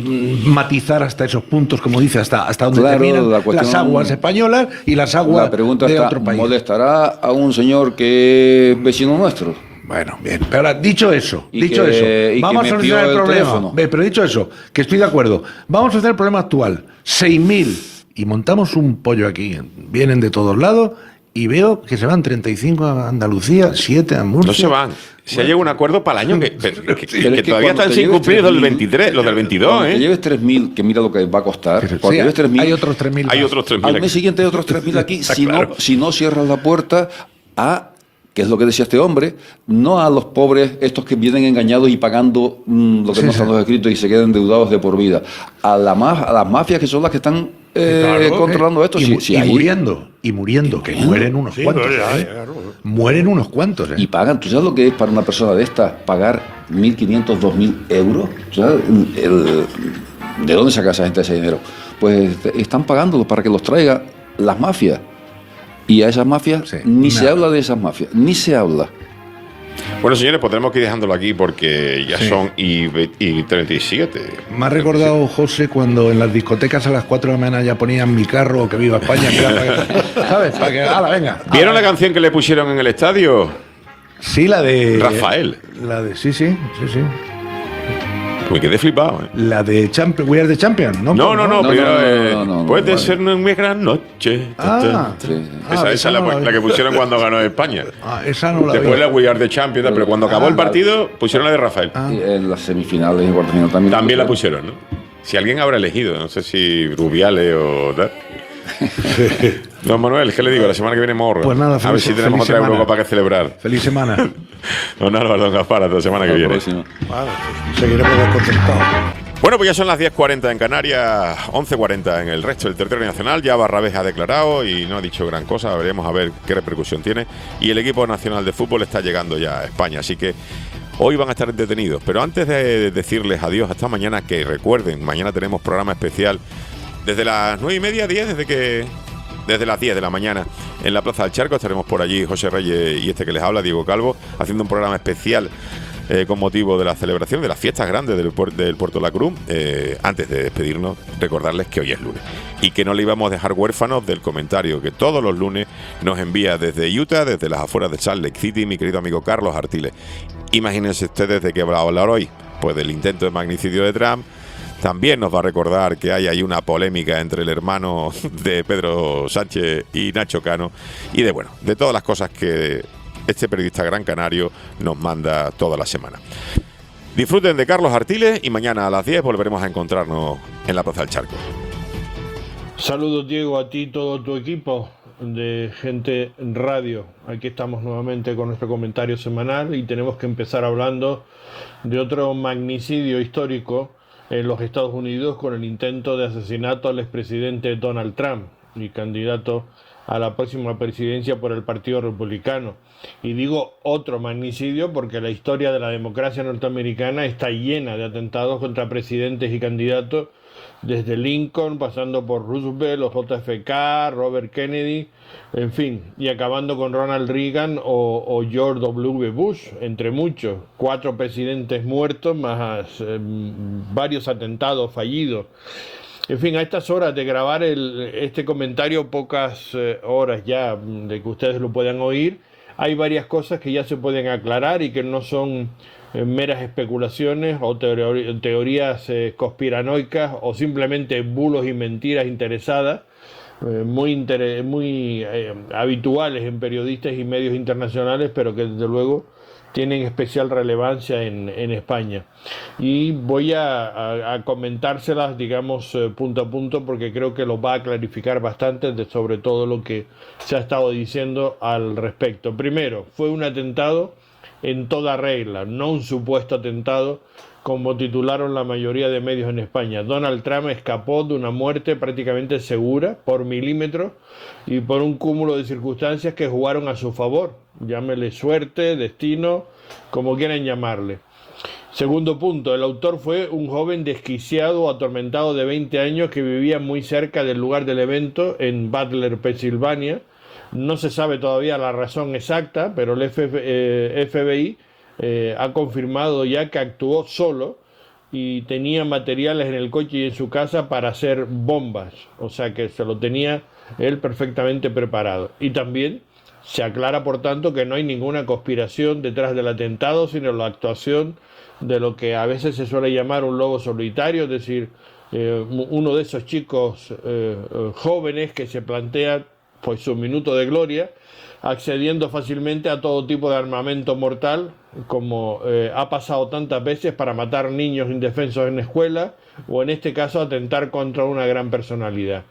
matizar hasta esos puntos, como dice, hasta, hasta donde claro, terminan la cuestión, las aguas españolas y las aguas la pregunta de está, otro país. ¿molestará a un señor que es vecino nuestro? Bueno, bien. Pero ahora, dicho eso, y dicho que, eso, vamos a solucionar el, el problema. Ve, pero dicho eso, que estoy de acuerdo, vamos a solucionar el problema actual. seis mil y montamos un pollo aquí. Vienen de todos lados y veo que se van treinta y cinco a Andalucía, siete a Murcia. No se van. Se ha llegado un acuerdo para el año que, que, que, sí, que, que todavía están sin cumplir los del veintitrés, los del veintidós. Cuando ¿eh? te lleves tres mil, que mira lo que va a costar. Cuando sí, lleves tres mil, hay otros tres mil. Hay otros tres mil. Al mes siguiente hay otros tres mil aquí. si, claro. no, si no cierras la puerta a... que es lo que decía este hombre, no a los pobres, estos que vienen engañados y pagando mmm, lo que sí, no están sí. los escritos y se quedan endeudados de por vida, a, la ma a las mafias que son las que están eh, claro, controlando eh. esto. Y, sí, sí, y ahí. muriendo, y muriendo, y que muriendo. mueren unos sí, cuantos. No, ¿eh? Claro. Mueren unos cuantos. ¿eh? Y pagan, ¿tú sabes lo que es para una persona de esta pagar mil quinientos, dos mil euros? ¿Sabes? El, el, ¿De dónde saca esa gente ese dinero? Pues están pagándolos para que los traiga las mafias. Y a esas mafias, sí, ni nada. se habla de esas mafias, ni se habla. Bueno, señores, pues tenemos que ir dejándolo aquí porque ya sí. son y, y treinta y siete. Me ha recordado, José, cuando en las discotecas a las cuatro de la mañana ya ponían Mi Carro, que viva España, que era para que, ¿sabes? Para que, ala, venga. ¿Vieron ala. la canción que le pusieron en el estadio? Sí, la de... Rafael. La de... Sí, sí, sí, sí. Me quedé flipado, ¿eh? La de Champion, We Are the Champion, ¿no? No, no, no, no, pero no, eh, no, no, no, puede vale. ser una gran noche. Ah, sí. Esa, ah, esa es la, no la, la que pusieron cuando ganó España. Ah, esa no la Después vi. la We Are the Champion, pero cuando acabó ah, el partido pusieron la de Rafael. Ah. En las semifinales y cuartos final también. También la pusieron, ¿no? Si alguien habrá elegido, no sé si Rubiales o tal. Don Manuel, ¿qué le digo? La semana que viene morro. Pues nada, feliz, a ver si tenemos otra Europa para que celebrar. Feliz semana. Don Álvaro, don Gaspar, hasta la semana que viene. Vale, seguiremos desconcertados. Bueno, pues ya son las diez cuarenta en Canarias, once cuarenta en el resto del territorio nacional. Ya Barrabés ha declarado y no ha dicho gran cosa. Veremos a ver qué repercusión tiene. Y el equipo nacional de fútbol está llegando ya a España, así que hoy van a estar entretenidos. Pero antes de decirles adiós hasta mañana, que recuerden, mañana tenemos programa especial desde las nueve y media, diez, desde que desde las diez de la mañana en la Plaza del Charco. Estaremos por allí José Reyes y este que les habla, Diego Calvo, haciendo un programa especial eh, con motivo de la celebración de las fiestas grandes del, puer del Puerto de la Cruz. Eh, antes de despedirnos, recordarles que hoy es lunes y que no le íbamos a dejar huérfanos del comentario que todos los lunes nos envía desde Utah, desde las afueras de Salt Lake City, mi querido amigo Carlos Artiles. Imagínense ustedes de qué va a hablar hoy, pues del intento de magnicidio de Trump. También nos va a recordar que hay ahí una polémica entre el hermano de Pedro Sánchez y Nacho Cano y de, bueno, de todas las cosas que este periodista gran canario nos manda toda la semana. Disfruten de Carlos Artiles y mañana a las diez volveremos a encontrarnos en la Plaza del Charco. Saludos, Diego, a ti y todo tu equipo de Gente Radio. Aquí estamos nuevamente con nuestro comentario semanal y tenemos que empezar hablando de otro magnicidio histórico en los Estados Unidos con el intento de asesinato al expresidente Donald Trump y candidato a la próxima presidencia por el Partido Republicano. Y digo otro magnicidio porque la historia de la democracia norteamericana está llena de atentados contra presidentes y candidatos desde Lincoln, pasando por Roosevelt o J F K, Robert Kennedy, en fin, y acabando con Ronald Reagan o, o George W. Bush, entre muchos, cuatro presidentes muertos más eh, varios atentados fallidos. En fin, a estas horas de grabar el, este comentario, pocas eh, horas ya de que ustedes lo puedan oír, hay varias cosas que ya se pueden aclarar y que no son eh, meras especulaciones o teori teorías eh, conspiranoicas o simplemente bulos y mentiras interesadas, eh, muy, inter muy eh, habituales en periodistas y medios internacionales, pero que desde luego tienen especial relevancia en, en España. Y voy a, a, a comentárselas, digamos, eh, punto a punto, porque creo que los va a clarificar bastante de, sobre todo lo que se ha estado diciendo al respecto. Primero, fue un atentado en toda regla, no un supuesto atentado, como titularon la mayoría de medios en España. Donald Trump escapó de una muerte prácticamente segura, por milímetros, y por un cúmulo de circunstancias que jugaron a su favor. Llámele suerte, destino, como quieran llamarle. Segundo punto, el autor fue un joven desquiciado o atormentado de veinte años que vivía muy cerca del lugar del evento, en Butler, Pensilvania. No se sabe todavía la razón exacta, pero el F B I eh, ha confirmado ya que actuó solo y tenía materiales en el coche y en su casa para hacer bombas, o sea que se lo tenía él perfectamente preparado. Y también se aclara, por tanto, que no hay ninguna conspiración detrás del atentado, sino la actuación de lo que a veces se suele llamar un lobo solitario, es decir, eh, uno de esos chicos eh, eh, jóvenes que se plantea pues su minuto de gloria, accediendo fácilmente a todo tipo de armamento mortal, como eh, ha pasado tantas veces para matar niños indefensos en escuela, o en este caso atentar contra una gran personalidad.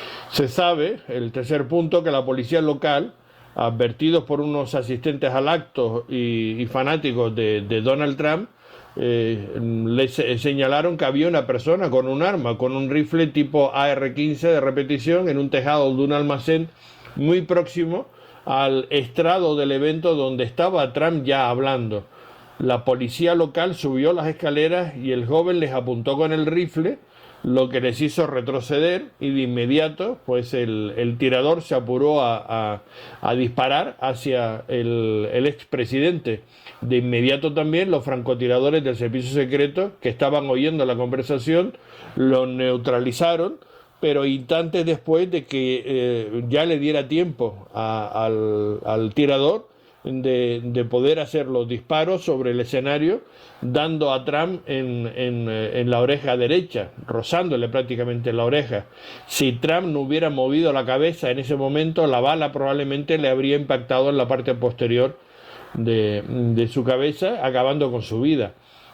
Se sabe, el tercer punto, que la policía local, advertidos por unos asistentes al acto y, y fanáticos de, de Donald Trump, eh, les señalaron que había una persona con un arma, con un rifle tipo A R quince de repetición en un tejado de un almacén muy próximo al estrado del evento donde estaba Trump ya hablando. La policía local subió las escaleras y el joven les apuntó con el rifle, lo que les hizo retroceder, y de inmediato pues el, el tirador se apuró a, a, a disparar hacia el, el expresidente. De inmediato también los francotiradores del servicio secreto, que estaban oyendo la conversación, lo neutralizaron, pero instantes después de que eh, ya le diera tiempo a, al, al tirador de, de poder hacer los disparos sobre el escenario, dando a Trump en, en, en la oreja derecha, rozándole prácticamente la oreja. Si Trump no hubiera movido la cabeza en ese momento, la bala probablemente le habría impactado en la parte posterior de, de su cabeza, acabando con su vida.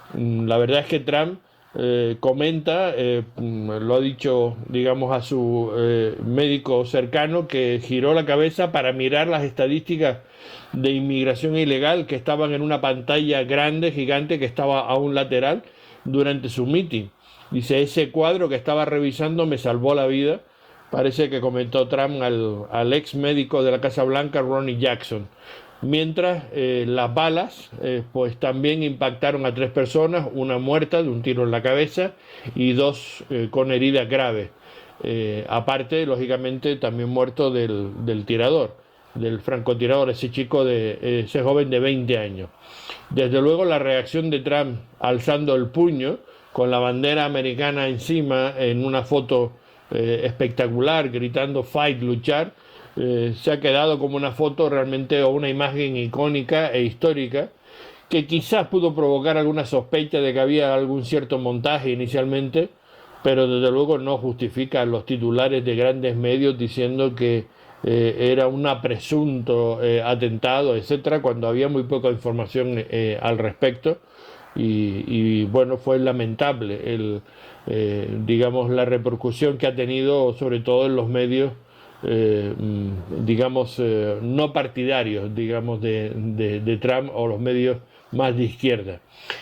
La verdad es que Trump eh, comenta, eh, lo ha dicho, digamos, a su eh, médico cercano, que giró la cabeza para mirar las estadísticas de inmigración ilegal que estaban en una pantalla grande, gigante, que estaba a un lateral durante su meeting. Dice, ese cuadro que estaba revisando me salvó la vida. Parece que comentó Trump al, al ex médico de la Casa Blanca, Ronnie Jackson. Mientras eh, las balas eh, pues también impactaron a tres personas, una muerta de un tiro en la cabeza y dos eh, con heridas graves. Eh, aparte, lógicamente, también muerto del, del tirador, del francotirador, ese chico, de ese joven de veinte años. Desde luego la reacción de Trump alzando el puño con la bandera americana encima en una foto eh, espectacular, gritando fight, luchar, eh, se ha quedado como una foto realmente, o una imagen icónica e histórica, que quizás pudo provocar alguna sospecha de que había algún cierto montaje inicialmente, pero desde luego no justifica los titulares de grandes medios diciendo que eh, era un presunto eh, atentado, etcétera, cuando había muy poca información eh, al respecto. Y, y bueno, fue lamentable el, eh, digamos, la repercusión que ha tenido, sobre todo en los medios eh, digamos eh, no partidarios, digamos, de, de, de Trump, o los medios más de izquierda.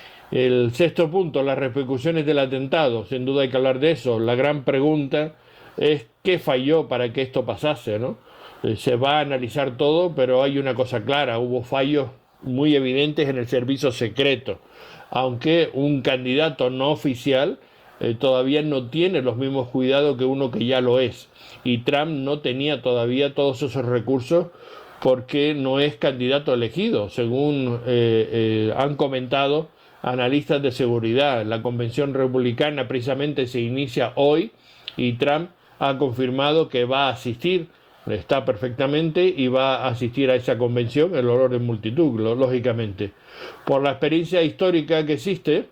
El sexto punto, las repercusiones del atentado. Sin duda hay que hablar de eso. La gran pregunta es qué falló para que esto pasase, ¿no? Eh, se va a analizar todo, pero hay una cosa clara: hubo fallos muy evidentes en el servicio secreto, aunque un candidato no oficial eh, todavía no tiene los mismos cuidados que uno que ya lo es. Y Trump no tenía todavía todos esos recursos porque no es candidato elegido, según eh, eh, han comentado analistas de seguridad. La convención republicana precisamente se inicia hoy y Trump ha confirmado que va a asistir, está perfectamente y va a asistir a esa convención, el honor en multitud, lógicamente. Por la experiencia histórica que existe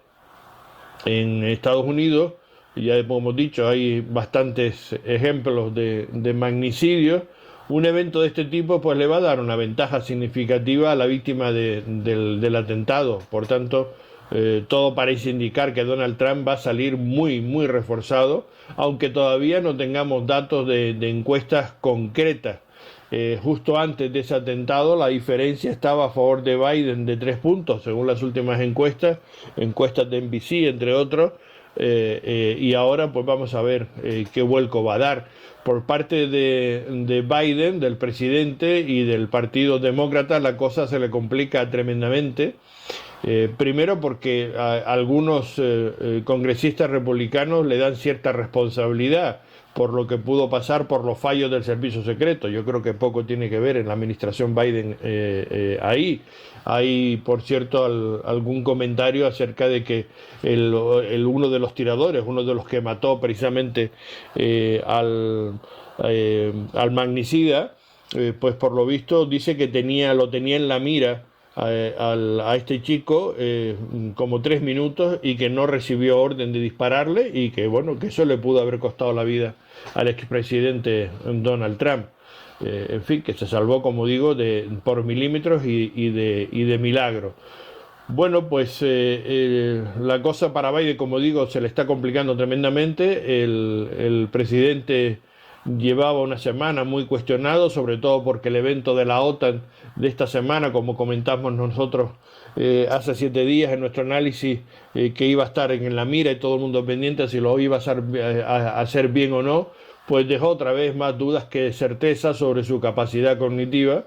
en Estados Unidos, ya hemos dicho, hay bastantes ejemplos de, de magnicidios. Un evento de este tipo pues le va a dar una ventaja significativa a la víctima de, del, del atentado. Por tanto, eh, todo parece indicar que Donald Trump va a salir muy, muy reforzado, aunque todavía no tengamos datos de, de encuestas concretas. Eh, justo antes de ese atentado la diferencia estaba a favor de Biden de tres puntos, según las últimas encuestas, encuestas de N B C, entre otros. Eh, eh, y ahora pues vamos a ver eh, qué vuelco va a dar por parte de, de Biden, del presidente y del Partido Demócrata. La cosa se le complica tremendamente, eh, primero porque a, algunos eh, eh, congresistas republicanos le dan cierta responsabilidad por lo que pudo pasar por los fallos del servicio secreto. Yo creo que poco tiene que ver en la administración Biden eh, eh, ahí. Hay, por cierto, al, algún comentario acerca de que el, el, uno de los tiradores, uno de los que mató precisamente eh, al, eh, al magnicida, eh, pues por lo visto dice que tenía, lo tenía en la mira a, a, a este chico eh, como tres minutos y que no recibió orden de dispararle, y que bueno, que eso le pudo haber costado la vida al expresidente Donald Trump. Eh, en fin, que se salvó, como digo, de, por milímetros y, y, de, y de milagro. Bueno, pues eh, eh, la cosa para Biden, como digo, se le está complicando tremendamente. El, el presidente llevaba una semana muy cuestionado, sobre todo porque el evento de la OTAN de esta semana, como comentamos nosotros eh, hace siete días en nuestro análisis, eh, que iba a estar en la mira y todo el mundo pendiente si lo iba a hacer, a, a hacer bien o no, pues dejó otra vez más dudas que certezas sobre su capacidad cognitiva,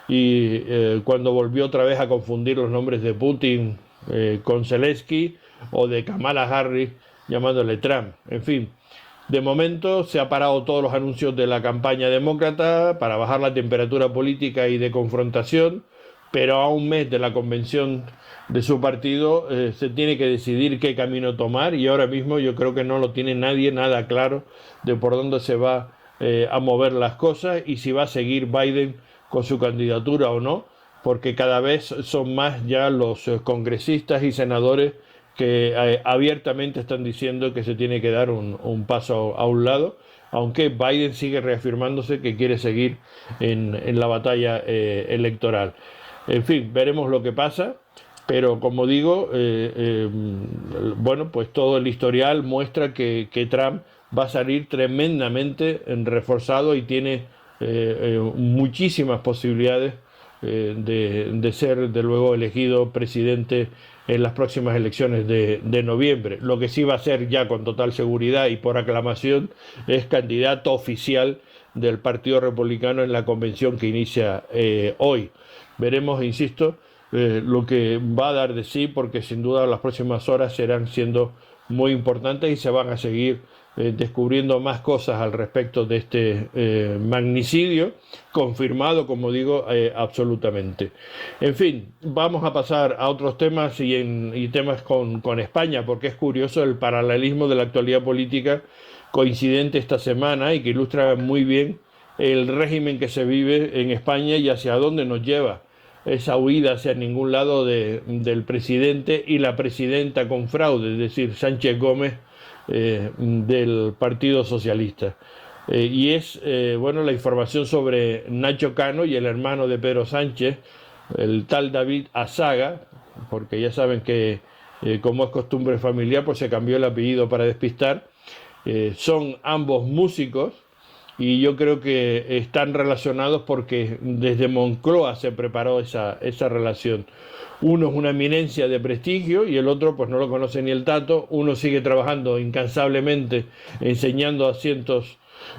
y eh, cuando volvió otra vez a confundir los nombres de Putin eh, con Zelensky o de Kamala Harris llamándole Trump. En fin, de momento se ha parado todos los anuncios de la campaña demócrata para bajar la temperatura política y de confrontación, pero a un mes de la convención de su partido eh, se tiene que decidir qué camino tomar, y ahora mismo yo creo que no lo tiene nadie nada claro de por dónde se va eh, a mover las cosas y si va a seguir Biden con su candidatura o no, porque cada vez son más ya los eh, congresistas y senadores que eh, abiertamente están diciendo que se tiene que dar un, un paso a un lado, aunque Biden sigue reafirmándose que quiere seguir en, en la batalla eh, electoral. En fin, veremos lo que pasa, pero como digo, eh, eh, bueno, pues todo el historial muestra que, que Trump va a salir tremendamente reforzado y tiene eh, eh, muchísimas posibilidades eh, de, de ser, de luego, elegido presidente en las próximas elecciones de, de noviembre. Lo que sí va a ser ya con total seguridad y por aclamación es candidato oficial del Partido Republicano en la convención que inicia eh, hoy. Veremos, insisto, eh, lo que va a dar de sí, porque sin duda las próximas horas serán siendo muy importantes y se van a seguir eh, descubriendo más cosas al respecto de este eh, magnicidio, confirmado, como digo, eh, absolutamente. En fin, vamos a pasar a otros temas y, en, y temas con, con España, porque es curioso el paralelismo de la actualidad política coincidente esta semana y que ilustra muy bien el régimen que se vive en España y hacia dónde nos lleva esa huida hacia ningún lado de, del presidente y la presidenta con fraude, es decir, Sánchez Gómez, eh, del Partido Socialista. Eh, y es, eh, bueno, la información sobre Nacho Cano y el hermano de Pedro Sánchez, el tal David Azaga, porque ya saben que, eh, como es costumbre familiar, pues se cambió el apellido para despistar. Eh, son ambos músicos, y yo creo que están relacionados porque desde Moncloa se preparó esa, esa relación. Uno es una eminencia de prestigio y el otro pues no lo conoce ni el tato. Uno sigue trabajando incansablemente, enseñando a cientos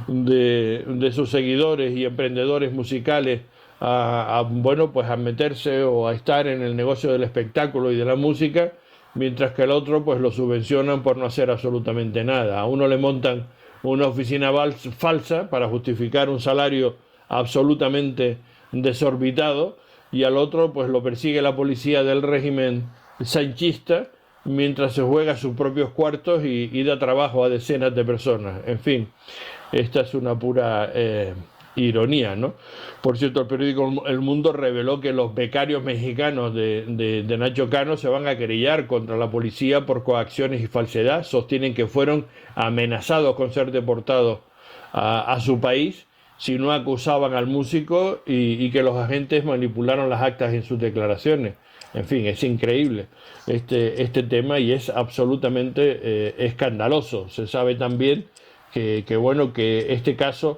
de, de sus seguidores y emprendedores musicales a, a, bueno, pues a meterse o a estar en el negocio del espectáculo y de la música, mientras que al otro pues lo subvencionan por no hacer absolutamente nada. A uno le montan una oficina falsa para justificar un salario absolutamente desorbitado y al otro pues lo persigue la policía del régimen sanchista mientras se juega sus propios cuartos y, y da trabajo a decenas de personas. En fin, esta es una pura eh, ironía, ¿no? Por cierto, el periódico El Mundo reveló que los becarios mexicanos de, de, de Nacho Cano se van a querellar contra la policía por coacciones y falsedad. Sostienen que fueron amenazados con ser deportados a, a su país si no acusaban al músico y, y que los agentes manipularon las actas en sus declaraciones. En fin, es increíble este, este tema y es absolutamente eh, escandaloso. Se sabe también que, que, bueno, que este caso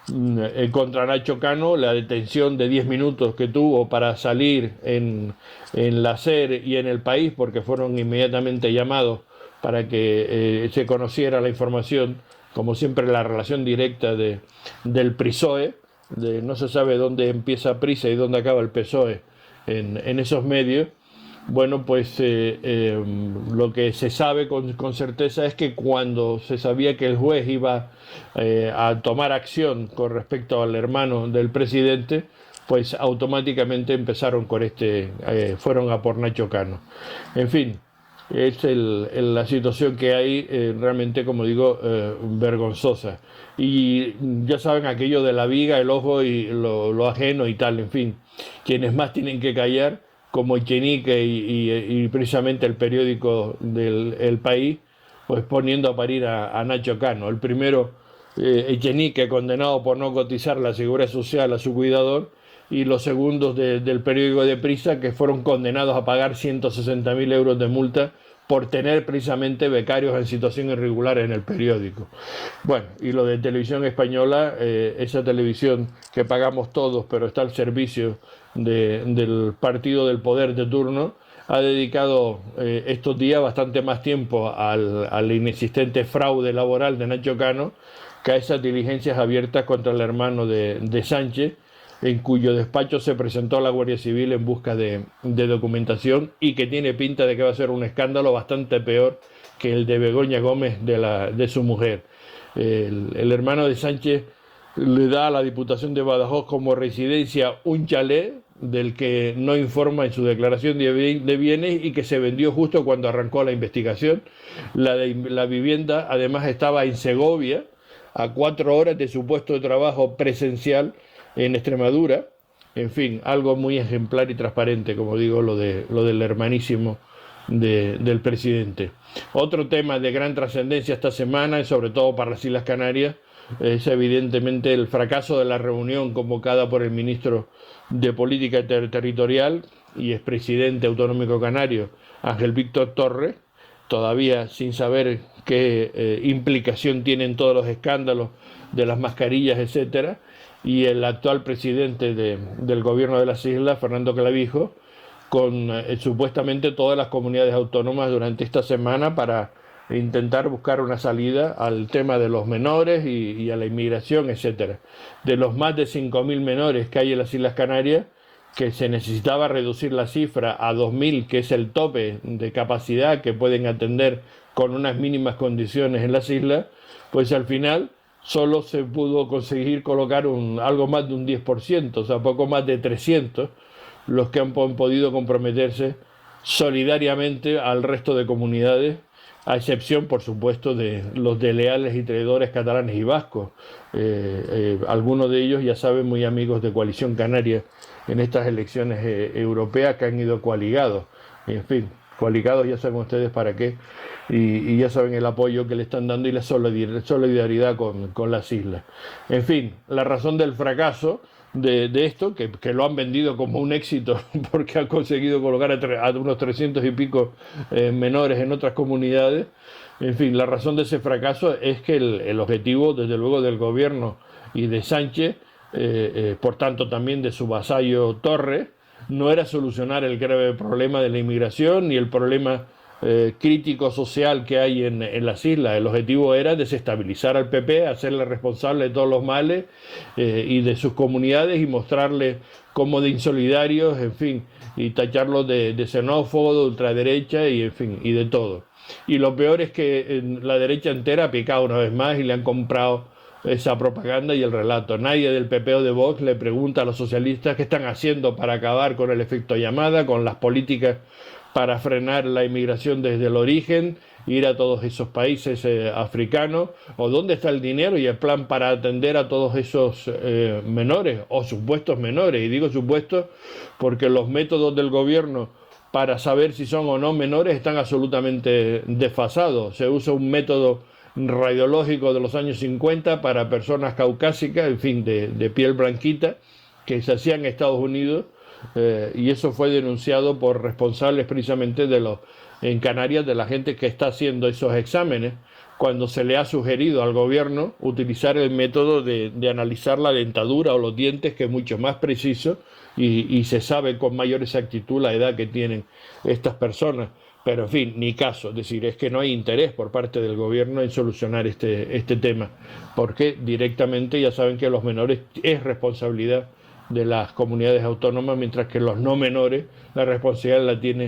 eh, contra Nacho Cano, la detención de diez minutos que tuvo para salir en, en la SER y en El País, porque fueron inmediatamente llamados para que eh, se conociera la información, como siempre la relación directa de, del P R I S O E, de, no se sabe dónde empieza Prisa y dónde acaba el P S O E en, en esos medios. Bueno, pues eh, eh, lo que se sabe con, con certeza es que cuando se sabía que el juez iba eh, a tomar acción con respecto al hermano del presidente, pues automáticamente empezaron con este, eh, fueron a por Nacho Cano. En fin, es el, el, la situación que hay eh, realmente, como digo, eh, vergonzosa. Y ya saben aquello de la viga, el ojo y lo, lo ajeno y tal, en fin, quienes más tienen que callar, como Echenique y, y, y precisamente el periódico del El País, pues poniendo a parir a, a Nacho Cano. El primero, eh, Echenique, condenado por no cotizar la seguridad social a su cuidador, y los segundos de, del periódico de Prisa, que fueron condenados a pagar ciento sesenta mil euros de multa por tener precisamente becarios en situación irregular en el periódico. Bueno, y lo de Televisión Española, eh, esa televisión que pagamos todos, pero está al servicio de, del partido del poder de turno, ha dedicado eh, estos días bastante más tiempo al, al inexistente fraude laboral de Nacho Cano que a esas diligencias abiertas contra el hermano de, de Sánchez, en cuyo despacho se presentó a la Guardia Civil en busca de, de documentación y que tiene pinta de que va a ser un escándalo bastante peor que el de Begoña Gómez de, la, de su mujer. El, el hermano de Sánchez le da a la Diputación de Badajoz como residencia un chalet del que no informa en su declaración de, de bienes y que se vendió justo cuando arrancó la investigación. La, de, la vivienda además estaba en Segovia, a cuatro horas de su puesto de trabajo presencial en Extremadura. En fin, algo muy ejemplar y transparente, como digo, lo, de, lo del hermanísimo de, del presidente. Otro tema de gran trascendencia esta semana, y sobre todo para las Islas Canarias, es evidentemente el fracaso de la reunión convocada por el ministro de Política Ter- Territorial y expresidente autonómico canario, Ángel Víctor Torres, todavía sin saber qué eh, implicación tienen todos los escándalos de las mascarillas, etcétera, y el actual presidente de, del gobierno de las islas, Fernando Clavijo, con eh, supuestamente todas las comunidades autónomas durante esta semana para intentar buscar una salida al tema de los menores y, y a la inmigración, etcétera. De los más de cinco mil menores que hay en las Islas Canarias, que se necesitaba reducir la cifra a dos mil, que es el tope de capacidad que pueden atender con unas mínimas condiciones en las islas, pues al final solo se pudo conseguir colocar un, algo más de un diez por ciento, o sea, poco más de trescientos, los que han podido comprometerse solidariamente al resto de comunidades, a excepción, por supuesto, de los desleales y traidores catalanes y vascos. Eh, eh, algunos de ellos, ya saben, muy amigos de Coalición Canaria en estas elecciones eh, europeas, que han ido coaligados. En fin, coaligados ya saben ustedes para qué, y, y ya saben el apoyo que le están dando y la solidaridad con, con las islas. En fin, la razón del fracaso de, de esto, que, que lo han vendido como un éxito porque han conseguido colocar a, tre, a unos trescientos y pico eh, menores en otras comunidades. En fin, la razón de ese fracaso es que el, el objetivo, desde luego, del gobierno y de Sánchez, eh, eh, por tanto también de su vasallo Torres, no era solucionar el grave problema de la inmigración ni el problema eh, crítico social que hay en, en las islas. El objetivo era desestabilizar al P P, hacerle responsable de todos los males eh, y de sus comunidades y mostrarle como de insolidarios, en fin, y tacharlos de, de xenófobo, de ultraderecha y en fin, y de todo. Y lo peor es que la derecha entera ha picado una vez más y le han comprado esa propaganda y el relato. Nadie del P P o de Vox le pregunta a los socialistas qué están haciendo para acabar con el efecto llamada, con las políticas para frenar la inmigración desde el origen, ir a todos esos países eh, africanos, o dónde está el dinero y el plan para atender a todos esos eh, menores o supuestos menores. Y digo supuestos porque los métodos del gobierno para saber si son o no menores están absolutamente desfasados. Se usa un método radiológico de los años cincuenta para personas caucásicas, en fin, de, de piel blanquita, que se hacía en Estados Unidos, eh, y eso fue denunciado por responsables precisamente de los, en Canarias, de la gente que está haciendo esos exámenes, cuando se le ha sugerido al gobierno utilizar el método de, de analizar la dentadura o los dientes, que es mucho más preciso y, y se sabe con mayor exactitud la edad que tienen estas personas. Pero en fin, ni caso, es decir, es que no hay interés por parte del gobierno en solucionar este, este tema, porque directamente ya saben que los menores es responsabilidad de las comunidades autónomas, mientras que los no menores la responsabilidad la tiene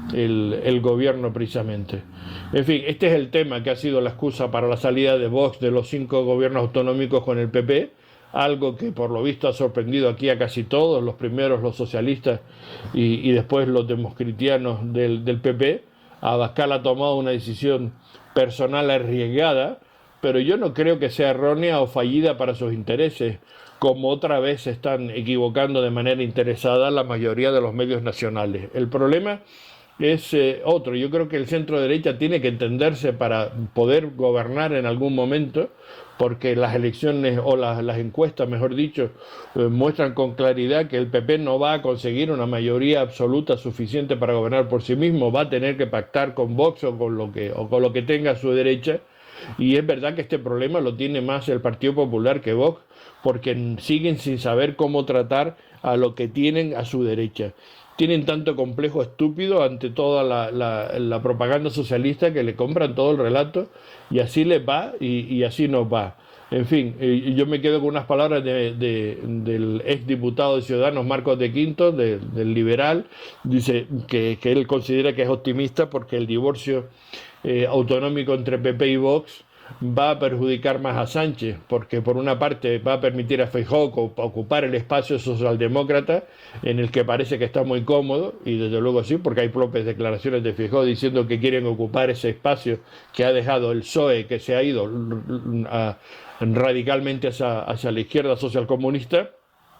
el, el gobierno precisamente. En fin, este es el tema que ha sido la excusa para la salida de Vox de los cinco gobiernos autonómicos con el P P, algo que por lo visto ha sorprendido aquí a casi todos, los primeros los socialistas y, y después los demoscristianos del, del P P. Abascal ha tomado una decisión personal arriesgada, pero yo no creo que sea errónea o fallida para sus intereses, como otra vez se están equivocando de manera interesada la mayoría de los medios nacionales. El problema es eh, otro. Yo creo que el centro derecha tiene que entenderse para poder gobernar en algún momento, porque las elecciones o las, las encuestas, mejor dicho, eh, muestran con claridad que el P P no va a conseguir una mayoría absoluta suficiente para gobernar por sí mismo, va a tener que pactar con Vox o con lo que, o con lo que tenga a su derecha, y es verdad que este problema lo tiene más el Partido Popular que Vox, porque siguen sin saber cómo tratar a lo que tienen a su derecha. Tienen tanto complejo estúpido ante toda la, la, la propaganda socialista que le compran todo el relato y así les va y, y así nos va. En fin, eh, yo me quedo con unas palabras de, de, del exdiputado de Ciudadanos, Marcos de Quinto, de, del liberal. Dice que, que él considera que es optimista porque el divorcio eh, autonómico entre P P y Vox va a perjudicar más a Sánchez, porque por una parte va a permitir a Feijóo ocupar el espacio socialdemócrata en el que parece que está muy cómodo, y desde luego sí, porque hay propias declaraciones de Feijóo diciendo que quieren ocupar ese espacio que ha dejado el P S O E, que se ha ido a, radicalmente hacia, hacia la izquierda socialcomunista.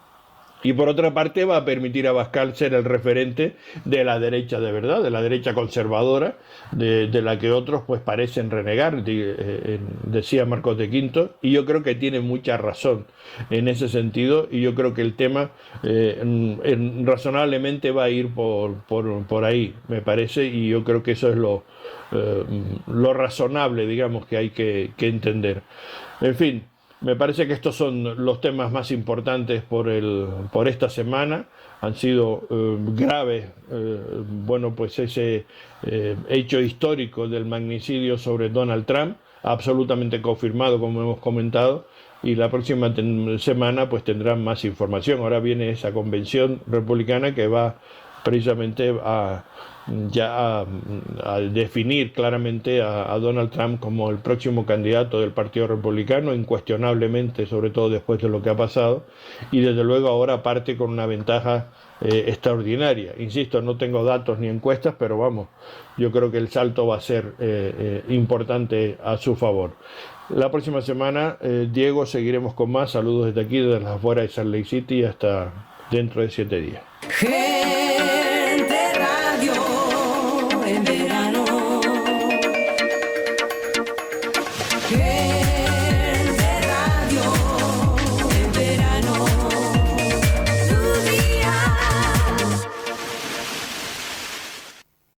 Y por otra parte va a permitir a Abascal ser el referente de la derecha de verdad, de la derecha conservadora, de, de la que otros pues parecen renegar, de, eh, decía Marcos de Quinto, y yo creo que tiene mucha razón en ese sentido, y yo creo que el tema eh, en, en, razonablemente va a ir por, por, por ahí, me parece, y yo creo que eso es lo, eh, lo razonable, digamos, que hay que, que entender. En fin, me parece que estos son los temas más importantes por, el, por esta semana. Han sido eh, graves, eh, bueno, pues ese eh, hecho histórico del magnicidio sobre Donald Trump, absolutamente confirmado, como hemos comentado, y la próxima semana pues tendrán más información. Ahora viene esa convención republicana que va precisamente a, ya a, a definir claramente a, a Donald Trump como el próximo candidato del Partido Republicano, incuestionablemente, sobre todo después de lo que ha pasado, y desde luego ahora parte con una ventaja eh, extraordinaria. Insisto, no tengo datos ni encuestas, pero vamos, yo creo que el salto va a ser eh, eh, importante a su favor. La próxima semana, eh, Diego, seguiremos con más. Saludos desde aquí, desde las afueras de Salt Lake City, hasta dentro de siete días. Hey.